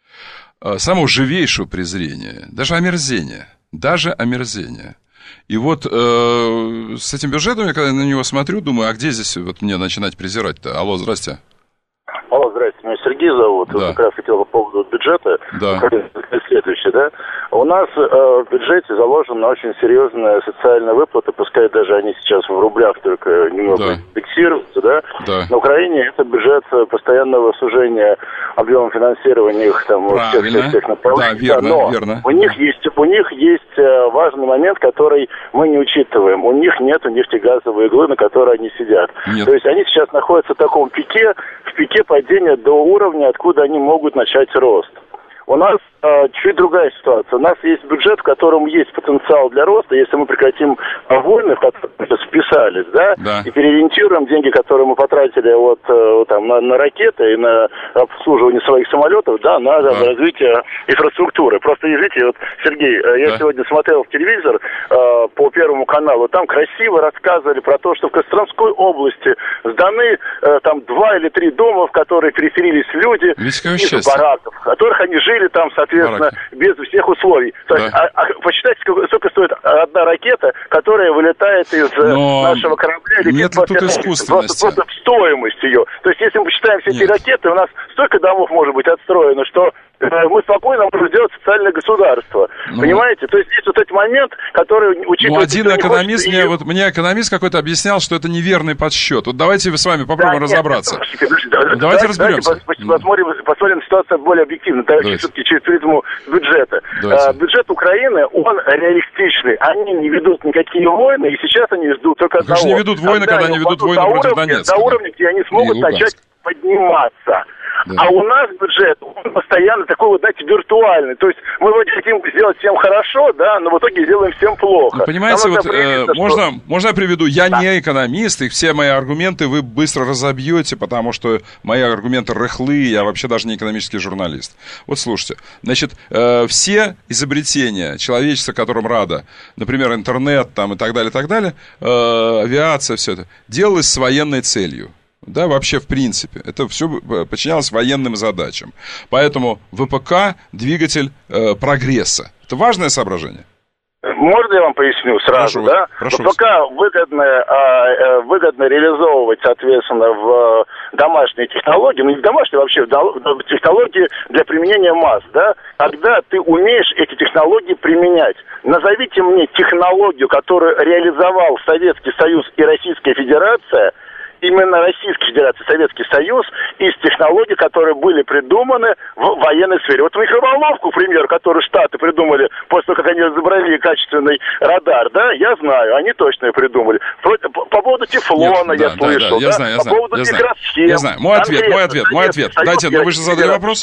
Самого живейшего презрения, даже омерзения, даже омерзения. И вот э, с этим бюджетом, я когда на него смотрю, думаю, а где здесь вот мне начинать презирать-то? Алло, здрасте. Алло, здрасте, меня Сергей зовут. Да. Как раз хотел по поводу бюджета. Да. Следующее, да. У нас э, в бюджете заложена очень серьезная социальная выплата, пускай даже они сейчас в рублях только немного да. фиксируются, да. да. На Украине это бюджет постоянного сужения объема финансирования их там всех, всех, всех направлений. Да, верно, но верно. У них есть, у них есть важный момент, который мы не учитываем. У них нет нефтегазовой иглы, на которой они сидят. Нет. То есть они сейчас находятся в таком пике, в пике падения до уровня, откуда они могут начать рост. У нас э, чуть другая ситуация. У нас есть бюджет, в котором есть потенциал для роста. Если мы прекратим войны, в которые мы вписались, да, да, и переориентируем деньги, которые мы потратили вот, э, там, на, на ракеты и на обслуживание своих самолетов, да, на да. развитие инфраструктуры. Просто, видите, вот, Сергей, я да. сегодня смотрел в телевизор э, по Первому каналу, там красиво рассказывали про то, что в Костромской области сданы э, там два или три дома, в которые переселились люди из бараков, в которых они жили там, соответственно, Бараки. без всех условий. То есть, да. а, а, посчитайте, сколько, сколько стоит одна ракета, которая вылетает из Но нашего корабля. Нет тут искусственности. Просто, просто стоимость ее. То есть, если мы посчитаем все Нет. эти ракеты, у нас столько домов может быть отстроено, что мы спокойно можем сделать социальное государство. Ну, понимаете? То есть, есть вот этот момент, который учитывается... Ну, один экономист, мне, вот, мне экономист какой-то объяснял, что это неверный подсчет. Вот давайте вы с вами попробуем да, разобраться. Нет, нет, давайте, давайте разберемся. Давайте посмотрим, посмотрим ситуацию более объективно. Все-таки через призму бюджета. А, бюджет Украины, он реалистичный. Они не ведут никакие войны, и сейчас они ждут только одного. Они не ведут войны, когда, когда они ведут войны против Донецка. До уровня, где они смогут начать подниматься. Да. А у нас бюджет, он постоянно такой вот, знаете, виртуальный. То есть мы вроде хотим сделать всем хорошо, да, но в итоге делаем всем плохо. Ну, понимаете, вот э, можно, что... можно я приведу? Я да. не экономист, и все мои аргументы вы быстро разобьете, потому что мои аргументы рыхлые, я вообще даже не экономический журналист. Вот слушайте, значит, э, все изобретения человечества, которым рада, например, интернет там, и так далее, и так далее, э, авиация, все это, делалось с военной целью. Да, вообще, в принципе. Это все подчинялось военным задачам. Поэтому ВПК – двигатель э, прогресса. Это важное соображение. Можно я вам поясню сразу, прошу, да? Прошу Пока выгодно, э, выгодно реализовывать, соответственно, в домашние технологии, ну не домашние, вообще в технологии для применения масс, да? Когда ты умеешь эти технологии применять. Назовите мне технологию, которую реализовал Советский Союз и Российская Федерация, именно Российская Федерация, Советский Союз, из технологий, которые были придуманы в военной сфере. Вот микроволновку, к примеру, которую Штаты придумали после того, как они разобрали качественный радар, да, я знаю, они точно ее придумали. По, по поводу тефлона Нет, я да, слышал, да, да, я да, знаю, я по знаю, поводу я микросхем. Я знаю, мой ответ, мой ответ, мой ответ. Дайте, ну вы же задали вопрос.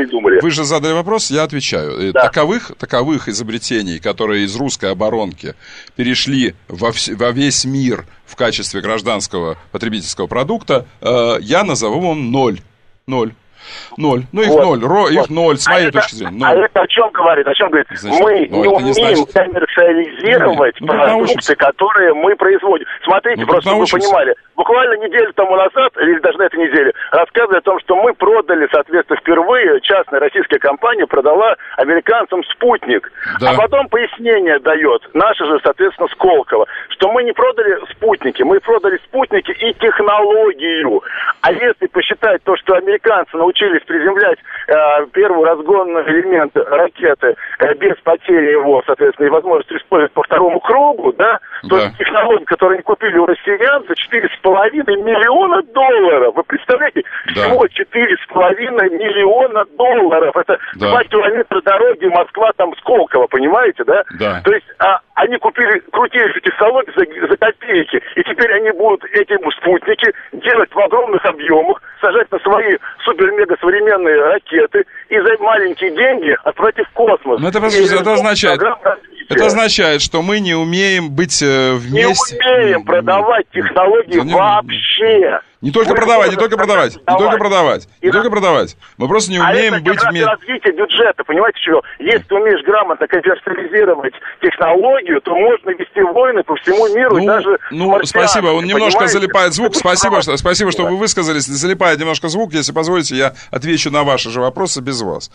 Вы же задали вопрос, я отвечаю. Да. Таковых, таковых изобретений, которые из русской оборонки перешли во, вс- во весь мир в качестве гражданского потребительского продукта, э, я назову вам ноль. Ноль. Ноль. Ну, их вот, ноль. Ро, вот. Их ноль, с моей а точки зрения. Ноль. А это о чем говорит? О чем говорит? Значит, мы не умеем не значит... коммерциализировать ну, продукты, которые мы производим. Смотрите, ну, просто чтобы вы понимали, буквально неделю тому назад, или даже на этой неделе, рассказывали о том, что мы продали, соответственно, впервые, частная российская компания продала американцам спутник. Да. А потом пояснение дает, наша же, соответственно, Сколково, что мы не продали спутники, мы продали спутники и технологию. А если посчитать то, что американцы научились приземлять э, первый разгонный элемент ракеты э, без потери его, соответственно, и возможности использовать по второму кругу, да, да. то технологии, которые они купили у россиян за четыре с половиной миллиона долларов. Вы представляете? Да. Всего четыре с половиной миллиона долларов. Это да. два километра дороги Москва, там, Сколково, понимаете, да? Да. То есть а, они купили крутейшие технологии за, за копейки, и теперь они будут эти спутники делать в огромных объемах, сажать на свои супер-мега-современные ракеты и за маленькие деньги отправить в космос. Но это, это, означает, это означает, что мы не умеем быть э, вместе... Не умеем продавать технологии не, вообще. Не только мы продавать, не только продавать, не только продавать, не только продавать. Мы просто не умеем а быть вместе. Это развитие бюджета, понимаете, чего? Если ты умеешь грамотно коммерциализировать технологию, то можно вести войны по всему миру, ну, и даже... Ну, спасибо, он немножко понимаете? залипает звук. Спасибо, что, спасибо, что вы высказались. Залипает немножко звук. Если позволите, я отвечу на ваши же вопросы без вас.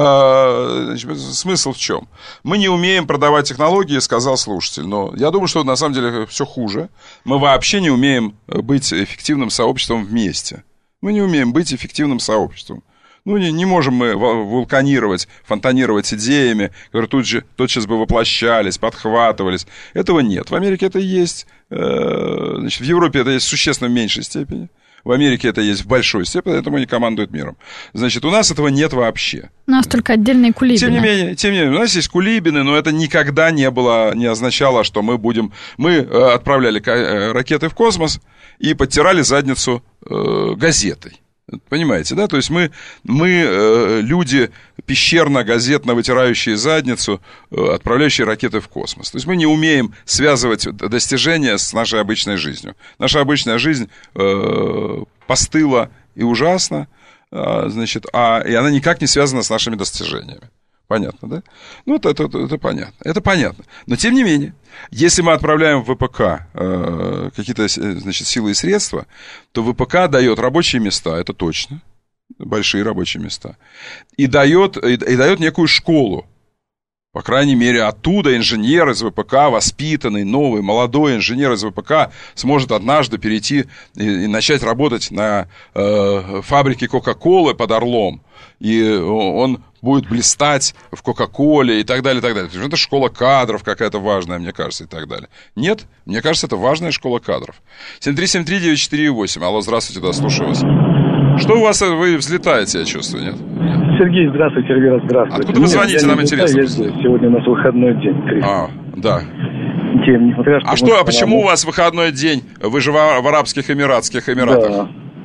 А, значит, смысл в чем? Мы не умеем продавать технологии, сказал слушатель. Но я думаю, что на самом деле все хуже. Мы вообще не умеем быть эффективным сообществом вместе. Мы не умеем быть эффективным сообществом. Ну, не, не можем мы вулканировать, фонтанировать идеями, которые тут же, тотчас бы воплощались, подхватывались. Этого нет. В Америке это есть. Значит, в Европе это есть в существенно меньшей степени. В Америке это есть в большой степени, поэтому они командуют миром. Значит, у нас этого нет вообще. У нас только отдельные кулибины. Тем не менее, тем не менее, у нас есть кулибины, но это никогда не было, не означало, что мы будем... Мы отправляли ракеты в космос и подтирали задницу э, газетой. Понимаете, да? То есть мы, мы э, люди пещерно-газетно вытирающие задницу, э, отправляющие ракеты в космос. То есть мы не умеем связывать достижения с нашей обычной жизнью. Наша обычная жизнь э, постыла и ужасна, э, значит, а, и она никак не связана с нашими достижениями. Понятно, да? Ну, это, это, это понятно. Это понятно. Но, тем не менее, если мы отправляем в ВПК э, какие-то, значит, силы и средства, то ВПК дает рабочие места, это точно, большие рабочие места, и дает, и, и дает некую школу. По крайней мере, оттуда инженер из ВПК, воспитанный, новый, молодой инженер из ВПК сможет однажды перейти и, и начать работать на э, фабрике Кока-Колы под Орлом. И он будет блистать в Кока-Коле и так далее, и так далее. Это школа кадров какая-то важная, мне кажется, и так далее. Нет, мне кажется, это важная школа кадров. семь три семь три девять четыре восемь. Алло, здравствуйте, да, слушаю вас. Что у вас, вы взлетаете, я чувствую, нет? Сергей, здравствуйте, Сергей, здравствуйте. Откуда вы звоните, нам интересно? Сегодня у нас выходной день. А, да. Тем, несмотря, а что, а почему у вас выходной день? Вы же в, в Арабских Эмиратских Эмиратах. Да.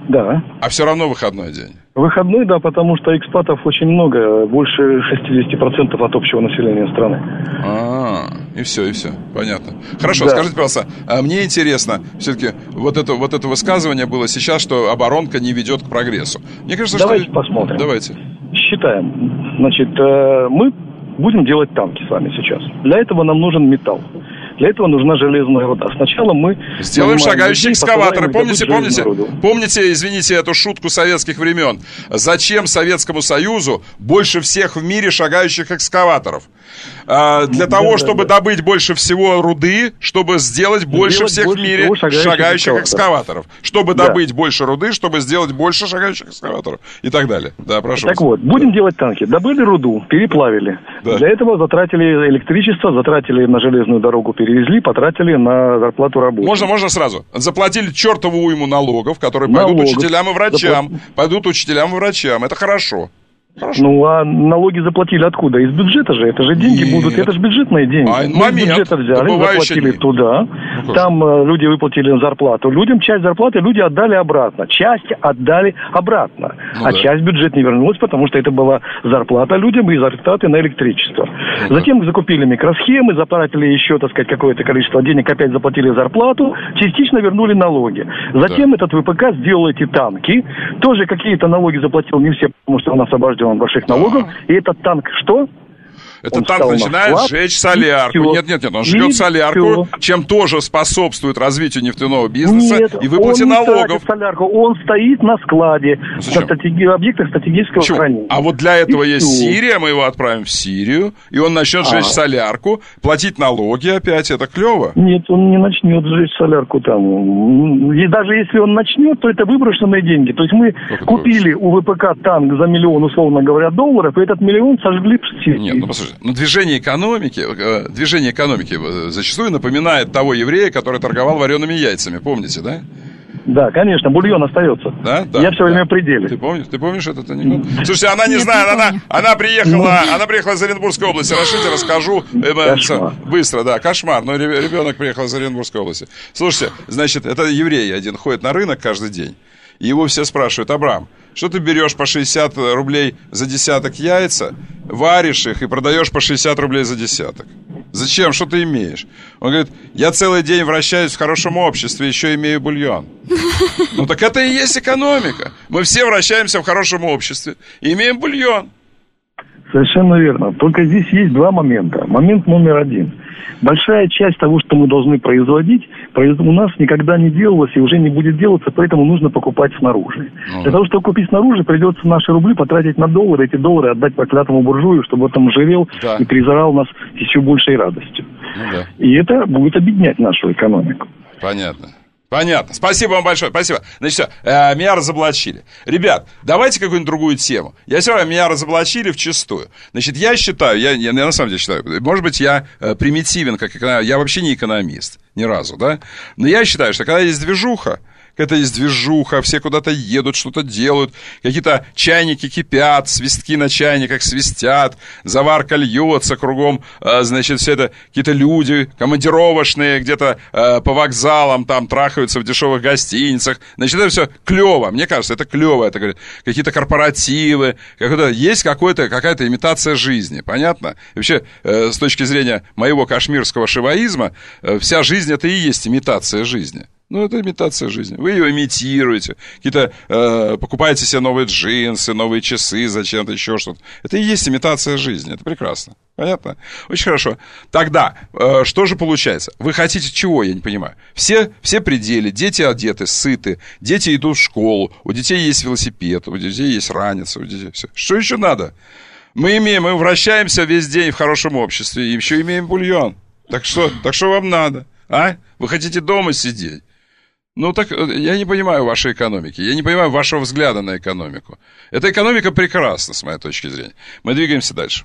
Да. А все равно выходной день? Выходной, да, потому что экспатов очень много, больше шестьдесят процентов от общего населения страны. А, и все, и все, понятно. Хорошо, да. Скажите, пожалуйста, мне интересно, все-таки вот это, вот это высказывание было сейчас, что оборонка не ведет к прогрессу. Мне кажется, Давайте что... посмотрим. Давайте. Считаем. Значит, мы будем делать танки с вами сейчас. Для этого нам нужен металл. Для этого нужна железная руда. Сначала мы... Сделаем шагающие экскаваторы. Помните, помните, помните, извините, эту шутку советских времен? Зачем Советскому Союзу больше всех в мире шагающих экскаваторов? А, для да, того, да, чтобы да. добыть больше всего руды, чтобы сделать больше сделать всех больше в мире шагающих, шагающих экскаваторов. экскаваторов. Чтобы да. добыть больше руды, чтобы сделать больше шагающих экскаваторов. И так далее. Да, прошу. Так вас. вот, будем да. делать танки. Добыли руду, переплавили. Да. Для этого затратили электричество, затратили на железную дорогу, перевезли, потратили на зарплату рабочих. Можно, можно сразу. Заплатили чертову уйму налогов, которые налогов. пойдут учителям и врачам. Запла... Пойдут учителям и врачам. Это хорошо. Хорошо. Ну, а налоги заплатили откуда? Из бюджета же. Это же деньги Нет. будут. Это же бюджетные деньги. А, Мы момент. из бюджета взяли, заплатили дни. туда. Ну, там э, люди выплатили зарплату. Людям часть зарплаты люди отдали обратно. Часть отдали обратно. Ну, а да. часть бюджет не вернулась, потому что это была зарплата людям и зарплаты на электричество. Ну, Затем да. закупили микросхемы, затратили еще, так сказать, какое-то количество денег, опять заплатили зарплату, частично вернули налоги. Затем да. этот ВПК сделал эти танки. Тоже какие-то налоги заплатил не все, потому что он освобожден больших налогов, и этот танк что? Этот он танк начинает на сжечь солярку. Нет, нет, нет, он жгет солярку, чем тоже способствует развитию нефтяного бизнеса нет, и выплате он налогов. Не солярку, он стоит на складе, на стратеги... объектах стратегического Почему? хранения. А вот для этого и есть все. Сирия, мы его отправим в Сирию, и он начнет а. жечь солярку, платить налоги опять, это клево? Нет, он не начнет жечь солярку там. И даже если он начнет, то это выброшенные деньги. То есть мы как купили у ВПК танк за миллион, условно говоря, долларов, и этот миллион сожгли в Сирии. Нет, ну послушайте. Но движение экономики, движение экономики зачастую напоминает того еврея, который торговал вареными яйцами. Помните, да? Да, конечно, бульон остается. Да? Да, Я все да. время в пределе. Ты помнишь, ты помнишь этот анекдот? Слушайте, она не Нет, знает, не она, она приехала, Но... она приехала из Оренбургской области. Расскажите, расскажу. Кошмар. Быстро, да, кошмар. Но ребенок приехал из Оренбургской области. Слушайте, значит, это еврей один ходит на рынок каждый день. И его все спрашивают: Абрам, что ты берешь по шестьдесят рублей за десяток яйца, варишь их и продаешь по шестьдесят рублей за десяток? Зачем? Что ты имеешь? Он говорит: я целый день вращаюсь в хорошем обществе, еще имею бульон. Ну так это и есть экономика. Мы все вращаемся в хорошем обществе и имеем бульон. Совершенно верно. Только здесь есть два момента. Момент номер один. Большая часть того, что мы должны производить, у нас никогда не делалось и уже не будет делаться, поэтому нужно покупать снаружи. Ну. Для того, чтобы купить снаружи, придется наши рубли потратить на доллары, эти доллары отдать проклятому буржую, чтобы он там живел да. и призирал нас еще большей радостью. Ну, да. И это будет объединять нашу экономику. Понятно. Понятно. Спасибо вам большое. Спасибо. Значит, все, э, меня разоблачили. Ребят, давайте какую-нибудь другую тему. Я все равно, меня разоблачили вчистую. Значит, я считаю, я, я, я на самом деле считаю, может быть, я э, примитивен, как экономист. Я вообще не экономист. Ни разу, да? Но я считаю, что когда есть движуха, это есть движуха, все куда-то едут, что-то делают, какие-то чайники кипят, свистки на чайниках свистят, заварка льется кругом, значит, все это какие-то люди командировочные где-то по вокзалам там трахаются в дешевых гостиницах, значит, это все клево, мне кажется, это клево, это говорит, какие-то корпоративы, какой-то, есть какой-то, какая-то имитация жизни, понятно? И вообще, с точки зрения моего кашмирского шиваизма, вся жизнь это и есть имитация жизни. Ну, это имитация жизни. Вы ее имитируете. Какие-то э, покупаете себе новые джинсы, новые часы, зачем-то еще что-то. Это и есть имитация жизни. Это прекрасно. Понятно? Очень хорошо. Тогда, э, что же получается? Вы хотите чего, я не понимаю? Все, все пределы, дети одеты, сыты, дети идут в школу, у детей есть велосипед, у детей есть раница, у детей все. Что еще надо? Мы имеем, мы вращаемся весь день в хорошем обществе, и еще имеем бульон. Так что, так что вам надо? А? Вы хотите дома сидеть? Ну, так я не понимаю вашей экономики, я не понимаю вашего взгляда на экономику. Эта экономика прекрасна, с моей точки зрения. Мы двигаемся дальше.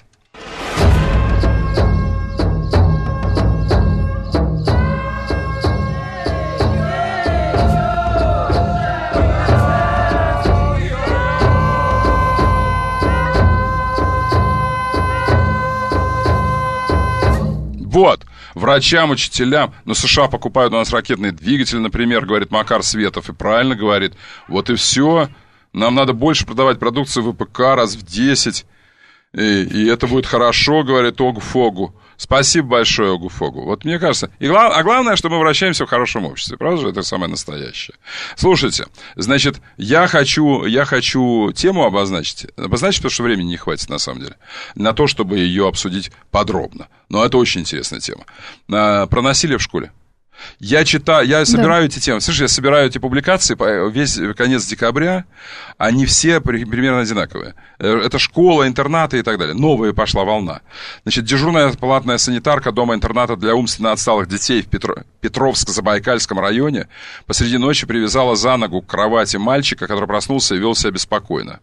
Вот. врачам, учителям. Но США покупают у нас ракетные двигатели, например, говорит Макар Светов, и правильно говорит. Вот и все. Нам надо больше продавать продукцию ВПК раз в десять. И, и это будет хорошо, говорит Огу Фогу. Спасибо большое, Огу Фогу. Вот мне кажется... И глав... А главное, что мы вращаемся в хорошем обществе. Правда же? Это самое настоящее. Слушайте, значит, я хочу, я хочу тему обозначить. Обозначить, потому что времени не хватит, на самом деле. На то, чтобы ее обсудить подробно. Но это очень интересная тема. А, про насилие в школе. Я читаю, я собираю да. эти темы. Слушай, я собираю эти публикации весь конец декабря. Они все примерно одинаковые. Это школа, интернаты и так далее. Новая пошла волна. Значит, дежурная палатная санитарка дома-интерната для умственно отсталых детей в Петро... Петровско-Забайкальском районе посреди ночи привязала за ногу к кровати мальчика, который проснулся и вел себя беспокойно.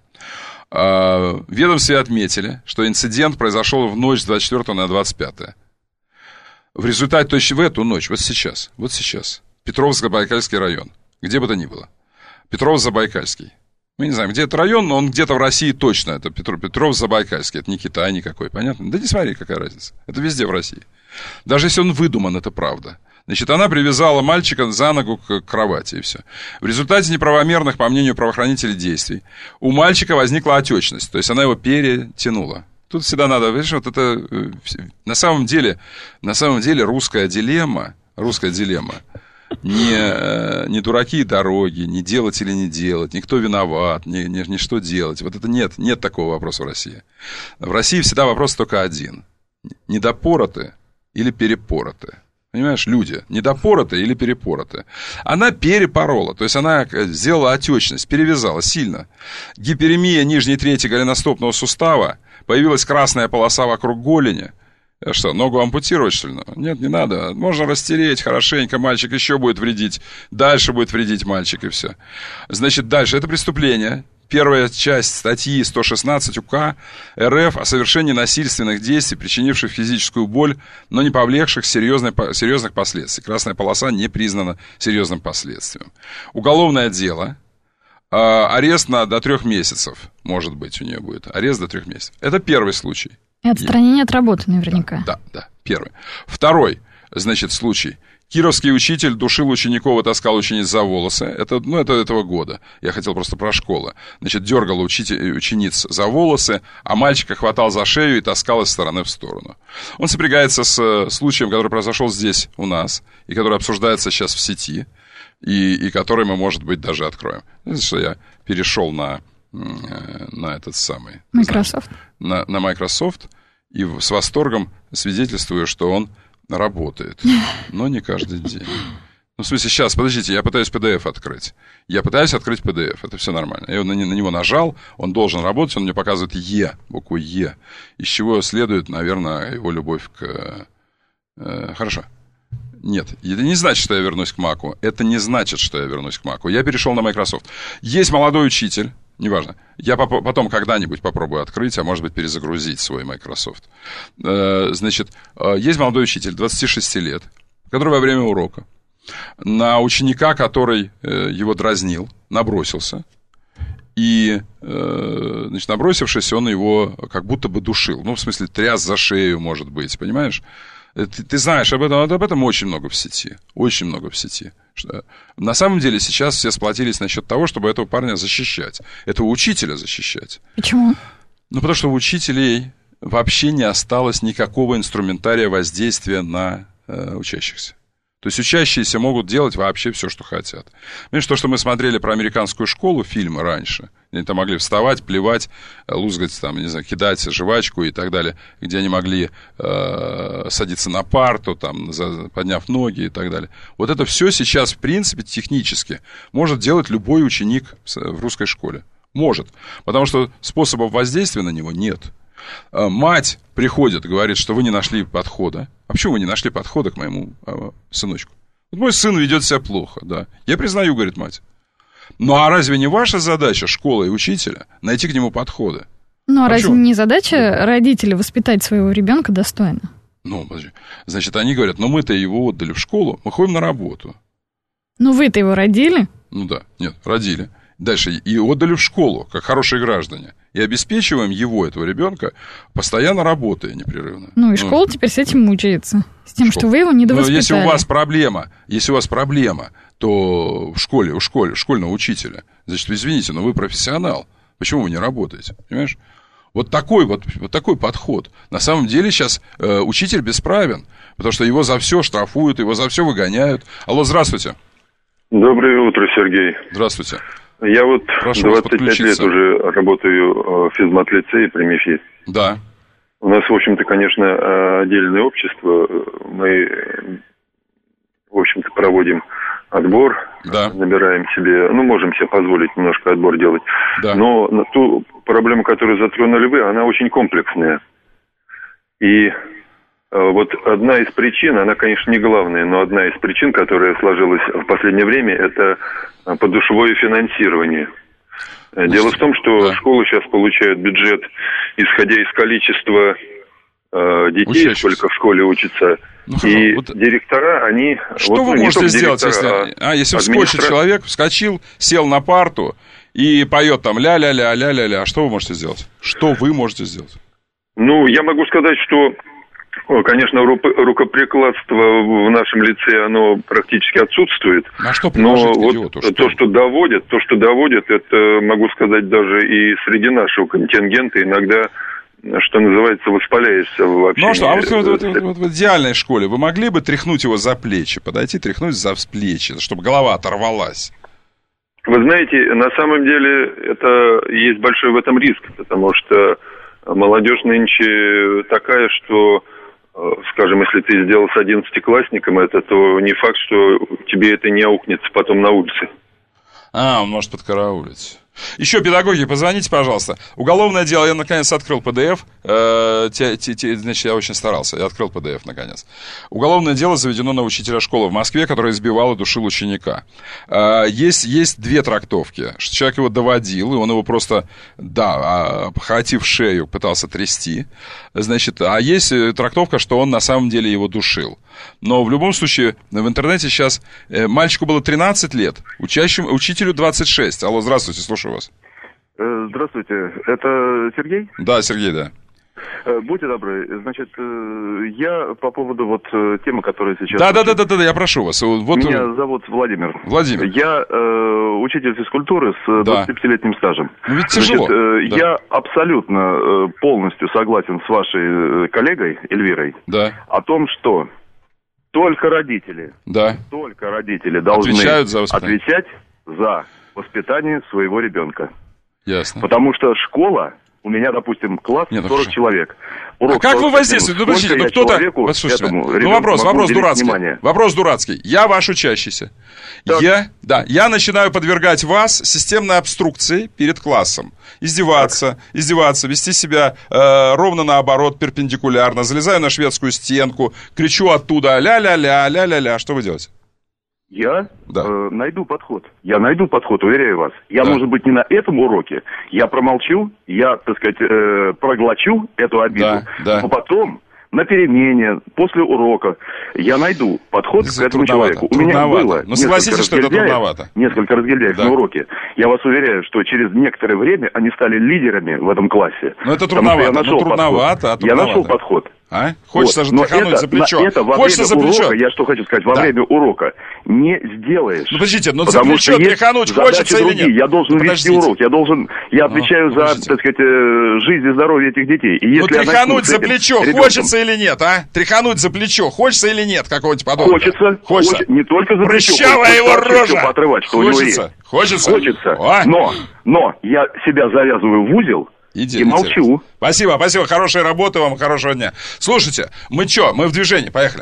В ведомстве отметили, что инцидент произошел в ночь с двадцать четвёртого на двадцать пятое. В результате, то есть в эту ночь, вот сейчас, вот сейчас, Петровско-Забайкальский район, где бы то ни было, Петровск-Забайкальский, мы не знаем, где это район, но он где-то в России точно, это Петров, Петровск-Забайкальский, это не Китай никакой, понятно? Да не смотри, какая разница, это везде в России. Даже если он выдуман, это правда. Значит, она привязала мальчика за ногу к кровати, и все. В результате неправомерных, по мнению правоохранителей, действий у мальчика возникла отечность, то есть она его перетянула. Тут всегда надо, видишь, вот это, на самом деле, на самом деле русская дилемма, русская дилемма, не, не дураки и дороги, не делать или не делать, никто виноват, не, не, не что делать. Вот это нет, нет такого вопроса в России. В России всегда вопрос только один. Недопороты или перепороты. Понимаешь, люди, недопороты или перепороты. Она перепорола, то есть она сделала отечность, перевязала сильно. Гиперемия нижней трети голеностопного сустава, появилась красная полоса вокруг голени. Что, ногу ампутировать, что ли? Нет, не надо. Можно растереть хорошенько, мальчик еще будет вредить. Дальше будет вредить мальчик, и все. Значит, дальше. Это преступление. Первая часть статьи сто шестнадцать УК РФ о совершении насильственных действий, причинивших физическую боль, но не повлекших серьезных, серьезных последствий. Красная полоса не признана серьезным последствием. Уголовное дело. Арест на, до трех месяцев, может быть, у нее будет. Арест до трех месяцев. Это первый случай. И отстранение от работы наверняка. Да, да, да, первый. Второй, значит, случай. Кировский учитель душил учеников и таскал учениц за волосы. Это, ну, это этого года. Я хотел просто про школу. Значит, дергал учитель, учениц за волосы, а мальчика хватал за шею и таскал из стороны в сторону. Он сопрягается с случаем, который произошел здесь у нас, и который обсуждается сейчас в сети. И, и который мы, может быть, даже откроем. Знаете, что я перешел на, на этот самый... Microsoft. На, на Microsoft, и с восторгом свидетельствую, что он работает. Но не каждый день. Ну, в смысле, сейчас, подождите, я пытаюсь пи ди эф открыть. Я пытаюсь открыть пи ди эф, это все нормально. Я на, на него нажал, он должен работать, он мне показывает Е, букву Е. Из чего следует, наверное, его любовь к... Э, хорошо. Нет, это не значит, что я вернусь к Маку. Это не значит, что я вернусь к Маку. Я перешел на Microsoft. Есть молодой учитель, неважно. Я поп- потом когда-нибудь попробую открыть, а может быть перезагрузить свой Microsoft. Э, значит, есть молодой учитель, двадцать шесть лет, который во время урока на ученика, который э, его дразнил, набросился. И, э, значит, набросившись, он его как будто бы душил. Ну, в смысле, тряс за шею, может быть, понимаешь? Ты, ты знаешь об этом, об этом очень много в сети. Очень много в сети. Что, на самом деле сейчас все сплотились насчет того, чтобы этого парня защищать. Этого учителя защищать. Почему? Ну, потому что у учителей вообще не осталось никакого инструментария воздействия на э, учащихся. То есть учащиеся могут делать вообще все, что хотят. Понимаешь, то, что мы смотрели про американскую школу, фильмы раньше, где они там могли вставать, плевать, лузгать, там, не знаю, кидать жвачку и так далее, где они могли э, садиться на парту, там, за, подняв ноги и так далее. Вот это все сейчас, в принципе, технически может делать любой ученик в русской школе. Может. Потому что способов воздействия на него нет. Мать приходит, говорит, что вы не нашли подхода. А почему вы не нашли подхода к моему а, сыночку? Вот мой сын ведет себя плохо, да. Я признаю, говорит мать. Ну, а разве не ваша задача, школы и учителя, найти к нему подходы? Ну, а, а разве не задача родителей воспитать своего ребенка достойно? Ну, подожди. Значит, они говорят, ну, мы-то его отдали в школу, мы ходим на работу. Ну, вы-то его родили? Ну, да, нет, родили. Дальше, и отдали в школу, как хорошие граждане. и обеспечиваем его, этого ребенка, постоянно работая непрерывно. Ну, и школа ну, теперь с этим мучается. С тем, что, что вы его недовоспитали. Но если у вас проблема, если у вас проблема, то в школе, у школе, школьного учителя, значит, извините, но вы профессионал. Почему вы не работаете? Понимаешь? Вот такой вот, вот такой подход. На самом деле сейчас э, учитель бесправен, потому что его за все штрафуют, его за все выгоняют. Алло, здравствуйте. Доброе утро, Сергей. Здравствуйте. Я вот Прошу двадцать пять лет уже работаю в физмат-лицее при МИФИ. Да. У нас, в общем-то, конечно, отдельное общество. Мы, в общем-то, проводим отбор, да. набираем себе, ну, можем себе позволить немножко отбор делать. Да. Но ту проблему, которую затронули вы, она очень комплексная. И вот одна из причин, она, конечно, не главная, но одна из причин, которая сложилась в последнее время, это подушевое финансирование. Дело в том, что да. школы сейчас получают бюджет, исходя из количества э, детей, Учащихся. Сколько в школе учатся. Ну, и вот директора, они... Что вот, вы ну, можете сделать, если, а, если вскочит человек, вскочил, сел на парту и поет там ля-ля-ля, ля-ля-ля, что вы можете сделать? Что вы можете сделать? Ну, я могу сказать, что, конечно, рукоприкладство в нашем лице, оно практически отсутствует. А что но вот идиоту, что? то, что доводят, то, что доводят, это, могу сказать, даже и среди нашего контингента иногда... что называется, воспаляешься вообще. Ну а что, а вот, вот, вот, вот в идеальной школе вы могли бы тряхнуть его за плечи, подойти, тряхнуть за плечи, чтобы голова оторвалась? Вы знаете, на самом деле это есть большой в этом риск, потому что молодежь нынче такая, что, скажем, если ты сделал с одиннадцатиклассником это, то не факт, что тебе это не аукнется потом на улице. А, он может подкараулить. Еще, педагоги, позвоните, пожалуйста. Уголовное дело, я наконец открыл пэ дэ эф. Э, те, те, те, значит, я очень старался, я открыл пэ дэ эф наконец. Уголовное дело заведено на учителя школы в Москве, который избивал и душил ученика. Э, есть, есть две трактовки. Что человек его доводил, и он его просто, да, обхватив шею, пытался трясти. Значит, а есть трактовка, что он на самом деле его душил. Но в любом случае, в интернете сейчас э, мальчику было тринадцать лет, учащему, учителю двадцать шесть. Алло, здравствуйте, слушаю вас. Здравствуйте, это Сергей? Да, Сергей, да. Будьте добры, значит, я по поводу вот темы, которая сейчас... Да, да, да, да, да, я прошу вас. Вот... Меня зовут Владимир. Владимир. Я э, учитель физкультуры с двадцатипятилетним стажем. Ну ведь тяжело. Значит, э, да. Я абсолютно полностью согласен с вашей коллегой Эльвирой да. о том, что только родители, да. только родители должны за отвечать за воспитание своего ребенка. Ясно. Потому что школа, у меня, допустим, класс Нет, сорок ну, человек. Урок а как вы воздействуете? Ну, подождите, ну кто-то... Вот, слушайте, ну, вопрос, вопрос дурацкий. Внимание. Вопрос дурацкий. Я ваш учащийся. Так. Я, да, я начинаю подвергать вас системной обструкции перед классом. Издеваться, так. издеваться, вести себя э, ровно наоборот, перпендикулярно. Залезаю на шведскую стенку, кричу оттуда ля-ля-ля, ля-ля-ля. Что вы делаете? Я да. э, найду подход. Я найду подход, уверяю вас. Я, да. может быть, не на этом уроке. Я промолчу, я, так сказать, э, проглочу эту обиду. Да, да. Но потом, на перемене, после урока, я найду подход это к этому человеку. Трудновато. У меня было Но согласитесь, что это трудновато. Несколько разгильдяев да. на уроке. Я вас уверяю, что через некоторое время они стали лидерами в этом классе. Но это трудновато. Я нашел, трудновато, а трудновато. Я нашел подход. А? Хочется вот. же тряхануть это, за плечо. Это во Хочется за время плечо. Урока, я что хочу сказать, во да. время урока не сделаешь. Ну, подождите, но за плечо тряхануть хочется или нет? Я должен ну, вести урок, я должен, я отвечаю ну, за, так сказать, жизнь и здоровье этих детей. И если ну, тряхануть за плечо ребенком, хочется или нет, а? Тряхануть за плечо хочется или нет какого-нибудь подобного? Хочется. Хочется. Хочется. Не только за плечо. Прыщавая его рожа. Отрывать, что хочется. Хочется. Хочется. Но, но я себя завязываю в узел, Иди, и молчу. Спасибо, спасибо. Хорошей работы вам, хорошего дня. Слушайте, мы что, мы в движении, поехали.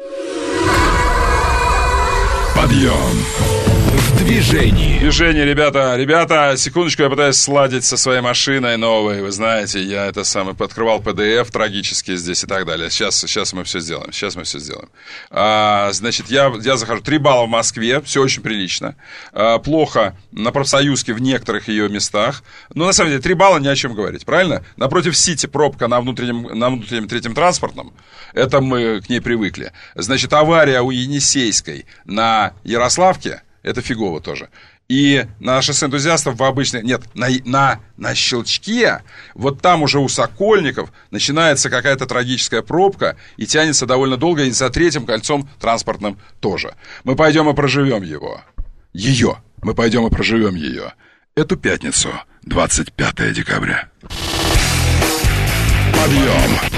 Подъем. В движении. Движение, ребята. Ребята, секундочку, я пытаюсь сладить со своей машиной новой. Вы знаете, я это самое подкрывал пэ дэ эф трагически здесь и так далее. Сейчас, сейчас мы все сделаем. Сейчас мы все сделаем. А, значит, я, я захожу. Три балла в Москве. Все очень прилично. А, плохо на профсоюзке в некоторых ее местах. Но на самом деле три балла ни о чем говорить. Правильно? Напротив Сити пробка на внутреннем, на внутреннем третьем транспортном. Это мы к ней привыкли. Значит, авария у Енисейской на Ярославке. это фигово тоже. И на шоссе энтузиастов в обычной... Нет, на, на, на Щелчке, вот там уже у Сокольников начинается какая-то трагическая пробка и тянется довольно долго, и за третьим кольцом транспортным тоже. Мы пойдем и проживем его. Ее. Мы пойдем и проживем ее. Эту пятницу, двадцать пятое декабря. Подъем!